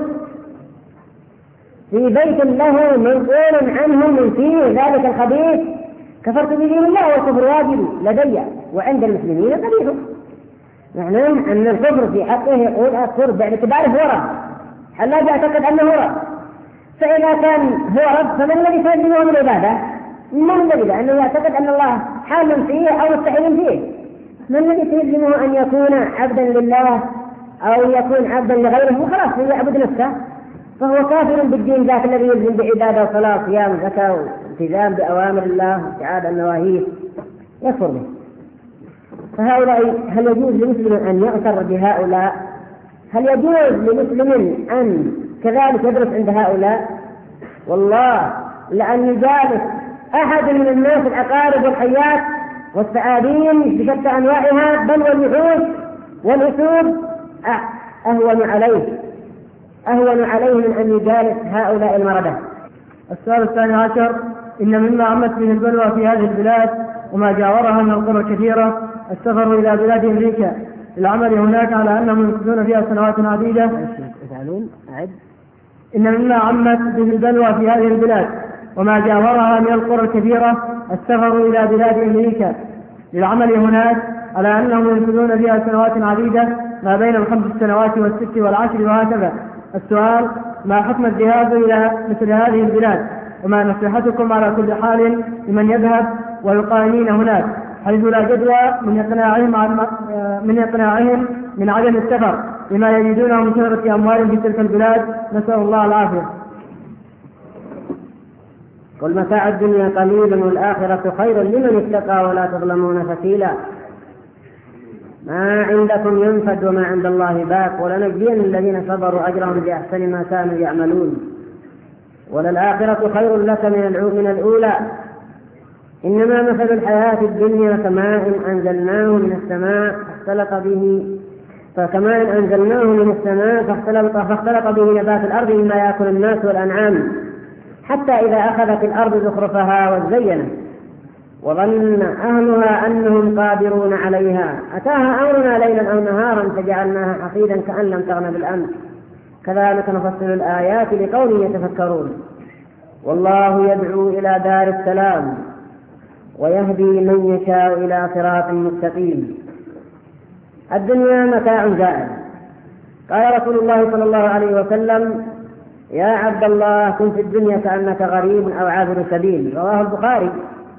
في بيت له منقول عنه من فيه ذلك الخبيث كفرت بدين الله والكفر واجب لدي وعند المسلمين قبيح. معناه أن الكفر في حقه يقول أكفر باعتباره هو رب. حلاب يعتقد أنه رب فإذا كان هو رب فمن الذي سيلزمه من العبادة؟ من الذي لأنه يعتقد أن الله حال فيه أو مستحيل فيه. من الذي سيلزمه أن يكون عبدا لله أو يكون عبدا لغيره وخلاص هو يعبد نفسه فهو كافر بالدين ذاك الذي يلزم بعبادة وصلاة صيام زكاة والتزام بأوامر الله وابتعاد عن نواهيه يكفر به. فهؤلاء هل يجوز لمسلم أن يغتر بهؤلاء؟ هل يجوز لمسلم أن كذلك يدرس عند هؤلاء؟ والله لأن يجالس أحد من الناس الأقارب والحيات والثعابين بشتى أنواعها بل والوحوش والأسود أهون عليه أهون عليه من أن يجالس هؤلاء المردة. السؤال الثاني عشر إن مما عمت به البلوى في هذه البلاد وما جاورها من القرى الكثيرة السفر إلى بلاد أمريكا العمل هناك على أنهم ينفذون فيها سنوات عديدة. إن مما عمت به البلوى في هذه البلاد وما جاورها من القرى الكثيرة السفر إلى بلاد أمريكا للعمل هناك على أنهم ينفذون فيها سنوات عديدة ما بين الخمس سنوات والست والعشر وهكذا. السؤال ما حكم الذهاب إلى مثل هذه البلاد وما نصيحتكم على كل حال لمن يذهب ويقامين هناك حيث لا جدوى من إقناعهم من إقناعهم من عدم السفر لما يجدونه من شهرة أموال في تلك البلاد نسأل الله العافية. قل متاع الدنيا قليل والآخرة خير لمن اتقى ولا تظلمون فتيلا. ما عندكم ينفد وما عند الله باق ولنجزين الذين صبروا أجرهم بأحسن ما كانوا يعملون وللآخرة خير لك من الأولى. إنما مثل الحياة الدنيا كماء أنزلناه من السماء فاختلط به فكماء أنزلناه من السماء فاختلط, فاختلط به نبات الأرض مما يأكل الناس والأنعام حتى إذا أخذت الأرض زخرفها وزينت وظن أهلها أنهم قادرون عليها أتاها أمرنا ليلا أو نهارا فجعلناها حصيدا كأن لم تغن بالأمس كذلك نفصل الآيات لقوم يتفكرون. والله يدعو إلى دار السلام ويهدي من يشاء إلى صراط مستقيم. الدنيا متاع زائل. قال رسول الله صلى الله عليه وسلم: يا عبد الله كن في الدنيا كأنك غريب أو عابر سبيل. رواه البخاري.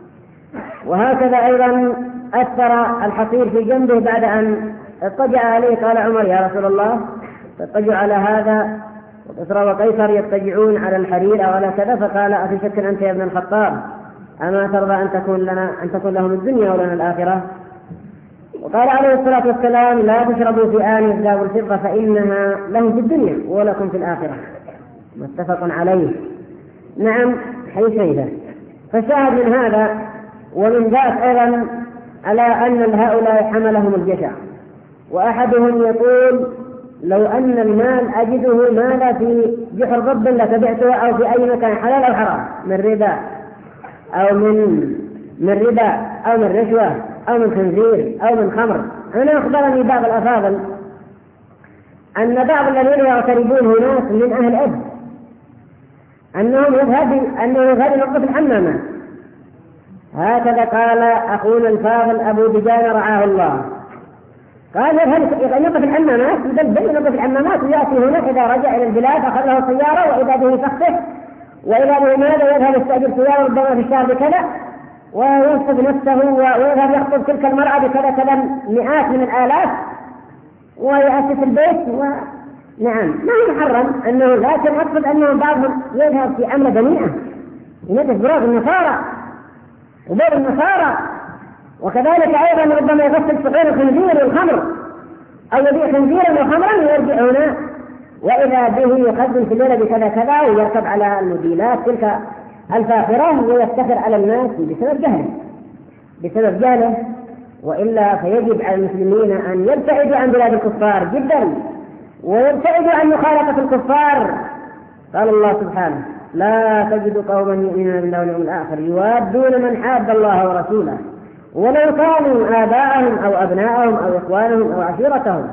وهكذا أيضا أثر الحصير في جنبه بعد أن اضطجع عليه. قال عمر: يا رسول الله تضطجع على هذا وكسرى وقيصر يضطجعون على الحرير أو على كذا، فقال: أفي شك أنت يا ابن الخطاب أما ترضى أن تكون لنا أن تكون لهم الدنيا ولنا الآخرة؟ وقال عليه الصلاة والسلام: لا تشربوا في آن الذهب والفضة فإنها لهم في الدنيا ولكم في الآخرة. متفق عليه. نعم، حيث هذا. فالشاهد من هذا ومن ذاك أيضا على أن هؤلاء حملهم الجشع. وأحدهم يقول: لو أن المال أجده مال في جحر ضب لتبعته، أو في أي مكان حلال أو حرام، من ربا أو من من ربا أو من رشوة أو من خنزير أو من خمر. أنا أخبرني بعض الأفاضل أن بعض الذين يغتربون هناك من أهل أب أنهم يذهب أنه يذهب ينظف الحمامات. هكذا قال أخونا الفاضل أبو دجان رعاه الله. قال يذهب ينظف الحمامات، يدبر ينظف الحمامات ويأتي هنا إذا رجع إلى البلاد أخذ له سيارة وإذا به فخته وإذا به ماذا يذهب يستأجر سيارة ربما في الشهر بكذا وينصب نفسه ويذهب يخطب تلك المرأة بكذا كذا مئات من الآلاف ويأسس البيت. ونعم ما هو محرم أنه، لكن أقصد أنه بعضهم يذهب في عملة دنيئة ينظف براغ النصارى وباب النصارى، وكذلك أيضا ربما يغسل صحون الخنزير والخمر أو يبيع خنزيرا وخمرا ويرجع هنا وإذا به يقدم في الليلة بكذا كذا ويركب على الموديلات تلك الفاخرة ويفتخر على الناس بسبب جهله بسبب جهله وإلا فيجب على المسلمين أن يبتعدوا عن بلاد الكفار جدا ويبتعدوا عن مخالطة الكفار. قال الله سبحانه: لا تجد قوما يؤمنون بالله واليوم الآخر يوادون من حاد الله ورسوله ولو كانوا آباءهم أو أبناءهم أو إخوانهم أو عشيرتهم.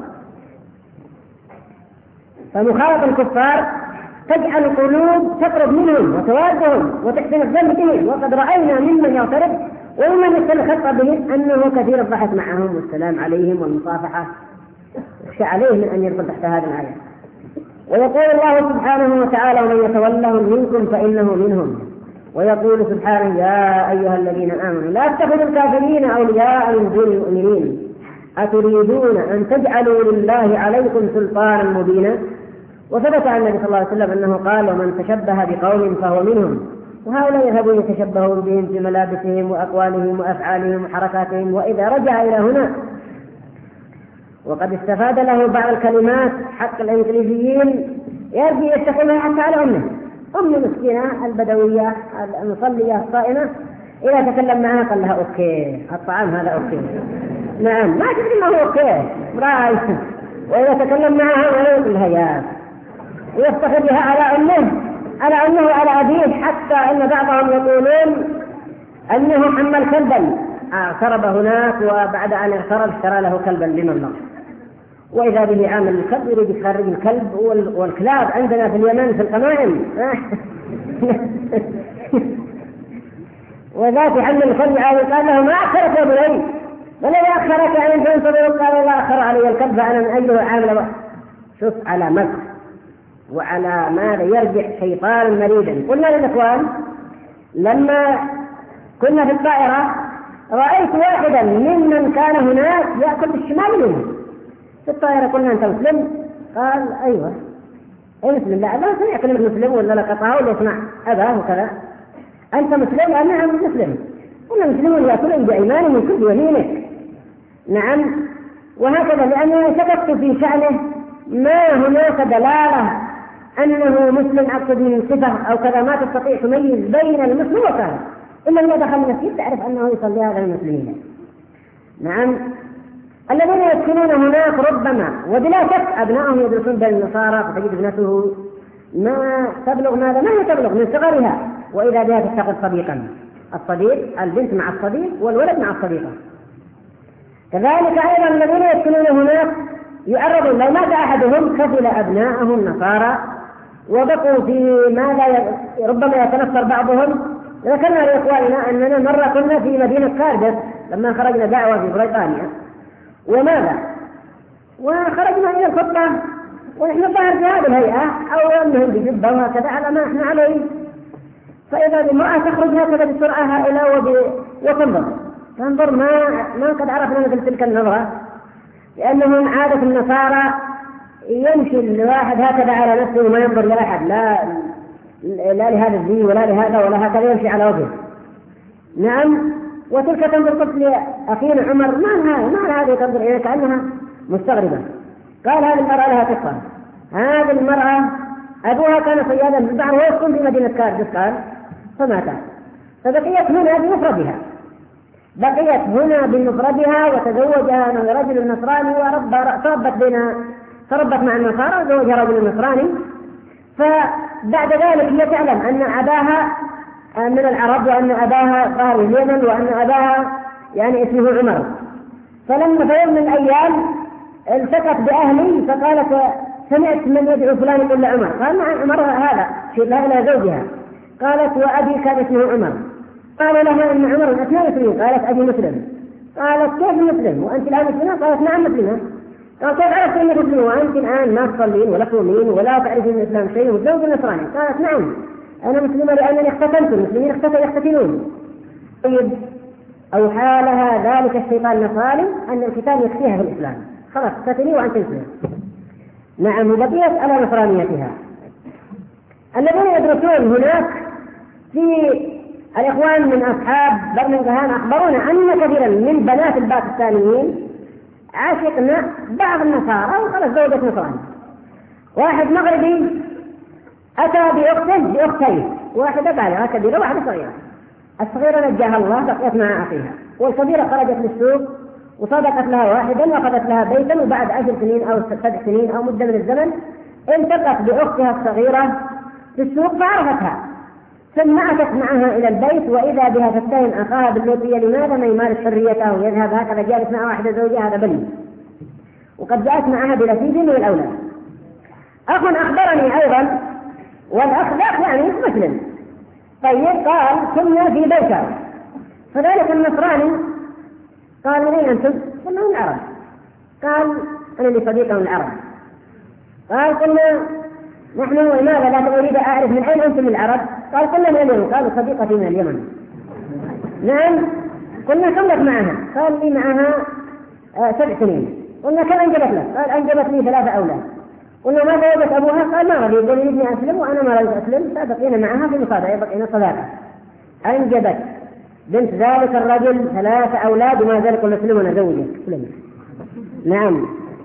فمخالطة الكفار تجعل القلوب تقرب منهم وتوادهم وتحسن الظن بهم. وقد رأينا ممن يغترب وممن يستلخط بهم أنه كثير الضحك معهم والسلام عليهم والمصافحة، يخشى عليه من أن يدخل تحت هذه الآية. ويقول الله سبحانه وتعالى: ومن يتولهم منكم فإنه منهم. ويقول سبحانه: يا أيها الذين آمنوا لا تتخذوا الكافرين أولياء من دون المؤمنين أتريدون أن تجعلوا لله عليكم سلطانا مبينا. وثبت عن النبي صلى الله عليه وسلم أنه قال: ومن تشبه بقوم فهو منهم. وهؤلاء يذهبون يتشبهون بهم في ملابسهم وأقوالهم وأفعالهم وحركاتهم، وإذا رجع إلى هنا وقد استفاد له بعض الكلمات حق الإنجليزيين يرجع يستخدمها حتى على أمه أم مسكينة البدوية المصلية الصائمة، إذا تكلم معها قال لها: أوكي الطعام هذا أوكي. نعم، ما تدري ما هو أوكي رأي. وإذا تكلم معها ويقول لها يا، ويفتخر بها على أمه على أمه وعلى أبيه، حتى أن بعضهم يقولون أنه حمل كلبا اعترب هناك وبعد أن اعترب اشترى له كلبا لمن. وإذا به عامل الكلب يريد يخرج الكلب والكلاب عندنا في اليمن في القمائم وذات حمل الكلب قال له: ما أخرك يا بني؟ بل لا أخرك أن تنتظر. قال: لا أخر علي الكلب فأنا من أجله عامل. شوف على مكر وعلى ماذا يرجع شيطان مريدا. قلنا للإخوان لما كنا في الطائرة رأيت واحدا ممن كان هناك يأكل بالشمال منه في الطائرة. قلنا: أنت مسلم؟ قال: أيوة. أي مسلم؟ لا لا سمع كلمة مسلم ولا لقطها ولا يسمع أباه وكذا. أنت مسلم؟ قال: نعم مسلم. قلنا: مسلمون يأكلون بأيمان من كل يمينك. نعم. وهكذا لأنه شككت في شأنه ما هناك دلالة أنه مسلم أقصد من صفة أو كذا، ما تستطيع تميز بين المسلم وكذا إلا إذا دخل المسجد تعرف أنه يصلي هذا المسلمين. نعم. الذين يسكنون هناك ربما وبلا شك أبنائهم يدرسون بين النصارى، فتجد ابنته ما تبلغ ماذا ما هي تبلغ من صغرها وإذا بها تتخذ صديقا. الصديق البنت مع الصديق والولد مع الصديقة. كذلك أيضا الذين يسكنون هناك يعرضون، لو مات أحدهم كفل أبناءه النصارى وبقوا في ما لا ي... ربما يتنصر بعضهم. ذكرنا لإخواننا أننا مرة كنا في مدينة كاردف لما خرجنا دعوة في بريطانيا، وماذا؟ وخرجنا إلى الخطة ونحن ظهر في هذه الهيئة أو أنهم بجبة وهكذا على ما نحن عليه، فإذا المرأة تخرج هكذا بسرعة هائلة وب... وتنظر تنظر ما ما قد عرفنا مثل تلك النظرة، لأنهم عادة النصارى يمشي الواحد هكذا على نفسه وما ينظر لأحد، لا لا لهذا الدين ولا لهذا ولا هكذا، يمشي على وجهه. نعم. وتلك تنظر قلت لأخينا عمر ما لها ما هذه تنظر إليك كأنها مستغربة. قال هذه المرأة لها قصة. هذه المرأة أبوها كان صيادا في البحر ويسكن في مدينة كاردف، قال فمات، فبقيت هنا بمفردها بقيت هنا بمفردها وتزوجها من رجل نصراني وربت بين تربت مع النصارى وزوجها رجل نصراني. فبعد ذلك هي تعلم أن أباها من العرب وأن أباها ظهر اليمن وأن أباها يعني اسمه عمر. فلما في يوم من الأيام التقت بأهلي فقالت سمعت من يدعو فلان يقول عمر. قال نعم عمر هذا في إلى زوجها. قالت وأبي كان اسمه عمر. قال لها إن عمر أثناء مسلمين. قالت أبي مسلم. قالت كيف مسلم وأنت الآن مسلمة؟ قالت نعم مسلمة. قال كيف عرفت أنك مسلمة وأنت الآن ما تصلين ولا تصومين ولا تعرفين من الإسلام شيء وتزوج النصراني؟ قالت نعم أنا مسلمة لأنني اختتنت، المسلمين يختتنون. طيب أوحى لها ذلك الشيطان النصراني أن الختان يكفيها في الإسلام، خلاص اختتني وأنت مسلمة. نعم. وبقيت على نصرانيتها. الذين يدرسون هناك في الإخوان من أصحاب برمنغهام أخبرونا أن كثيرا من بنات الباكستانيين عاشقنا بعض النصارى وخلص زوجة نصراني. واحد مغربي أتى بأخته بأختين، واحدة بالغة كبيرة وواحدة صغيرة. الصغيرة نجاها الله بقيت مع أخيها، والكبيرة خرجت للسوق وصدقت لها واحدا وأخذت لها بيتا، وبعد عشر سنين أو سبع سنين أو مدة من الزمن التقت بأختها الصغيرة في السوق فعرفتها، ثم أتت معها إلى البيت وإذا بها تتهم أخاها باللوطية لماذا ما يمارس حريته ويذهب هكذا جالس مع واحدة زوجها، هذا بلي، وقد جاءت معها بنتيج من الأولاد. أخ أخبرني أيضا والأخ ذاك يعني مسلم. طيب قال كنا في بيته، فذلك النصراني قال من أين أنتم؟ قلنا من العرب. قال أنا لي صديق من العرب. قال قلنا نحن لماذا لا أريد أعرف من أين أنتم من العرب؟ قال قلنا من اليمن. قالوا صديقتي من اليمن. نعم. قلنا كم لك معها؟ قال لي معها آه سبع سنين. قلنا كم أنجبت لك؟ قال أنجبت لي ثلاثة أولاد. قلنا ماذا وجدت أبوها؟ قال ما رضي، يقول لي ابني أسلم وأنا ما رضيت أسلم، فبقينا معها في مصادرة بقينا صداقة. أنجبت بنت ذلك الرجل ثلاثة أولاد وما ذلك المسلمون زوجة. نعم.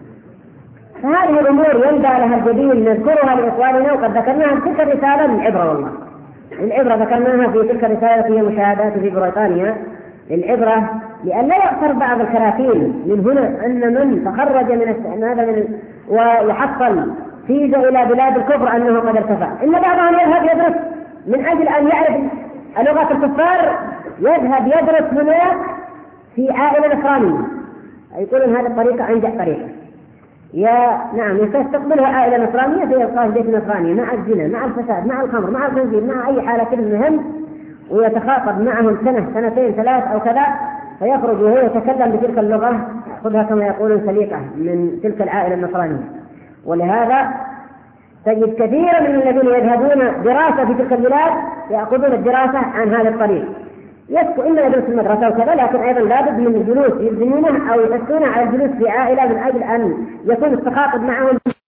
فهذه الأمور ينبغي لها الجديد نذكرها لإخواننا، وقد ذكرناها في تلك الرسالة للعبرة. والله العبرة ذكرناها في تلك الرسالة هي مشاهدات في بريطانيا للعبرة، لأن لا يغتر بعض الكراتين من هنا أن من تخرج من هذا من ويحصل فيزا إلى بلاد الكفر أنه قد ارتفع. إن بعضهم يذهب يدرس من أجل أن يعرف لغة الكفار، يذهب يدرس هناك في عائلة نصرانية، يقولون هذه الطريقة أنجح طريقة. يا نعم يستقبلها عائلة نصرانية فيلقاه بيت نصراني مع الزنا مع الفساد مع الخمر مع الخنزير مع أي حالة كل مهم، ويتخاطب معهم سنة سنتين ثلاث أو كذا، فيخرج وهو يتكلم بتلك اللغة خذها كما يقولون سليقة من تلك العائلة النصرانية. ولهذا تجد كثيرا من الذين يذهبون دراسة في تلك البلاد يأخذون الدراسة عن هذا الطريق، يسكو إما يدرس المدرسة وكذا، لكن أيضا لابد من الجلوس يلزمونه أو يحثونه على الجلوس في عائلة من أجل أن يكون التخاطب معهم